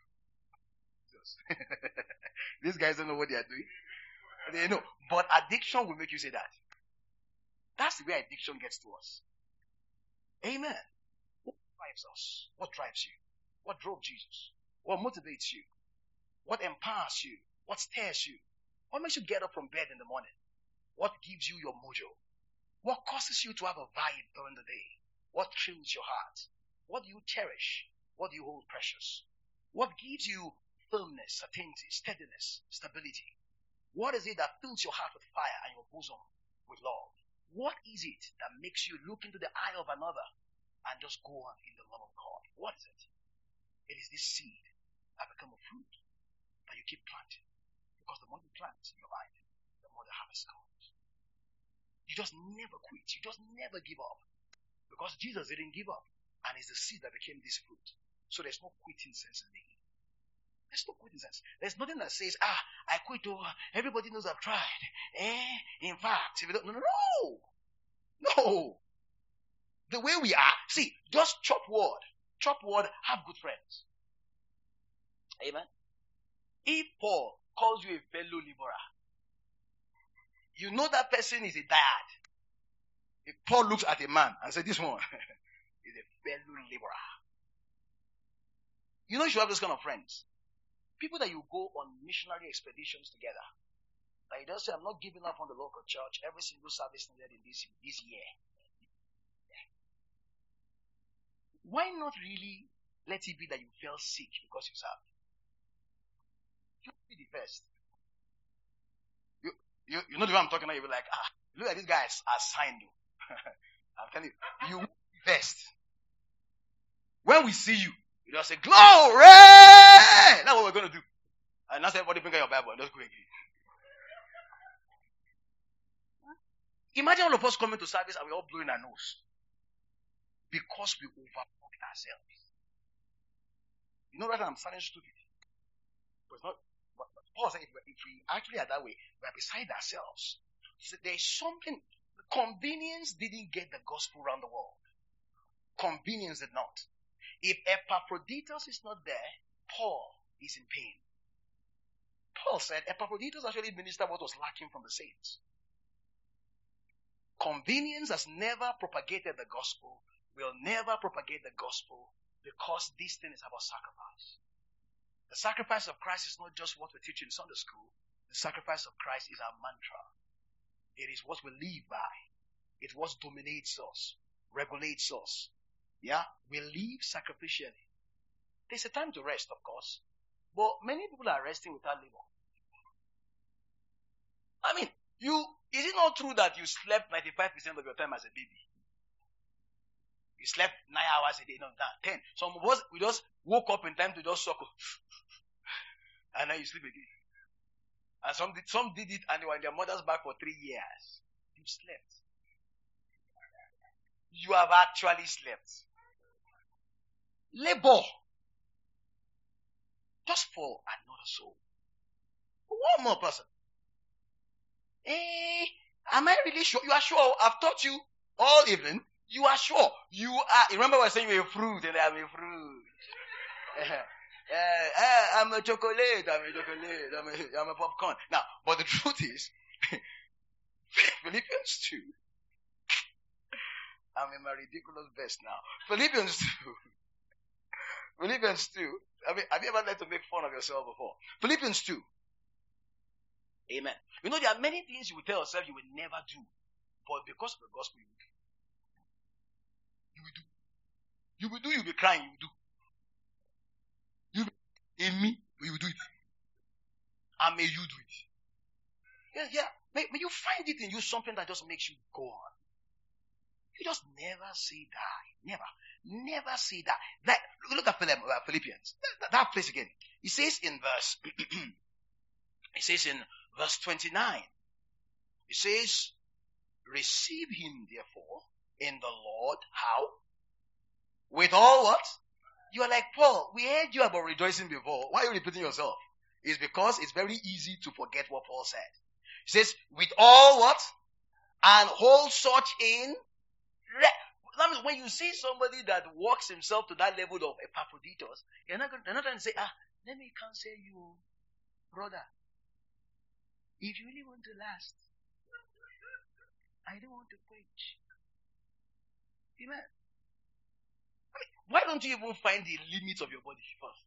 These guys don't know what they are doing. They know. But addiction will make you say that. That's the way addiction gets to us. Amen. What drives us? What drives you? What drove Jesus? What motivates you? What empowers you? What stirs you? What makes you get up from bed in the morning? What gives you your mojo? What causes you to have a vibe during the day? What thrills your heart? What do you cherish? What do you hold precious? What gives you firmness, certainty, steadiness, stability? What is it that fills your heart with fire and your bosom with love? What is it that makes you look into the eye of another and just go on in the love of God. What is it? It is this seed that becomes a fruit that you keep planting. Because the more you plant in your life, the more the harvest comes. You just never quit. You just never give up. Because Jesus didn't give up. And it's the seed that became this fruit. So there's no quitting sense in it. There's no quitting sense. There's nothing that says, ah, I quit over. Everybody knows I've tried. Eh? In fact, if you don't, no, no, no. No. The way we are, see, just chop word. Chop word, have good friends. Amen. If Paul calls you a fellow laborer, you know that person is a diehard. If Paul looks at a man and says, this one is a fellow laborer. You know you should have those kind of friends. People that you go on missionary expeditions together. Like you don't say, I'm not giving up on the local church. Every single service needed in this, this year. Why not really let it be that you fell sick because you served? You be the first. You, you, you know the way I'm talking about, you'll be like, ah, look at these guys assigned you. I'm telling you, you will be first. When we see you, you just say, glory! That's what we're going to do. And now everybody bring out your Bible and just go again. Imagine all of us coming to service and we're all blowing our nose. Because we overworked ourselves. You know that I'm sounding stupid. But it's not. But Paul said if we, if we actually are that way, we're beside ourselves. So there's something. Convenience didn't get the gospel around the world. Convenience did not. If Epaphroditus is not there, Paul is in pain. Paul said Epaphroditus actually ministered what was lacking from the saints. Convenience has never propagated the gospel, will never propagate the gospel, because this thing is about sacrifice. The sacrifice of Christ is not just what we teach in Sunday school. The sacrifice of Christ is our mantra. It is what we live by. It's what dominates us, regulates us. Yeah? We live sacrificially. There's a time to rest, of course. But many people are resting without labor. I mean, you, is it not true that you slept ninety-five percent of your time as a baby? You slept nine hours a day, no, not ten. Some of us, we just woke up in time to just suckle. And then you sleep again. And some did, some did it and they were in their mother's back for three years. You slept. You have actually slept. Labor. Just for another soul. One more person. Eh, am I really sure? You are sure? I've taught you all evening. You are sure? You are. Remember I was saying you're a fruit and I'm a fruit. Uh, uh, I'm a chocolate, I'm a chocolate, I'm a, I'm a popcorn. Now, but the truth is, Philippians two, I'm in my ridiculous vest now. Philippians two, Philippians two, I mean, have you ever tried to make fun of yourself before? Philippians two, amen. You know, there are many things you will tell yourself you will never do, but because of the gospel, you will do. You will do, you will do, you will be crying, you will do. In me, you will do it. And may you do it. Yeah, yeah. May, may you find it in you something that just makes you go on. You just never say die. Never. Never say die. Like, look at Philippians. That, that place again. It says in verse, it says in verse twenty-nine, it says, receive him therefore in the Lord. How? With all what? You are like, Paul, we heard you about rejoicing before. Why are you repeating yourself? It's because it's very easy to forget what Paul said. He says, with all what? And hold such in. Re- that means when you see somebody that walks himself to that level of Epaphroditus, you're not, they're not going to say, ah, let me counsel you, brother. If you really want to last, I don't want to preach. Amen. Why don't you even find the limits of your body first?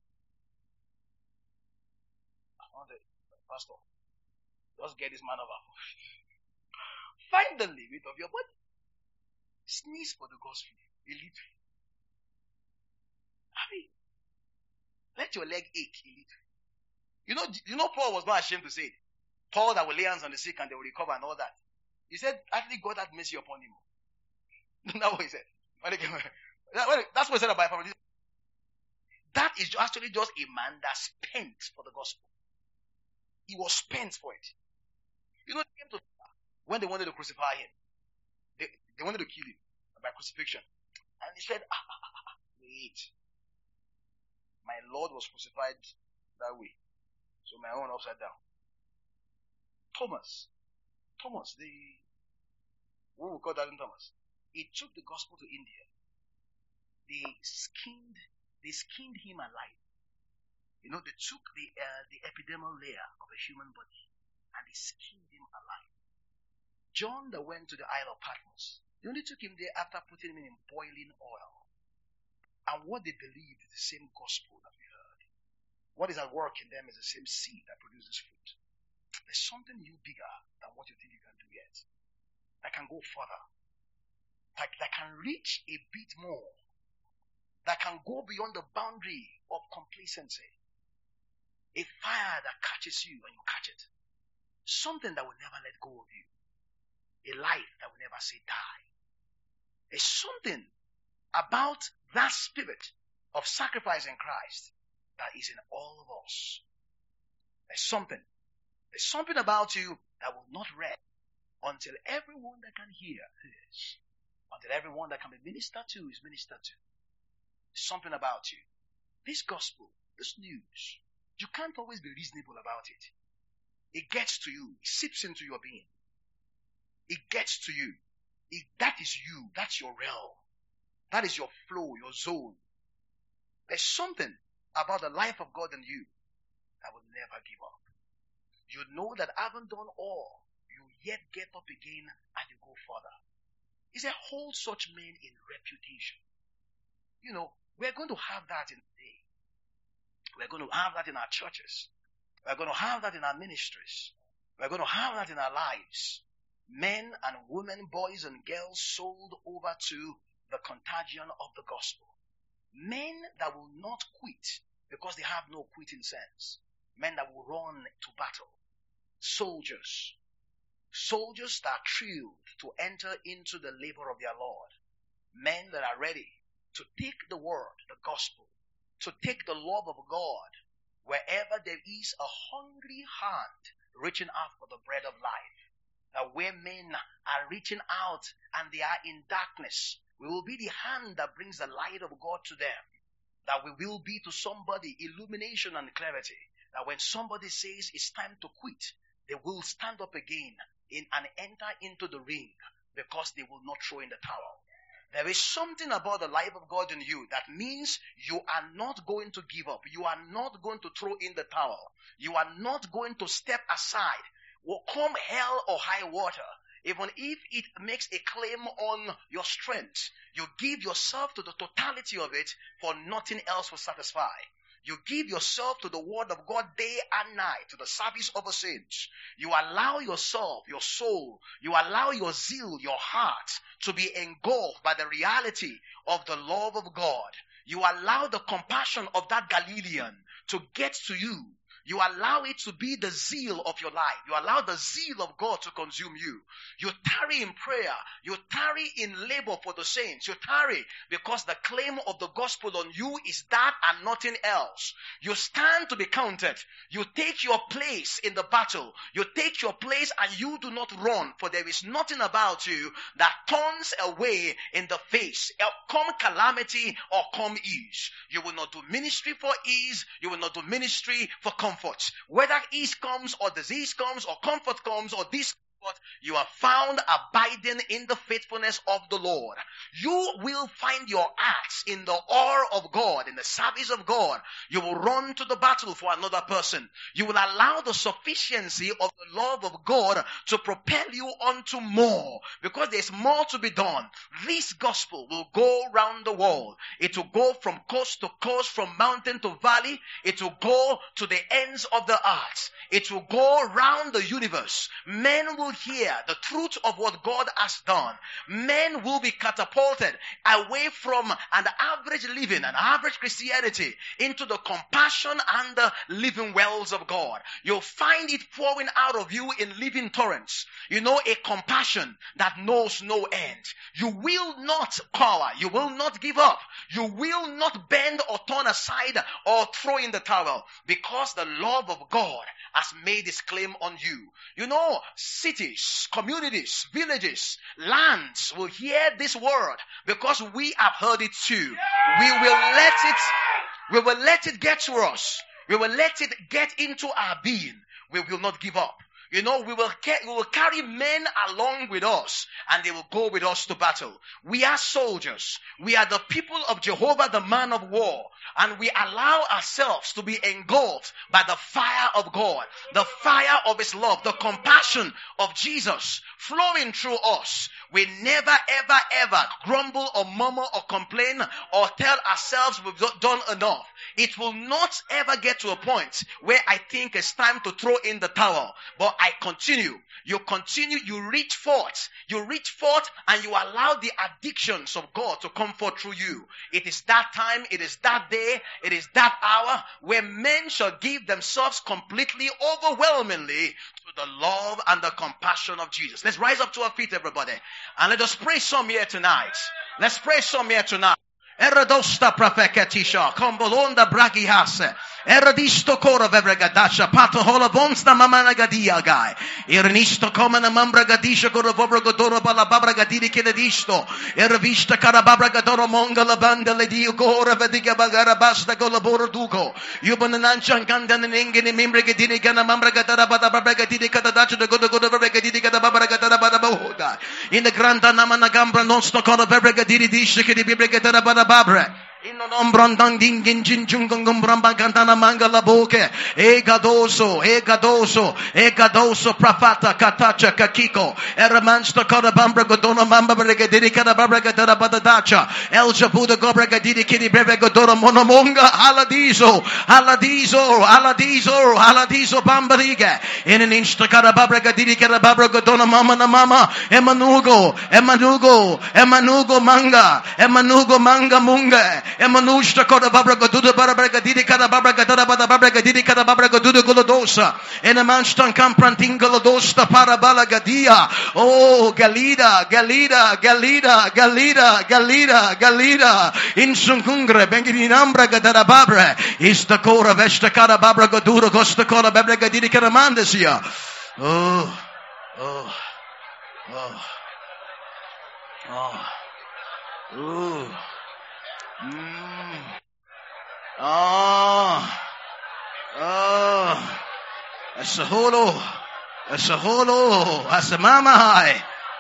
I want the pastor. Just get this man over. Find the limit of your body. Sneeze for the gospel. A little. I mean, let your leg ache a little. You know, you know, Paul was not ashamed to say it. Paul that will lay hands on the sick and they will recover and all that. He said, actually, God had mercy upon him. That's what he said. When they came, That's what he said about Bible. That is actually just a man that spent for the gospel. He was spent for it. You know, they came to, when they wanted to crucify him, they, they wanted to kill him by crucifixion. And he said, ah, ah, ah, ah, wait. My Lord was crucified that way. So my own upside down. Thomas. Thomas, the, what we call that in Thomas? He took the gospel to India. They skinned, they skinned him alive. You know, they took the, uh, the epidermal layer of a human body and they skinned him alive. John that went to the Isle of Patmos, they only took him there after putting him in boiling oil. And what they believed is the same gospel that we heard. What is at work in them is the same seed that produces fruit. There's something new bigger than what you think you can do yet. That can go further. That, that can reach a bit more. That can go beyond the boundary of complacency. A fire that catches you and you catch it. Something that will never let go of you. A life that will never say die. There's something about that spirit of sacrifice in Christ that is in all of us. There's something. There's something about you that will not rest until everyone that can hear hears. Until everyone that can be ministered to is ministered to. There's something about you. This gospel, this news, you can't always be reasonable about it. It gets to you. It seeps into your being. It gets to you. It, that is you. That's your realm. That is your flow, your zone. There's something about the life of God in you that will never give up. You know that having done all, you yet get up again and you go further. He said, hold such men in reputation. You know, we're going to have that in the day. We're going to have that in our churches. We're going to have that in our ministries. We're going to have that in our lives. Men and women, boys and girls sold over to the contagion of the gospel. Men that will not quit because they have no quitting sense. Men that will run to battle. Soldiers. Soldiers that are thrilled to enter into the labor of their Lord. Men that are ready to take the word, the gospel, to take the love of God wherever there is a hungry hand reaching out for the bread of life. That where men are reaching out and they are in darkness, we will be the hand that brings the light of God to them. That we will be to somebody illumination and clarity. That when somebody says it's time to quit, they will stand up again in, and enter into the ring because they will not throw in the towel. There is something about the life of God in you that means you are not going to give up. You are not going to throw in the towel. You are not going to step aside. Will come hell or high water, even if it makes a claim on your strength, you give yourself to the totality of it, for nothing else will satisfy. You give yourself to the word of God day and night, to the service of the saints. You allow yourself, your soul, you allow your zeal, your heart to be engulfed by the reality of the love of God. You allow the compassion of that Galilean to get to you. You allow it to be the zeal of your life. You allow the zeal of God to consume you. You tarry in prayer. You tarry in labor for the saints. You tarry because the claim of the gospel on you is that and nothing else. You stand to be counted. You take your place in the battle. You take your place and you do not run, for there is nothing about you that turns away in the face. Come calamity or come ease. You will not do ministry for ease. You will not do ministry for comfort. Comfort. Whether ease comes or disease comes or comfort comes or this but you are found abiding in the faithfulness of the Lord. You will find your acts in the awe of God, in the service of God. You will run to the battle for another person. You will allow the sufficiency of the love of God to propel you onto more, because there's more to be done. This gospel will go round the world. It will go from coast to coast, from mountain to valley. It will go to the ends of the earth. It will go round the universe. Men will will hear the truth of what God has done, men will be catapulted away from an average living, an average Christianity, into the compassion and the living wells of God. You'll find it pouring out of you in living torrents. You know, a compassion that knows no end. You will not cower. You will not give up. You will not bend or turn aside or throw in the towel, because the love of God has made his claim on you. You know, cities, communities, villages, lands will hear this word because we have heard it too. We will let it, we will let it get to us. We will let it get into our being. We will not give up. You know, we will, ca- we will carry men along with us, and they will go with us to battle. We are soldiers. We are the people of Jehovah, the man of war. And we allow ourselves to be engulfed by the fire of God, the fire of his love, the compassion of Jesus flowing through us. We never, ever, ever grumble or murmur or complain or tell ourselves we've not done enough. It will not ever get to a point where I think it's time to throw in the towel. But I continue. You continue. You reach forth. You reach forth and you allow the addictions of God to come forth through you. It is that time. It is that day. It is that hour where men shall give themselves completely, overwhelmingly to the love and the compassion of Jesus. Let's rise up to our feet, everybody. And let us pray some here tonight. Let's pray some here tonight. Eradosta prafeketisha, kombolonda bragihase. Eradisto kora vevregadasha, pato hola bonsta mamana gadia guy. Ernisto komana mambra gadisha kora vovragodoro bala babra gadiri kedadisto. Ervista karababra gadoro monga la banda le dio kora vediga bagara basta golaboro dugo. Yubananancha gandan ingini mimbre gadini gana mambra gadara bada babra gadiri kadadacha de godo godo babra gadiri kada babra gadara bada boga. In the granda namana gambra non sto kora babra gadiri disha kedi babra gadara bada babra. Inno brandanding gin jungum bramba cantana mangala boke e gadoso e gadoso e gadoso prafata katacha kakiko eramansta kora bambra godona mamba bregadiri kada babra gadara badadacha el jabuda gobra gadiri kidi breve godora monomonga aladizo aladizo aladizo aladizo bambariga in an insta kada babra gadiri kada babra godona mama na mama emanugo emanugo emanugo manga emanugo manga munga Emanushta kora babra gaduda babra gadidi kada babra gadara bada babra gadidi kada babra gaduda golodosa. Enamanstan kampranting golodosta para bala gadia. Oh, Galida, Galida, Galida, Galida, Galida, Galida. Insungungre benginambra gadara babra. Ista kora vesta kada babra gadura costa kora babra gadidi kada mandasia. Oh, oh, oh, oh, oh. Mm. Oh, oh, asaholo, asaholo, asamamai,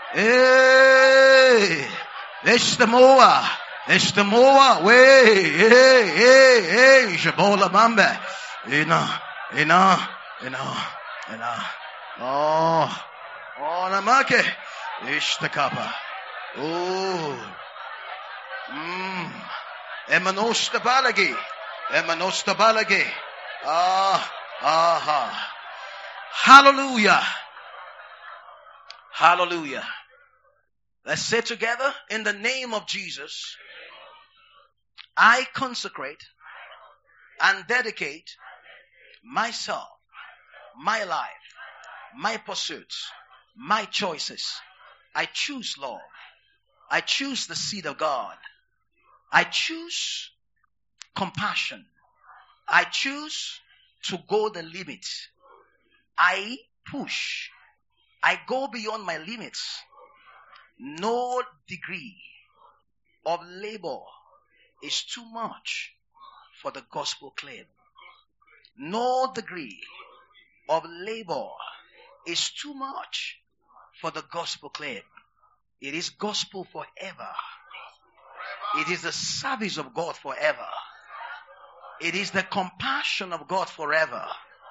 hey, it's the moa, it's the moa, way, hey, hey, hey, shabola mamba, ina, ina, ina, ina, oh, oh, namake, it's the kappa, oh, mmm. Emanosta balagi. Emanosta balagi. Ah, aha. Hallelujah. Hallelujah. Let's say together, in the name of Jesus, I consecrate and dedicate myself, my life, my pursuits, my choices. I choose love. I choose the seed of God. I choose compassion. I choose to go the limit. I push. I go beyond my limits. No degree of labor is too much for the gospel claim. No degree of labor is too much for the gospel claim. It is gospel forever. It is the service of God forever. It is the compassion of God forever.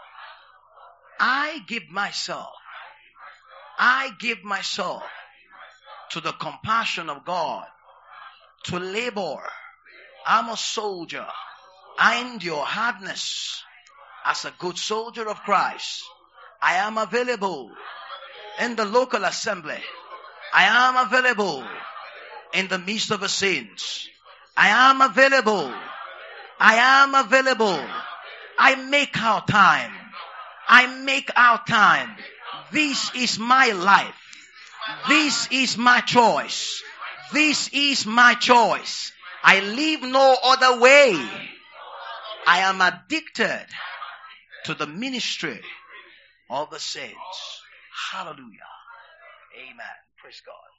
I give myself. I give myself to the compassion of God. To labor. I'm a soldier. I endure hardness as a good soldier of Christ. I am available in the local assembly. I am available in the midst of the saints. I am available. I am available. I make our time. I make our time. This is my life. This is my choice. This is my choice. I live no other way. I am addicted to the ministry of the saints. Hallelujah. Amen. Praise God.